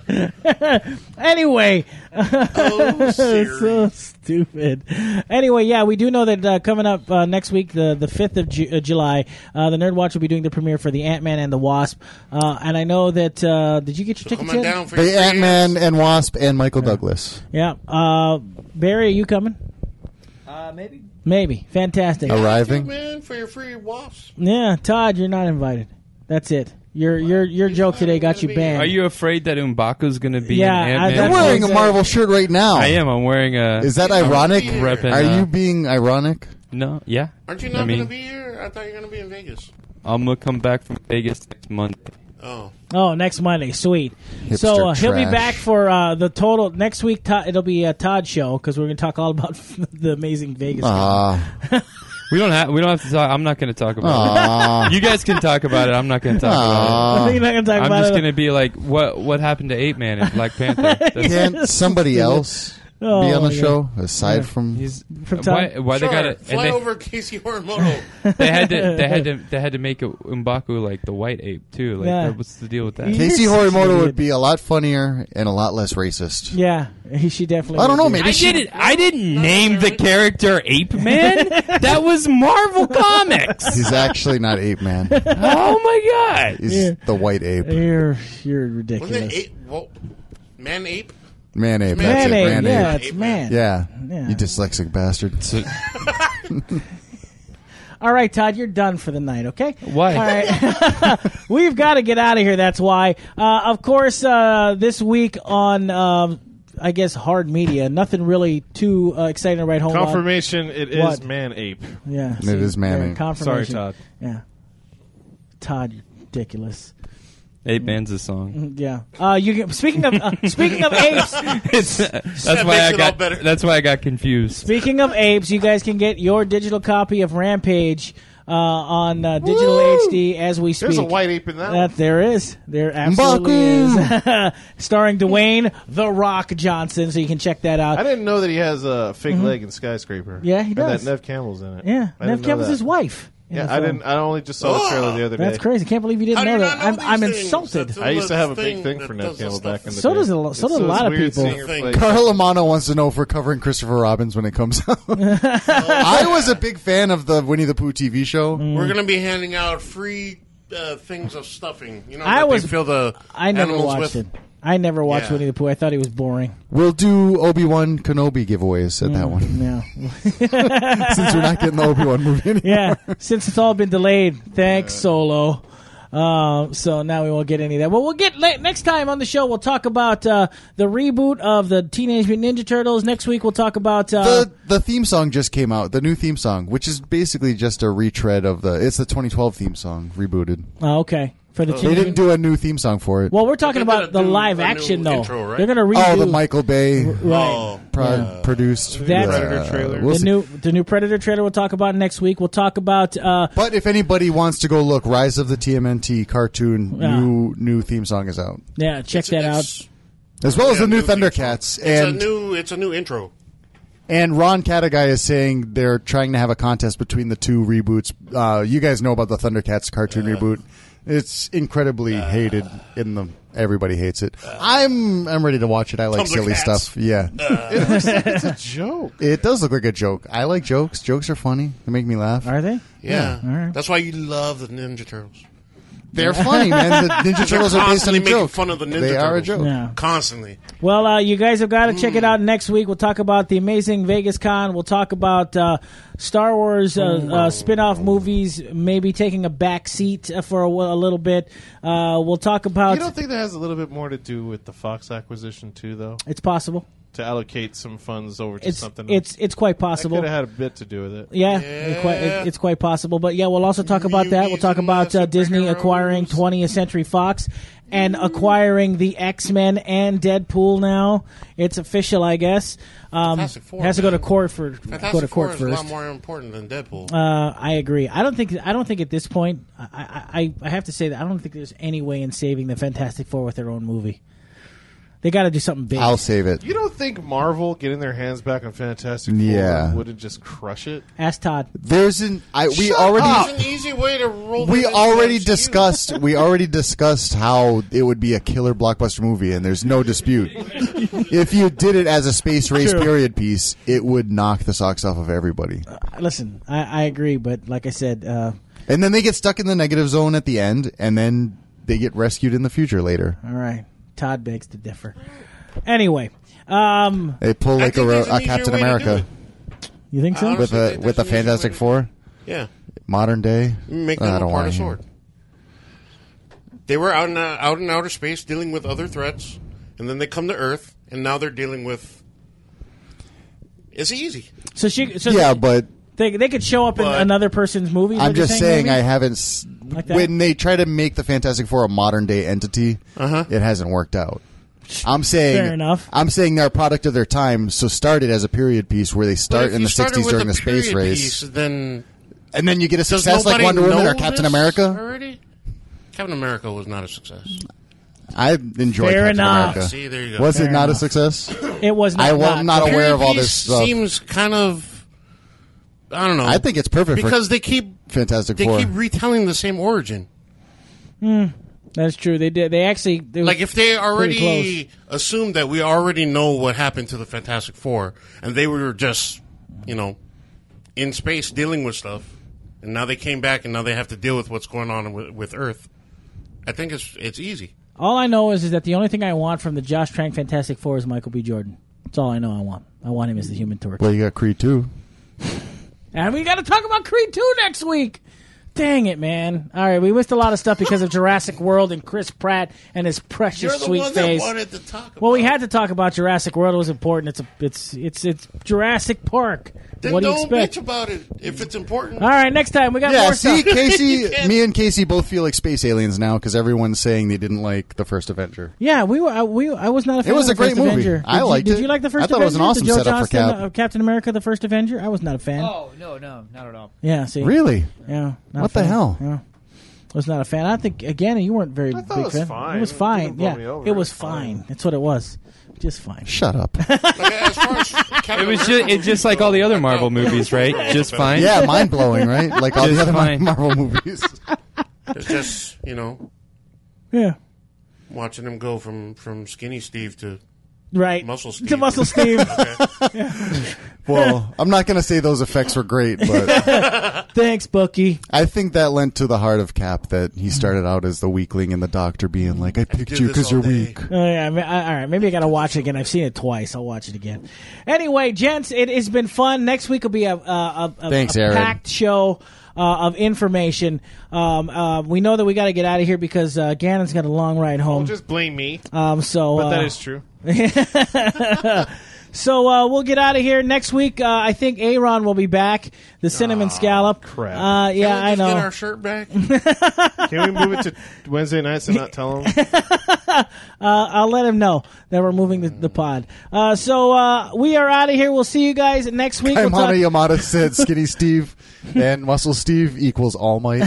Speaker 1: Anyway.
Speaker 8: Oh, Siri.
Speaker 1: so stupid. Anyway, yeah, we do know that uh, coming up uh, next week, the the fifth of Ju- uh, July, uh, the Nerd Watch will be doing the premiere for the Ant Man and the Wasp. Uh, and I know that. Uh, did you get your tickets
Speaker 8: Come on
Speaker 1: yet?
Speaker 8: down for your
Speaker 2: The
Speaker 8: free
Speaker 2: Ant Man
Speaker 8: ants.
Speaker 2: and Wasp and Michael Douglas.
Speaker 1: Yeah. Uh, Barry, are you coming?
Speaker 6: Uh, maybe.
Speaker 1: Maybe. Fantastic.
Speaker 2: Arriving.
Speaker 8: man, for your free wasps.
Speaker 1: Yeah, Todd, you're not invited. That's it. Your your your joke today got you banned.
Speaker 4: Are you afraid that M'Baku's going to be
Speaker 1: Yeah,
Speaker 4: in
Speaker 1: I-
Speaker 4: Ant-Man?
Speaker 2: You're
Speaker 1: that's
Speaker 2: wearing
Speaker 1: what
Speaker 2: a
Speaker 1: I
Speaker 2: Marvel shirt right now.
Speaker 4: I am. I'm wearing a.
Speaker 2: Is that ironic?
Speaker 4: Repping,
Speaker 2: Are
Speaker 4: uh,
Speaker 2: you being ironic?
Speaker 4: No. Yeah.
Speaker 8: Aren't you not
Speaker 4: I mean,
Speaker 8: going to be here? I thought you were going to be in Vegas.
Speaker 4: I'm gonna come back from Vegas next Monday.
Speaker 8: Oh.
Speaker 1: Oh, next Monday, sweet.
Speaker 2: Hipster
Speaker 1: so uh, he'll be
Speaker 2: trash.
Speaker 1: back for uh, the total next week. Todd, it'll be a Todd show because we're going to talk all about the amazing Vegas.
Speaker 2: Ah,
Speaker 4: We don't have. We don't have to talk. I'm not going to talk about
Speaker 2: ah.
Speaker 4: it. You guys can talk about it. I'm not going to talk
Speaker 2: Aw.
Speaker 1: You're not going to talk
Speaker 4: about it. I'm
Speaker 1: about
Speaker 4: just
Speaker 1: it.
Speaker 4: going to be like, what what happened to Ape Man and Black Panther? That's-
Speaker 2: Can't somebody else
Speaker 1: Oh,
Speaker 2: be on the
Speaker 1: yeah.
Speaker 2: show aside
Speaker 1: Yeah.
Speaker 2: from?
Speaker 4: He's
Speaker 1: From Tom?
Speaker 4: why, why
Speaker 8: Sure,
Speaker 4: they got it?
Speaker 8: fly over Casey Horimoto.
Speaker 4: They had to. They had to. They had to make it M'Baku like the white ape too. Like,
Speaker 1: Yeah.
Speaker 4: what's the deal with that?
Speaker 1: He-
Speaker 2: Casey
Speaker 1: You're such an
Speaker 2: Horimoto
Speaker 1: idiot.
Speaker 2: would be a lot funnier and a lot less racist.
Speaker 1: Yeah, he, she definitely.
Speaker 2: I don't
Speaker 1: would
Speaker 2: know,
Speaker 1: be.
Speaker 2: maybe
Speaker 4: I
Speaker 2: she-
Speaker 4: didn't. I didn't name the character Ape Man. That was Marvel Comics.
Speaker 2: He's actually not Ape Man.
Speaker 4: Oh my god!
Speaker 2: He's
Speaker 1: Yeah.
Speaker 2: the white ape.
Speaker 1: You're you're
Speaker 8: Wasn't
Speaker 1: ridiculous.
Speaker 8: it ape? Well, man ape?
Speaker 2: Man ape.
Speaker 8: Man
Speaker 2: That's
Speaker 1: Man
Speaker 2: it.
Speaker 1: ape,
Speaker 2: Man
Speaker 1: yeah,
Speaker 2: ape.
Speaker 1: it's man.
Speaker 2: Yeah.
Speaker 1: Yeah.
Speaker 2: You dyslexic bastard.
Speaker 1: All right, Todd, you're done for the night, okay?
Speaker 4: Why?
Speaker 1: All right. We've got to get out of here, that's why. Uh, of course, uh, this week on, um, I guess, hard media, nothing really too uh, exciting to write home about.
Speaker 5: Confirmation, it is
Speaker 1: What?
Speaker 5: man ape.
Speaker 1: Yeah.
Speaker 2: It is man
Speaker 1: there,
Speaker 2: ape.
Speaker 1: Confirmation.
Speaker 5: Sorry, Todd.
Speaker 1: Yeah. Todd, you're ridiculous.
Speaker 4: Ape Man's a song.
Speaker 1: Yeah. Uh, you can, speaking of uh, speaking of apes,
Speaker 4: It's, that's
Speaker 8: That
Speaker 4: why
Speaker 8: makes
Speaker 4: I
Speaker 8: it all
Speaker 4: got.
Speaker 8: better.
Speaker 4: That's why I got confused.
Speaker 1: speaking of apes, you guys can get your digital copy of Rampage uh, on uh, digital H D as we speak.
Speaker 5: There's a white ape in that.
Speaker 1: That there is. There absolutely is. Starring Dwayne The Rock Johnson, so you can check that
Speaker 5: I
Speaker 1: out.
Speaker 5: didn't know that he has a fake leg in Skyscraper.
Speaker 1: Mm-hmm. Yeah, he
Speaker 5: and
Speaker 1: does.
Speaker 5: that Nev Campbell's in it.
Speaker 1: Yeah,
Speaker 5: I
Speaker 1: Nev
Speaker 5: didn't know
Speaker 1: Campbell's
Speaker 5: that.
Speaker 1: his wife. in
Speaker 5: Yeah,
Speaker 1: the
Speaker 5: I
Speaker 1: film.
Speaker 5: didn't. I only just saw the trailer the other day.
Speaker 1: That's crazy. Can't believe you didn't
Speaker 8: How do
Speaker 1: know
Speaker 8: you
Speaker 1: that.
Speaker 8: not know
Speaker 1: I'm,
Speaker 8: these
Speaker 1: I'm
Speaker 8: things?
Speaker 1: insulted.
Speaker 8: That's
Speaker 5: I used to have a
Speaker 8: thing
Speaker 5: big thing
Speaker 8: that
Speaker 5: for
Speaker 8: does
Speaker 5: Nev
Speaker 8: the
Speaker 5: Campbell
Speaker 8: stuff.
Speaker 5: back in the
Speaker 1: So
Speaker 5: day.
Speaker 1: does a lo- so
Speaker 5: It's
Speaker 1: do a
Speaker 5: those
Speaker 1: lot of
Speaker 5: weird
Speaker 1: people.
Speaker 5: singer
Speaker 8: Thing.
Speaker 5: plays.
Speaker 2: Carl Amano wants to know if we're covering Christopher Robins when it comes out. I was a big fan of the Winnie the Pooh T V show.
Speaker 8: We're going to be handing out free uh, things of stuffing. You know,
Speaker 1: I
Speaker 8: that
Speaker 1: was-
Speaker 8: they fill the
Speaker 1: I never
Speaker 8: animals
Speaker 1: watched
Speaker 8: with.
Speaker 1: it. I never watched
Speaker 8: Yeah.
Speaker 1: Winnie the Pooh. I thought he was boring.
Speaker 2: We'll do Obi-Wan Kenobi giveaways at that one.
Speaker 1: Yeah.
Speaker 2: Since we're not getting the Obi-Wan movie anymore.
Speaker 1: Yeah, since it's all been delayed. Thanks, Solo. Uh, so now we won't get any of that. Well, we'll get la- next time on the show. We'll talk about uh, the reboot of the Teenage Mutant Ninja Turtles. Next week we'll talk about uh,
Speaker 2: The the theme song just came out, the new theme song, which is basically just a retread of the. It's the twenty twelve theme song rebooted.
Speaker 1: oh, okay for the
Speaker 2: They
Speaker 1: Teenage
Speaker 2: didn't do a new theme song for it.
Speaker 1: Well, we're talking
Speaker 8: They're
Speaker 1: about
Speaker 8: gonna
Speaker 1: the
Speaker 8: do
Speaker 1: live
Speaker 8: a
Speaker 1: action
Speaker 8: new
Speaker 1: though.
Speaker 8: intro, right?
Speaker 1: They're going to redo
Speaker 2: oh, the Michael Bay
Speaker 1: right.
Speaker 8: Oh,
Speaker 2: pro-
Speaker 1: Yeah.
Speaker 2: produced
Speaker 1: That's-
Speaker 2: uh,
Speaker 5: Predator trailer.
Speaker 2: we'll
Speaker 1: the
Speaker 2: see.
Speaker 1: new the new Predator trailer we'll talk about next week. We'll talk about uh,
Speaker 2: But if anybody wants to go look, Rise of the T M N T cartoon
Speaker 1: Yeah.
Speaker 2: new new theme song is out,
Speaker 1: yeah, check
Speaker 8: It's-
Speaker 1: that out.
Speaker 8: it's-
Speaker 2: as well as
Speaker 8: yeah,
Speaker 2: the new
Speaker 8: theme
Speaker 2: Thundercats.
Speaker 8: song. It's
Speaker 2: And
Speaker 8: a new. It's a new intro.
Speaker 2: and Ron Cataguy is saying they're trying to have a contest between the two reboots. Uh, you guys know about the Thundercats cartoon reboot. It's incredibly hated in the. Everybody hates it. I'm I'm ready to watch it. I like silly
Speaker 8: Thundercats.
Speaker 2: stuff. Yeah,
Speaker 5: It's a joke.
Speaker 2: it does look like a joke. I like jokes. Jokes are funny. They make me laugh.
Speaker 1: Are they?
Speaker 8: Yeah,
Speaker 1: all right.
Speaker 8: that's why you love the Ninja Turtles.
Speaker 2: They're funny, man. The Ninja Turtles are based on
Speaker 8: Constantly
Speaker 2: a
Speaker 8: making
Speaker 2: joke.
Speaker 8: fun of the Ninja
Speaker 2: they are a
Speaker 8: Turtles.
Speaker 2: joke.
Speaker 1: Yeah.
Speaker 8: Constantly.
Speaker 1: Well, uh, you guys have got to check it out next week. We'll talk about the amazing Vegas Con. We'll talk about uh, Star Wars uh, uh, spin-off movies, maybe taking a back seat uh, for a, a little bit. Uh, we'll talk about...
Speaker 5: You don't think that has a little bit more to do with the Fox acquisition too, though?
Speaker 1: It's possible.
Speaker 5: To allocate some funds over to
Speaker 1: It's
Speaker 5: something.
Speaker 1: it's it's quite
Speaker 5: That
Speaker 1: possible.
Speaker 5: could have had a bit to do with it.
Speaker 1: Yeah, it quite, it, it's quite possible. But yeah, we'll also talk about that. We'll talk about uh, Disney acquiring twentieth Century Fox and acquiring the X-Men and Deadpool now. It's official, I guess. Um,
Speaker 8: Fantastic Four,
Speaker 1: has to go to
Speaker 8: man.
Speaker 1: court for go to
Speaker 8: Fantastic Four
Speaker 1: court
Speaker 8: is a lot
Speaker 1: first.
Speaker 8: more important than Deadpool.
Speaker 1: Uh, I agree. I don't think. I don't think at this point. I, I I have to say that I don't think there's any way in saving the Fantastic Four with their own movie. They got to do something big.
Speaker 2: I'll save it.
Speaker 5: You don't think Marvel getting their hands back on Fantastic Four
Speaker 2: Yeah.
Speaker 5: wouldn't just crush it?
Speaker 1: Ask Todd.
Speaker 2: There's an. I, we
Speaker 5: Shut
Speaker 2: already.
Speaker 5: up.
Speaker 8: It's an easy way to roll.
Speaker 2: We
Speaker 8: them into
Speaker 2: already
Speaker 8: M C U.
Speaker 2: discussed. We already discussed how it would be a killer blockbuster movie, and there's no dispute. If you did it as a space race
Speaker 1: True.
Speaker 2: period piece, it would knock the socks off of everybody.
Speaker 1: Listen, I, I agree, but like I said, uh,
Speaker 2: And then they get stuck in the negative zone at the end, and then they get rescued in the future later.
Speaker 1: all right. Todd begs to differ. Anyway, um,
Speaker 2: They pull
Speaker 8: I
Speaker 2: like a,
Speaker 8: think there's
Speaker 2: a
Speaker 8: an easier
Speaker 2: Captain
Speaker 8: way to do
Speaker 2: America
Speaker 8: it.
Speaker 1: you think so?
Speaker 8: I
Speaker 2: with
Speaker 8: honestly
Speaker 2: a
Speaker 8: think
Speaker 2: with
Speaker 8: there's
Speaker 2: a
Speaker 8: an easier
Speaker 2: Fantastic
Speaker 8: way to-
Speaker 2: Four,
Speaker 8: Yeah,
Speaker 2: modern day.
Speaker 8: make
Speaker 2: I
Speaker 8: them a
Speaker 2: don't
Speaker 8: part
Speaker 2: want
Speaker 8: of
Speaker 2: to hear.
Speaker 8: Sword. They were out in uh, out in outer space dealing with other threats, and then they come to Earth, and now they're dealing with. It's easy.
Speaker 1: So she, so
Speaker 2: Yeah,
Speaker 1: they,
Speaker 2: but
Speaker 1: they they could show up in
Speaker 8: But-
Speaker 1: another person's movie. is what
Speaker 2: I'm
Speaker 1: you're
Speaker 2: just saying,
Speaker 1: maybe?
Speaker 2: I haven't. S-
Speaker 1: Like that?
Speaker 2: when they try to make the Fantastic Four a modern day entity,
Speaker 8: Uh-huh.
Speaker 2: it hasn't worked out. I'm saying,
Speaker 1: Fair enough.
Speaker 2: I'm saying they're a product of their time. So start it as a period piece where they
Speaker 8: But
Speaker 2: start
Speaker 8: if
Speaker 2: in
Speaker 8: you
Speaker 2: the
Speaker 8: started
Speaker 2: sixties
Speaker 8: with
Speaker 2: during
Speaker 8: a
Speaker 2: the space
Speaker 8: period
Speaker 2: race,
Speaker 8: piece, then
Speaker 2: and then you get a
Speaker 8: does
Speaker 2: success like
Speaker 8: nobody
Speaker 2: Wonder Woman
Speaker 8: know
Speaker 2: or Captain
Speaker 8: this
Speaker 2: America.
Speaker 8: already? Captain America was not a success.
Speaker 2: I enjoyed
Speaker 1: Fair
Speaker 2: Captain
Speaker 1: enough.
Speaker 2: America.
Speaker 8: See, there you go.
Speaker 2: Was
Speaker 1: Fair
Speaker 2: it not
Speaker 1: enough.
Speaker 2: a success?
Speaker 1: It was not.
Speaker 2: I was not
Speaker 1: good.
Speaker 2: aware of all
Speaker 8: Period
Speaker 2: this
Speaker 8: piece
Speaker 2: stuff.
Speaker 8: Seems kind of, I don't know.
Speaker 2: I think it's perfect
Speaker 8: because
Speaker 2: for
Speaker 8: they keep
Speaker 2: Fantastic
Speaker 8: they
Speaker 2: Four.
Speaker 8: keep retelling the same origin.
Speaker 1: That's true. They did. They actually they
Speaker 8: Like if they already
Speaker 1: pretty
Speaker 8: assumed that we already know what happened to the Fantastic Four, and they were just, you know, in space dealing with stuff, and now they came back, and now they have to deal with what's going on with, with Earth. I think it's it's easy.
Speaker 1: All I know is, is that the only thing I want from the Josh Trank Fantastic Four is Michael B. Jordan. That's all I know I want. I want him as the Human Torch.
Speaker 2: Well, you got Creed two.
Speaker 1: And we got to talk about Creed two next week. Dang it, man. All right, we missed a lot of stuff because of Jurassic World and Chris Pratt and his precious
Speaker 8: You're the
Speaker 1: sweet
Speaker 8: one
Speaker 1: face.
Speaker 8: that wanted to talk about.
Speaker 1: Well, we had to talk about Jurassic World. It was important. It's a, it's it's it's Jurassic Park.
Speaker 8: Then
Speaker 1: what do you
Speaker 8: don't
Speaker 1: expect?
Speaker 8: bitch about it if it's important.
Speaker 1: All right, next time we got
Speaker 2: Yeah,
Speaker 1: more
Speaker 2: see,
Speaker 1: stuff.
Speaker 2: Casey,
Speaker 8: can't-
Speaker 2: me and Casey both feel like space aliens now because everyone's saying they didn't like the first Avenger.
Speaker 1: Yeah, we were. I, we I was not a fan.
Speaker 2: was
Speaker 1: of
Speaker 2: a
Speaker 1: the first
Speaker 2: great movie.
Speaker 1: Avenger.
Speaker 2: I
Speaker 1: Did
Speaker 2: liked
Speaker 1: you,
Speaker 2: it.
Speaker 1: Did you like the first
Speaker 2: I thought it was an
Speaker 1: Avenger?
Speaker 2: awesome
Speaker 1: The Joe
Speaker 2: setup for
Speaker 1: Johnston
Speaker 2: Cap.
Speaker 1: of Captain America, the first Avenger? I was not a fan.
Speaker 6: Oh no, no, not at all.
Speaker 1: Yeah, see,
Speaker 2: Really?
Speaker 1: yeah. not a
Speaker 2: What the
Speaker 1: fan.
Speaker 2: hell?
Speaker 1: Yeah. Was not a fan. I think again, you weren't very
Speaker 5: I thought
Speaker 1: big
Speaker 5: it was
Speaker 1: fan.
Speaker 5: fine.
Speaker 1: It was
Speaker 5: It
Speaker 1: fine.
Speaker 5: didn't blow
Speaker 1: Yeah,
Speaker 5: me over.
Speaker 1: it was
Speaker 5: It was fine.
Speaker 1: fine. That's what it was. Just fine.
Speaker 2: Shut up.
Speaker 8: Like, as far as Captain
Speaker 4: It was
Speaker 8: America
Speaker 4: just it's just like all the other Marvel movies, right? Just fine.
Speaker 2: Yeah, mind blowing, right? Like all the
Speaker 4: Just
Speaker 2: other
Speaker 4: fine.
Speaker 2: Marvel movies.
Speaker 8: It's just, you know,
Speaker 1: Yeah.
Speaker 8: watching him go from, from Skinny Steve to
Speaker 1: Right.
Speaker 8: Muscle Steve.
Speaker 1: To Muscle Steve.
Speaker 8: Okay.
Speaker 2: Well, I'm not going to say those effects were great, but
Speaker 1: Thanks, Bucky.
Speaker 2: I think that lent to the heart of Cap that he started out as the weakling and the doctor being like, I picked
Speaker 8: do
Speaker 2: you
Speaker 8: this
Speaker 2: because you're
Speaker 8: all day.
Speaker 2: weak.
Speaker 1: Oh, yeah, I mean, I, all right, maybe I got to watch it again. I've seen it twice. I'll watch it again. Anyway, gents, it has been fun. Next week will be a, a, a, a,
Speaker 2: Thanks,
Speaker 1: a
Speaker 2: Aaron.
Speaker 1: packed show uh, of information. Um, uh, we know that we got to get out of here because uh, Gannon's got a long ride home.
Speaker 5: Don't just blame me.
Speaker 1: Um, so,
Speaker 5: But
Speaker 1: uh,
Speaker 5: that is true.
Speaker 1: so uh, we'll get out of here next week. Uh, I think Aaron will be back. The cinnamon scallop.
Speaker 5: crap.
Speaker 1: Uh, yeah,
Speaker 8: Can we
Speaker 1: I
Speaker 8: just get
Speaker 1: know.
Speaker 8: our shirt back?
Speaker 5: Can we move it to Wednesday nights and not tell them?
Speaker 1: Uh, I'll let him know that we're moving the, the pod. Uh, so uh, we are out of here. We'll see you guys next week. We'll talk-
Speaker 2: Kaimana Yamada said Skinny Steve and Muscle Steve equals All Might.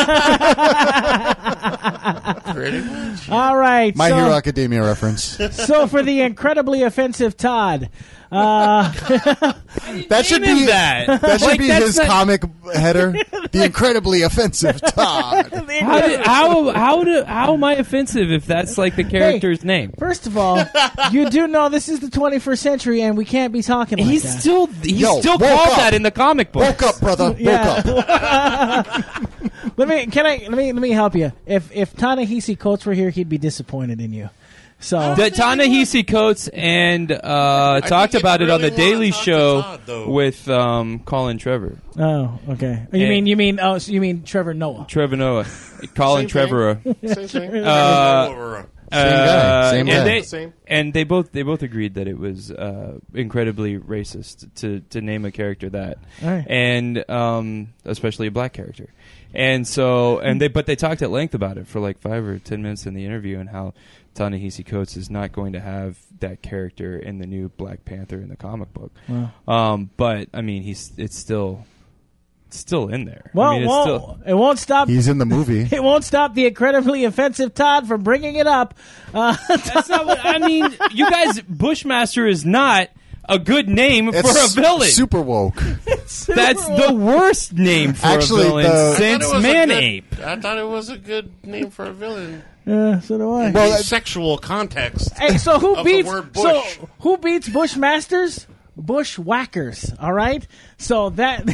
Speaker 8: Pretty much.
Speaker 1: All right.
Speaker 2: My
Speaker 1: so,
Speaker 2: Hero Academia reference.
Speaker 1: so for the incredibly offensive Todd, uh,
Speaker 2: That should
Speaker 4: Name
Speaker 2: be
Speaker 4: him that.
Speaker 2: That should
Speaker 4: Like,
Speaker 2: be
Speaker 4: that's
Speaker 2: his
Speaker 4: not-
Speaker 2: comic header. The incredibly offensive Todd.
Speaker 4: How, did, how how do how am I offensive if that's like the character's name?
Speaker 1: first of all, you do know this is the twenty-first century and we can't be talking like
Speaker 4: He's
Speaker 1: that.
Speaker 4: still he's
Speaker 2: Yo,
Speaker 4: still
Speaker 2: woke
Speaker 4: called
Speaker 2: up.
Speaker 4: that in the comic book.
Speaker 2: Woke up, brother. Woke
Speaker 1: Yeah.
Speaker 2: up.
Speaker 1: Let me can I let me let me help you. If if Ta-Nehisi Coates were here, he'd be disappointed in you. So
Speaker 4: The Ta-Nehisi Coates and uh, talked
Speaker 8: it's
Speaker 4: about it on the
Speaker 8: really wanna
Speaker 4: Daily
Speaker 8: talk to
Speaker 4: Show
Speaker 8: Todd, though.
Speaker 4: with um, Colin Trevor.
Speaker 1: oh okay. You
Speaker 4: And-
Speaker 1: mean you mean oh so you mean Trevor Noah?
Speaker 4: Trevor Noah. Colin
Speaker 5: Same
Speaker 4: Trevor.
Speaker 5: Same thing.
Speaker 4: Uh,
Speaker 8: Over, uh,
Speaker 4: Uh,
Speaker 2: Same
Speaker 4: and
Speaker 2: guy.
Speaker 4: They,
Speaker 5: Same.
Speaker 4: and they both they both agreed that it was uh, incredibly racist to to name a character that,
Speaker 1: All right.
Speaker 4: and um, especially a black character. And so and they but they talked at length about it for like five or ten minutes in the interview and how Ta-Nehisi Coates is not going to have that character in the new Black Panther in the comic book.
Speaker 1: Wow.
Speaker 4: Um, but I mean, he's it's still it's still in there.
Speaker 1: Well,
Speaker 4: I mean, it's
Speaker 1: won't-
Speaker 4: still,
Speaker 1: it won't stop.
Speaker 2: He's in the movie.
Speaker 1: It won't stop the incredibly offensive Todd from bringing it up. Uh,
Speaker 4: that's not what I mean. You guys, Bushmaster is not a good name for a
Speaker 2: It's
Speaker 4: villain.
Speaker 2: super woke.
Speaker 4: That's the worst name for
Speaker 2: Actually,
Speaker 4: a villain
Speaker 2: the-
Speaker 8: I thought
Speaker 4: since
Speaker 8: it was a
Speaker 4: Man
Speaker 8: good-
Speaker 4: Ape.
Speaker 8: I thought it was a good name for a villain.
Speaker 1: yeah, so do I.
Speaker 2: Well,
Speaker 8: In
Speaker 2: that-
Speaker 8: sexual context.
Speaker 1: Hey, so who
Speaker 8: of the
Speaker 1: beats
Speaker 8: word
Speaker 1: so
Speaker 8: bush.
Speaker 1: who beats Bushmasters? Bushwhackers. All right. So that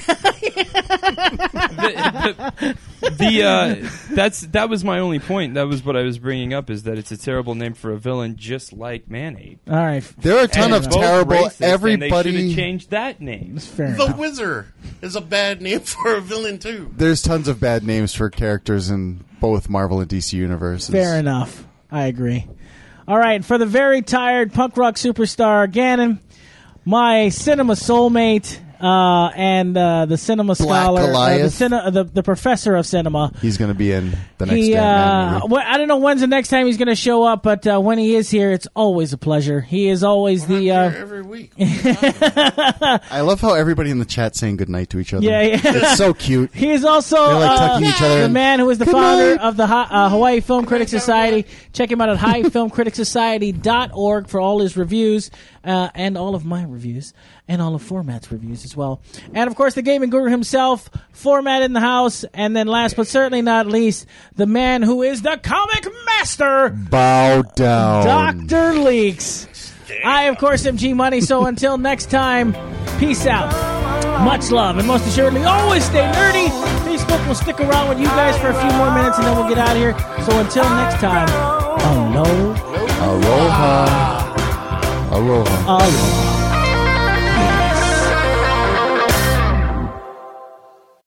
Speaker 4: the, the, the, uh, that's that was my only point. That was what I was bringing up is that it's a terrible name for a villain, just like Man Ape.
Speaker 1: all right.
Speaker 2: There are a ton
Speaker 4: And
Speaker 2: of
Speaker 4: it's both
Speaker 2: terrible.
Speaker 4: racist, and they should
Speaker 2: Everybody.
Speaker 4: have changed that name.
Speaker 1: Fair
Speaker 8: The
Speaker 1: enough.
Speaker 8: Wizard is a bad name for a villain too.
Speaker 2: There's tons of bad names for characters in both Marvel and D C universes.
Speaker 1: Fair enough. I agree. All right. For the very tired punk rock superstar Gannon, my cinema soulmate, uh, and uh, the cinema
Speaker 2: Black
Speaker 1: scholar, uh, the,
Speaker 2: Goliath.
Speaker 1: cine- the the professor of cinema.
Speaker 2: He's going to be in the next
Speaker 1: He,
Speaker 2: Ant-Man
Speaker 1: uh,
Speaker 2: movie.
Speaker 1: well, I don't know when's the next time he's going to show up, but uh, when he is here, it's always a pleasure. He is always
Speaker 8: I'm
Speaker 1: the.
Speaker 8: here
Speaker 1: Uh,
Speaker 8: every week.
Speaker 2: I love how everybody in the chat saying goodnight to each other.
Speaker 1: Yeah, yeah.
Speaker 2: It's so cute.
Speaker 1: He is also
Speaker 2: They're like
Speaker 1: uh,
Speaker 2: tucking each other
Speaker 1: the
Speaker 2: in.
Speaker 1: man who is the
Speaker 2: Good
Speaker 1: founder
Speaker 2: night.
Speaker 1: of the Ha- uh, Hawaii Film Critics Society. Check him out at hawaii film critics society dot org for all his reviews uh, and all of my reviews and all of Format's reviews as well. And, of course, the gaming guru himself, Format in the house. And then last but certainly not least, the man who is the comic master,
Speaker 2: Bow down.
Speaker 1: Doctor Leaks. I, of course, am G Money, so until next time, peace out. Much love, and most assuredly, always stay nerdy. Facebook will stick around with you guys for a few more minutes, and then we'll get out of here. So until next time, aloha.
Speaker 2: Aloha. Aloha.
Speaker 1: Aloha.